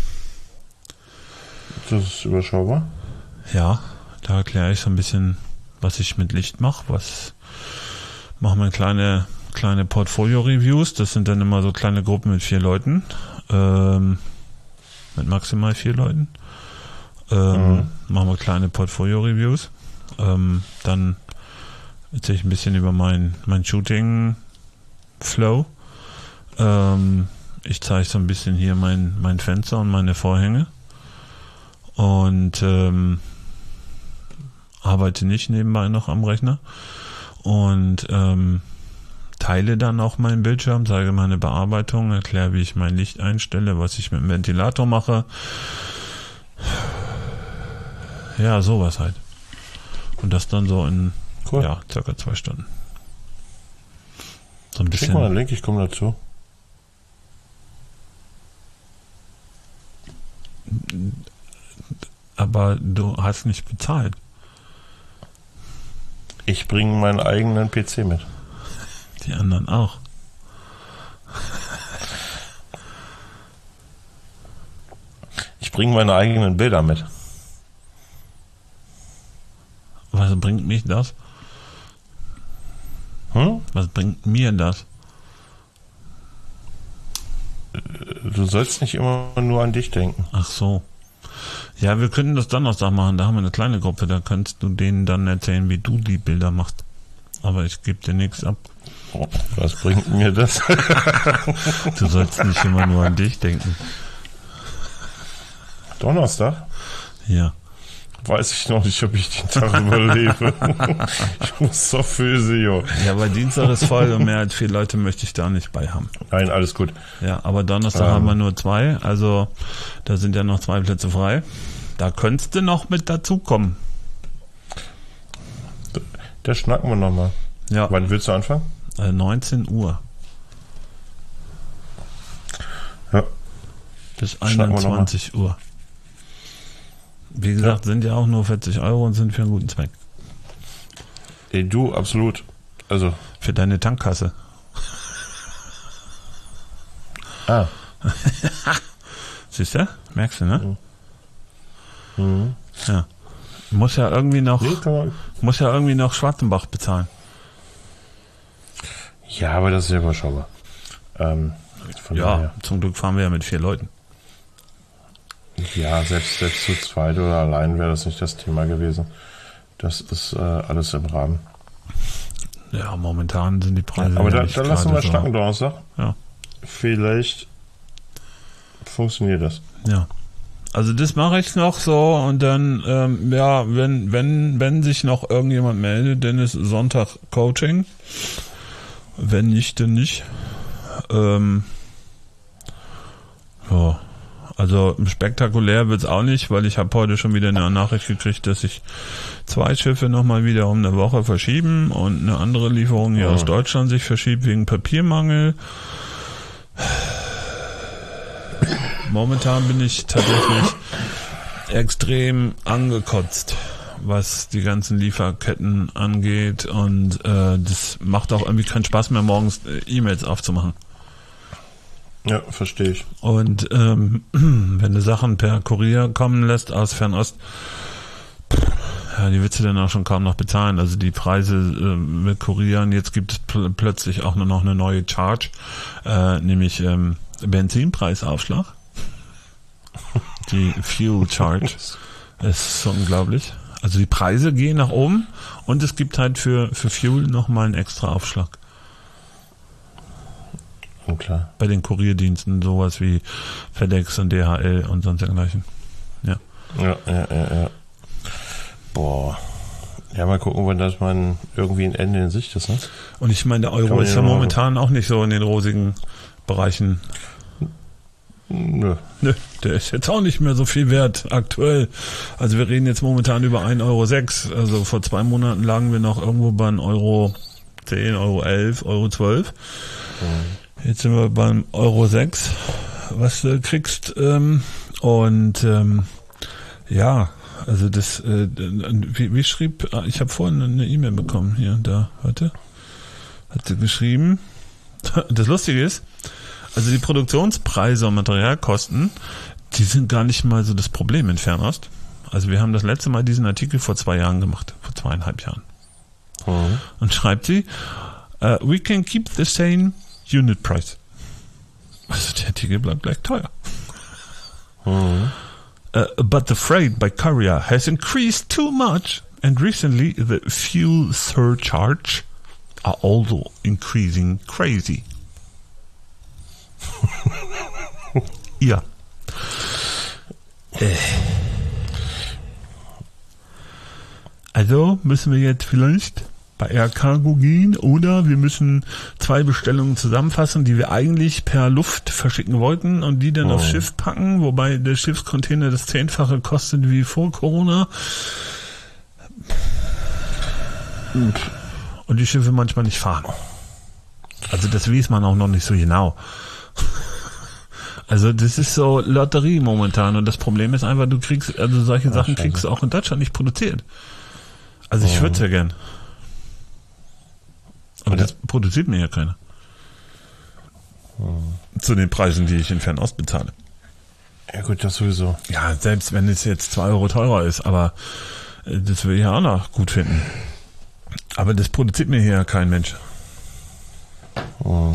Das ist überschaubar. Ja, da erkläre ich so ein bisschen, was ich mit Licht mache. Was machen wir kleine, kleine Portfolio-Reviews. Das sind dann immer so kleine Gruppen mit vier Leuten. Ähm, mit maximal vier Leuten. Ähm, Mhm. Machen wir kleine Portfolio-Reviews. Ähm, dann erzähle ich ein bisschen über mein, mein Shooting-Flow. Ähm, ich zeige so ein bisschen hier mein, mein Fenster und meine Vorhänge. Und ähm, arbeite nicht nebenbei noch am Rechner. Und ähm, teile dann auch meinen Bildschirm, zeige meine Bearbeitung, erkläre, wie ich mein Licht einstelle, was ich mit dem Ventilator mache. Ja, sowas halt. Und das dann so in Cool. ja, circa zwei Stunden. So ein Schick mal einen bisschen. Link, ich komme dazu. Aber du hast nicht bezahlt. Ich bringe meinen eigenen P C mit. Die anderen auch. Ich bringe meine eigenen Bilder mit. Was bringt mich das? Hm? Was bringt mir das? Du sollst nicht immer nur an dich denken. Ach so. Ja, wir könnten das Donnerstag machen. Da haben wir eine kleine Gruppe. Da kannst du denen dann erzählen, wie du die Bilder machst. Aber ich gebe dir nichts ab. Was bringt mir das? Du sollst nicht immer nur an dich denken. Donnerstag? Ja. Weiß ich noch nicht, ob ich den Tag überlebe. Ich muss zur Physio. Ja, aber Dienstag ist voll und mehr als vier Leute möchte ich da nicht bei haben. Nein, alles gut. Ja, aber Donnerstag Ähm. haben wir nur zwei. Also da sind ja noch zwei Plätze frei. Da könntest du noch mit dazukommen. Da schnacken wir nochmal. Ja, Wann willst du anfangen? äh, neunzehn Uhr Ja. bis Schnacken wir noch mal. einundzwanzig Uhr. Wie gesagt, sind ja auch nur vierzig Euro und sind für einen guten Zweck. Ey, du, absolut. Also, Für deine Tankkasse. Ah. Siehst du? Merkst du, ne? Mhm. Ja. Muss ja irgendwie noch, Nee, kann man. muss ja irgendwie noch Schwarzenbach bezahlen. Ja, aber das ist ja überschaubar. Ähm, von Ja, daher. zum Glück fahren wir ja mit vier Leuten. Ja, selbst, selbst zu zweit oder allein wäre das nicht das Thema gewesen. Das ist äh, alles im Rahmen. Ja, momentan sind die Preise. Aber ja da, nicht dann lassen wir gerade so. schnacken Donnerstag. Ja. Vielleicht funktioniert das. Ja. Also das mache ich noch so und dann, ähm, ja, wenn, wenn, wenn sich noch irgendjemand meldet, dann ist Sonntag Coaching. Wenn nicht, dann nicht. Ähm, ja. Also spektakulär wird's auch nicht, weil ich habe heute schon wieder eine Nachricht gekriegt, dass sich zwei Schiffe nochmal wieder um eine Woche verschieben und eine andere Lieferung hier Oh. aus Deutschland sich verschiebt wegen Papiermangel. Momentan bin ich tatsächlich extrem angekotzt, was die ganzen Lieferketten angeht und äh, das macht auch irgendwie keinen Spaß mehr, morgens äh, E-Mails aufzumachen. Ja, verstehe ich. Und ähm, wenn du Sachen per Kurier kommen lässt aus Fernost, ja, die willst du dann auch schon kaum noch bezahlen. Also die Preise äh, mit Kurieren, jetzt gibt es pl- plötzlich auch nur noch eine neue Charge, äh, nämlich ähm, Benzinpreisaufschlag. Die Fuel Charge ist so unglaublich. Also die Preise gehen nach oben und es gibt halt für, für Fuel nochmal einen extra Aufschlag. Und klar. Bei den Kurierdiensten, sowas wie FedEx und D H L und sonst dergleichen. Ja. Ja, ja, ja, ja. Boah. Ja, mal gucken, wann das mal irgendwie ein Ende in Sicht ist, ne? Und ich meine, der Kann Euro man ist ja ja noch momentan auch nicht so in den rosigen Bereichen. Nö. Nö, der ist jetzt auch nicht mehr so viel wert aktuell. Also wir reden jetzt momentan über ein Euro sechs. Also vor zwei Monaten lagen wir noch irgendwo bei einem Euro zehn, Euro elf, Euro zwölf. Mhm. Jetzt sind wir beim Euro sechs, was du kriegst. Ähm, und ähm, ja, also das, äh, wie, wie schrieb, ich habe vorhin eine E-Mail bekommen, hier, da, heute, hat sie geschrieben. Das Lustige ist, also die Produktionspreise und Materialkosten, die sind gar nicht mal so das Problem in Fernost. Also wir haben das letzte Mal diesen Artikel vor zwei Jahren gemacht, vor zweieinhalb Jahren. Mhm. Und schreibt sie, uh, we can keep the same unit price. Also der Artikel bleibt gleich teuer. Mhm. Uh, but the freight by courier has increased too much and recently the fuel surcharge are also increasing crazy. Ja. Äh. Also müssen wir jetzt vielleicht bei Air Cargo gehen oder wir müssen zwei Bestellungen zusammenfassen, die wir eigentlich per Luft verschicken wollten und die dann oh. aufs Schiff packen, wobei der Schiffscontainer das Zehnfache kostet wie vor Corona. Und die Schiffe manchmal nicht fahren. Also das weiß man auch noch nicht so genau. Also das ist so Lotterie momentan und das Problem ist einfach, du kriegst, also solche Ach, Sachen Scheiße. kriegst du auch in Deutschland nicht produziert. Also ich Oh. würde es ja gern. Aber Ja. das produziert mir ja keiner. Zu den Preisen, die ich in Fernost bezahle. Ja gut, das sowieso. Ja, selbst wenn es jetzt zwei Euro teurer ist, aber äh, das will ich ja auch noch gut finden. Aber das produziert mir hier ja kein Mensch. Oh.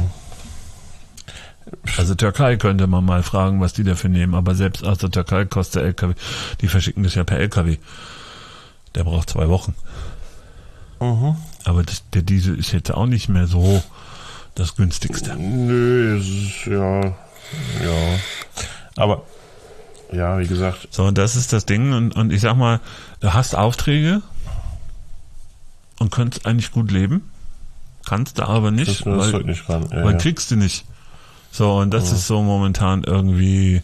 Also Türkei könnte man mal fragen, was die dafür nehmen, aber selbst aus der Türkei kostet der L K W, die verschicken das ja per L K W. Der braucht zwei Wochen. Mhm. Aber das, der Diesel ist jetzt auch nicht mehr so das günstigste. Nö, es ist ja, ja. Aber, ja, wie gesagt. So, und das ist das Ding. Und, und ich sag mal, du hast Aufträge und könntest eigentlich gut leben. Kannst du aber nicht, Das, das weil, halt nicht ran. Ja, weil ja. kriegst du nicht. So, und das Ja. ist so momentan irgendwie,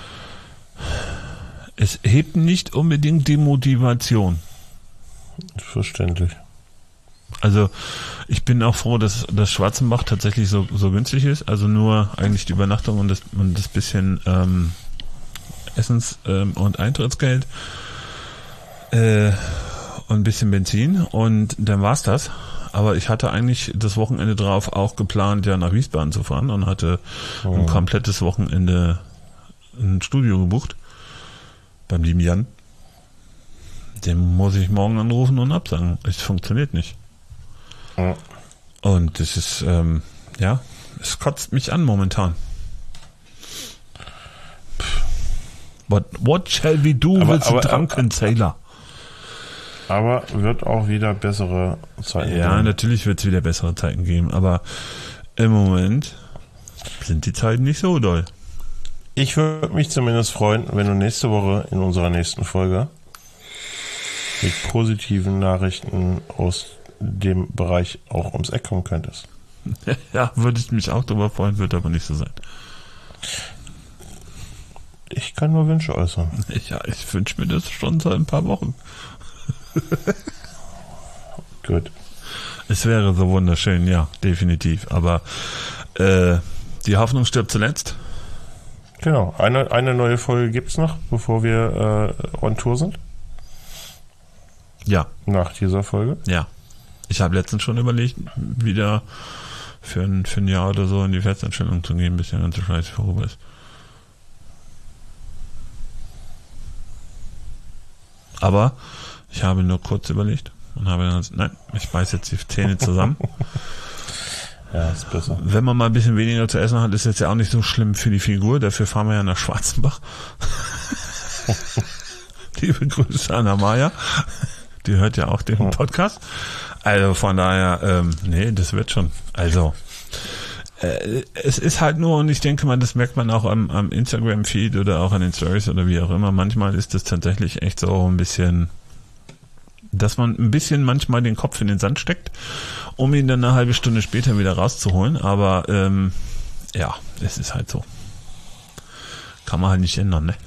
es hebt nicht unbedingt die Motivation. Verständlich. Also ich bin auch froh, dass das Schwarzenbach tatsächlich so, so günstig ist. Also nur eigentlich die Übernachtung und das, und das bisschen ähm, Essens- ähm, und Eintrittsgeld äh, und ein bisschen Benzin und dann war's das. aber ich hatte eigentlich das Wochenende drauf auch geplant, ja nach Wiesbaden zu fahren und hatte oh. ein komplettes Wochenende ein Studio gebucht beim lieben Jan. Den muss ich morgen anrufen und absagen. Es funktioniert nicht. Oh. Und das ist, ähm, ja, es kotzt mich an momentan. What, what shall we do aber, with the aber, drunken aber, sailor? Aber wird auch wieder bessere Zeiten Ja, geben. natürlich wird es wieder bessere Zeiten geben, aber im Moment sind die Zeiten nicht so doll. Ich würde mich zumindest freuen, wenn du nächste Woche in unserer nächsten Folge mit positiven Nachrichten aus dem Bereich auch ums Eck kommen könntest. Ja, würde ich mich auch darüber freuen, wird aber nicht so sein. Ich kann nur Wünsche äußern. Ja, ich wünsche mir das schon seit ein paar Wochen. Gut. Es wäre so wunderschön, ja, definitiv. Aber äh, die Hoffnung stirbt zuletzt. Genau. Eine, eine neue Folge gibt's noch, bevor wir äh, on Tour sind. Ja. Nach dieser Folge. Ja. Ich habe letztens schon überlegt, wieder für ein, für ein Jahr oder so in die Festanstellung zu gehen, bis der ganze Scheiß vorüber ist. Aber ich habe nur kurz überlegt und habe dann gesagt, nein, ich beiß jetzt die Zähne zusammen. Ja, ist besser. Wenn man mal ein bisschen weniger zu essen hat, ist jetzt ja auch nicht so schlimm für die Figur. Dafür fahren wir ja nach Schwarzenbach. Liebe Grüße an Amaya. Die hört ja auch den Podcast. Also von daher, ähm, nee, das wird schon. Also äh, es ist halt nur, und ich denke mal, das merkt man auch am, am Instagram-Feed oder auch an den Stories oder wie auch immer. Manchmal ist es tatsächlich echt so ein bisschen, dass man ein bisschen manchmal den Kopf in den Sand steckt, um ihn dann eine halbe Stunde später wieder rauszuholen. Aber ähm, ja, es ist halt so. Kann man halt nicht ändern, ne?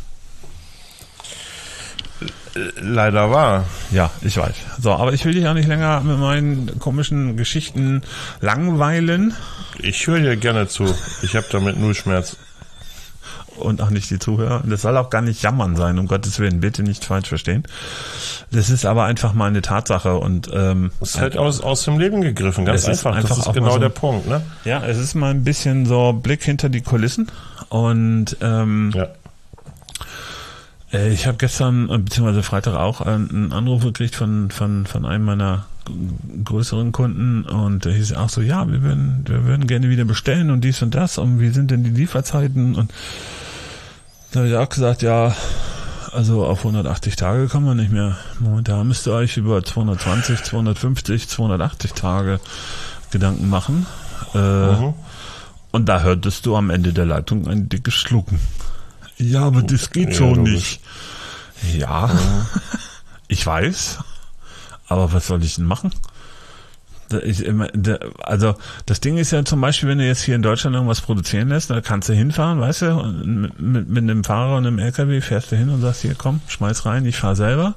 Leider wahr. Ja, ich weiß. So, aber ich will dich auch nicht länger mit meinen komischen Geschichten langweilen. Ich höre dir gerne zu. Ich habe damit null Schmerz. Und auch nicht die Zuhörer. Das soll auch gar nicht jammern sein, um Gottes Willen. Bitte nicht falsch verstehen. Das ist aber einfach mal eine Tatsache. Und ähm, das ist halt aus, aus dem Leben gegriffen. Ganz einfach. einfach. Das ist genau so der Punkt, ne? Ja, es ist mal ein bisschen so Blick hinter die Kulissen. Und ähm, ja. Ich habe gestern, beziehungsweise Freitag auch, einen Anruf gekriegt von, von, von einem meiner größeren Kunden und der hieß auch so, ja, wir würden, wir würden gerne wieder bestellen und dies und das und wie sind denn die Lieferzeiten? Und da habe ich auch gesagt, ja, also auf hundertachtzig Tage kann man nicht mehr. Momentan müsst ihr euch über zweihundertzwanzig, zweihundertfünfzig, zweihundertachtzig Tage Gedanken machen. Äh, mhm. Und da hörtest du am Ende der Leitung ein dickes Schlucken. Ja, aber das geht ja, so nicht. Ja, ja, ich weiß. Aber was soll ich denn machen? Ich, also das Ding ist ja zum Beispiel, wenn du jetzt hier in Deutschland irgendwas produzieren lässt, da kannst du hinfahren, weißt du, und mit, mit, mit einem Fahrer und einem L K W fährst du hin und sagst, hier komm, schmeiß rein, ich fahr selber.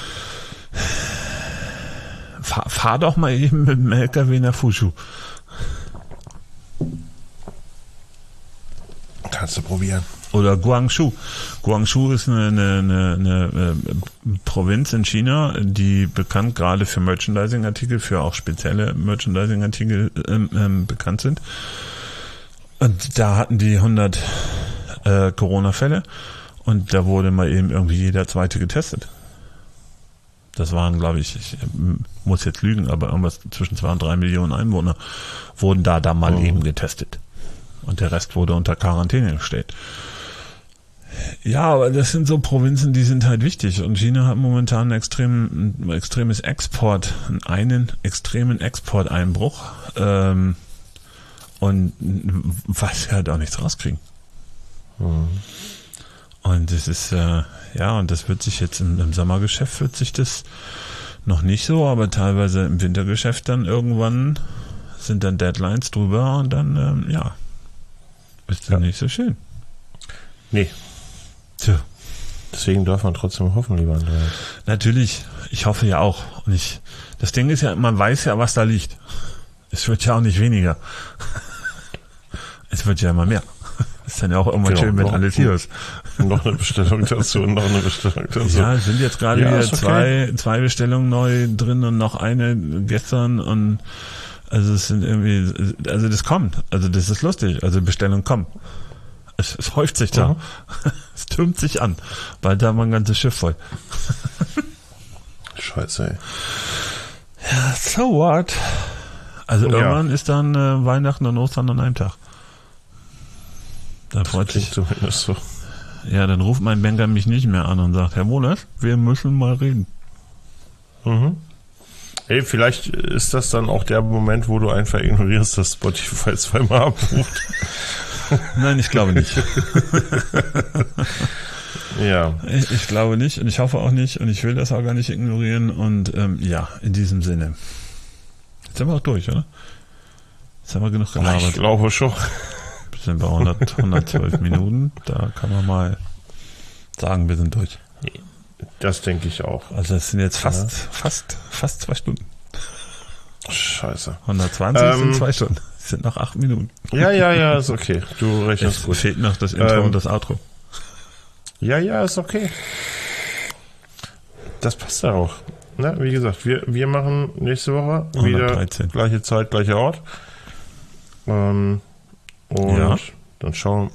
Fahr, fahr doch mal eben mit dem L K W nach Fushu. Kannst du probieren. Oder Guangzhou. Guangzhou ist eine, eine, eine, eine Provinz in China, die bekannt gerade für Merchandising-Artikel, für auch spezielle Merchandising-Artikel ähm, ähm, bekannt sind. Und da hatten die hundert äh, Corona-Fälle und da wurde mal eben irgendwie jeder zweite getestet. Das waren, glaube ich, ich muss jetzt lügen, aber irgendwas zwischen zwei und drei Millionen Einwohner wurden da da mal oh. eben getestet. Und der Rest wurde unter Quarantäne gestellt. Ja, aber das sind so Provinzen, die sind halt wichtig. Und China hat momentan einen extremen, ein extremes Export, einen extremen Exporteinbruch. Ähm, und was sie halt auch nichts rauskriegen. Mhm. Und das ist, äh, ja, und das wird sich jetzt im, im Sommergeschäft wird sich das noch nicht so, aber teilweise im Wintergeschäft dann irgendwann sind dann Deadlines drüber und dann, ähm, ja, ist dann ja. nicht so schön. Nee. Tja. Deswegen darf man trotzdem hoffen, lieber Andreas. Natürlich. Ich hoffe ja auch. Und ich, das Ding ist ja, man weiß ja, was da liegt. Es wird ja auch nicht weniger. Es wird ja immer mehr. Ist dann ja auch irgendwann Genau, schön, wenn noch- alles hier ist. Noch eine Bestellung dazu und noch eine Bestellung dazu. Ja, es sind jetzt gerade Ja, wieder ist okay. zwei, zwei Bestellungen neu drin und noch eine gestern und also es sind irgendwie, also das kommt, also das ist lustig, also Bestellungen kommen. Es, es häuft sich da. Mhm. Es türmt sich an. Bald haben wir ein ganzes Schiff voll. Scheiße, ey. Ja, so what? Also Ja. irgendwann ist dann äh, Weihnachten und Ostern an einem Tag. Da freut Klingt sich. zumindest so. Ja, dann ruft mein Banker mich nicht mehr an und sagt, Herr Wohlers, wir müssen mal reden. Mhm. Ey, vielleicht ist das dann auch der Moment, wo du einfach ignorierst, dass Spotify zweimal abruft. Nein, ich glaube nicht. Ja. Ich, ich glaube nicht und ich hoffe auch nicht und ich will das auch gar nicht ignorieren und ähm, ja, in diesem Sinne. Jetzt sind wir auch durch, oder? Jetzt haben wir genug Ich gelabert. glaube schon. Jetzt sind wir hundert, hundertzwölf Minuten. Da kann man mal sagen, wir sind durch. Das denke ich auch. Also es sind jetzt fast, Ja. fast, fast zwei Stunden. Scheiße. hundertzwanzig Ähm, sind zwei Stunden. Es sind noch acht Minuten. Ja, ja, ja, ist okay. Du rechnest Es gut. fehlt noch das Intro Ähm, und das Outro. Ja, ja, ist okay. Das passt ja auch. Na, wie gesagt, wir, wir machen nächste Woche wieder hundertdreizehn. gleiche Zeit, gleicher Ort. Ähm, und Ja. dann schauen.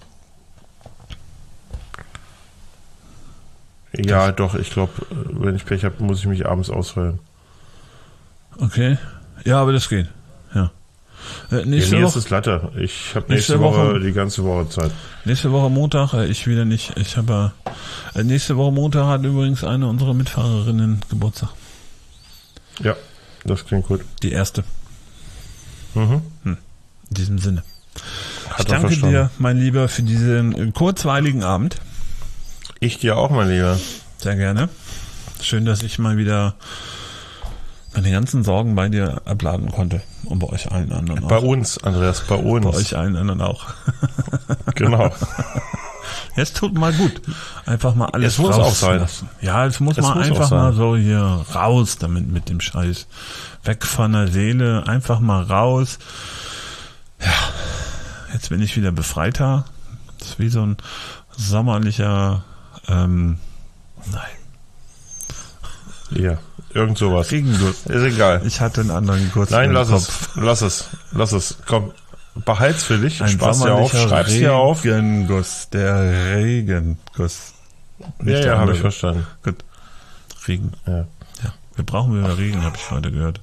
Ja, doch, ich glaube, wenn ich Pech habe, muss ich mich abends ausfallen. Okay. Ja, aber das geht. Ja. Äh, Ja, nächste, mir ist Woche, es Latte. Ich habe nächste nächste, Woche, Woche- die ganze Woche Zeit. nächste Woche Montag, äh, ich wieder nicht. Ich habe äh, nächste Woche Montag hat übrigens eine unserer Mitfahrerinnen Geburtstag. Ja, das klingt gut. Die erste. Mhm. In diesem Sinne. Hat Ich er danke verstanden. dir, mein Lieber, für diesen äh, kurzweiligen Abend. Ich dir auch, mein Lieber. Sehr gerne. Schön, dass ich mal wieder meine ganzen Sorgen bei dir abladen konnte. Und bei euch allen anderen auch. Bei uns, Andreas, bei uns. Bei euch allen anderen auch. Genau. Es tut mal gut. Einfach mal alles Es muss auch sein. rauslassen. Ja, es muss Es mal muss auch einfach sein. mal so hier raus damit mit dem Scheiß. Weg von der Seele, einfach mal raus. Ja, jetzt bin ich wieder befreiter. Das ist wie so ein sommerlicher, ähm, nein, Ja, irgend sowas. Regenguss. Ist egal. Ich hatte einen anderen Guss Nein, im lass Kopf. es. Lass es. Lass es. Komm, behalt's für dich. Ein Spaß dir auf. sommerlicher Schreib's dir auf. Regenguss. Der Regenguss. Nicht Ja, der ja, habe ich andere. verstanden. Gut. Regen. Ja. Ja. Wir brauchen wieder Regen, habe ich heute gehört.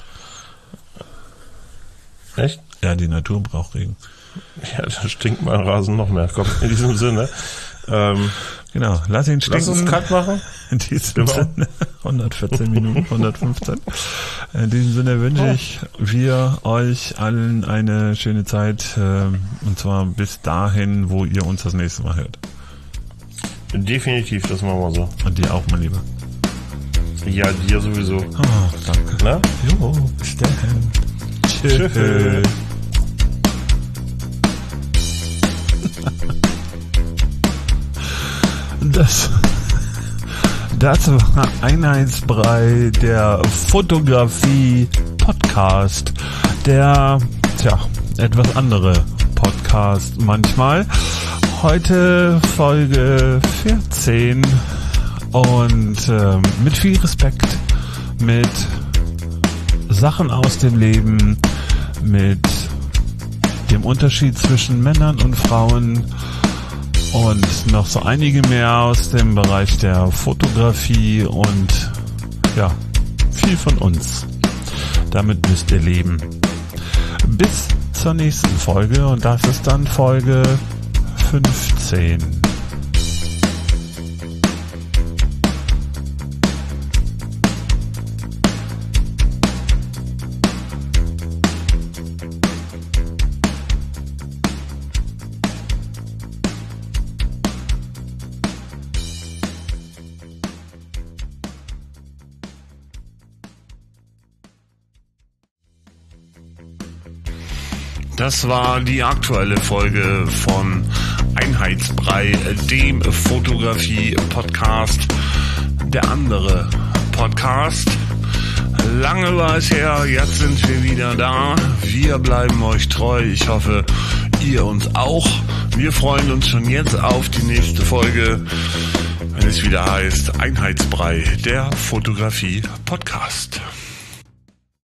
Echt? Ja, die Natur braucht Regen. Ja, da stinkt mein Rasen noch mehr. Komm, in diesem Sinne. Ähm, Genau, lass ihn lass uns stinken. Cut machen. In diesem Genau. Sinne, hundertvierzehn Minuten, hundertfünfzehn. In diesem Sinne wünsche ich wir euch allen eine schöne Zeit, ähm, und zwar bis dahin, wo ihr uns das nächste Mal hört. Definitiv, das machen wir so. Und dir auch, mein Lieber. Ja, dir sowieso. Oh, danke. Na? Jo, bis dahin. Tschüss. Tschüss. Das, das war Einheitsbrei, der Fotografie-Podcast, der, tja, etwas andere Podcast manchmal. Heute Folge vierzehn und ähm, mit viel Respekt, mit Sachen aus dem Leben, mit dem Unterschied zwischen Männern und Frauen und noch so einige mehr aus dem Bereich der Fotografie und ja, viel von uns. Damit müsst ihr leben. Bis zur nächsten Folge und das ist dann Folge fünfzehn. Das war die aktuelle Folge von Einheitsbrei, dem Fotografie-Podcast, der andere Podcast. Lange war es her, jetzt sind wir wieder da. Wir bleiben euch treu. Ich hoffe, ihr uns auch. Wir freuen uns schon jetzt auf die nächste Folge, wenn es wieder heißt Einheitsbrei, der Fotografie-Podcast.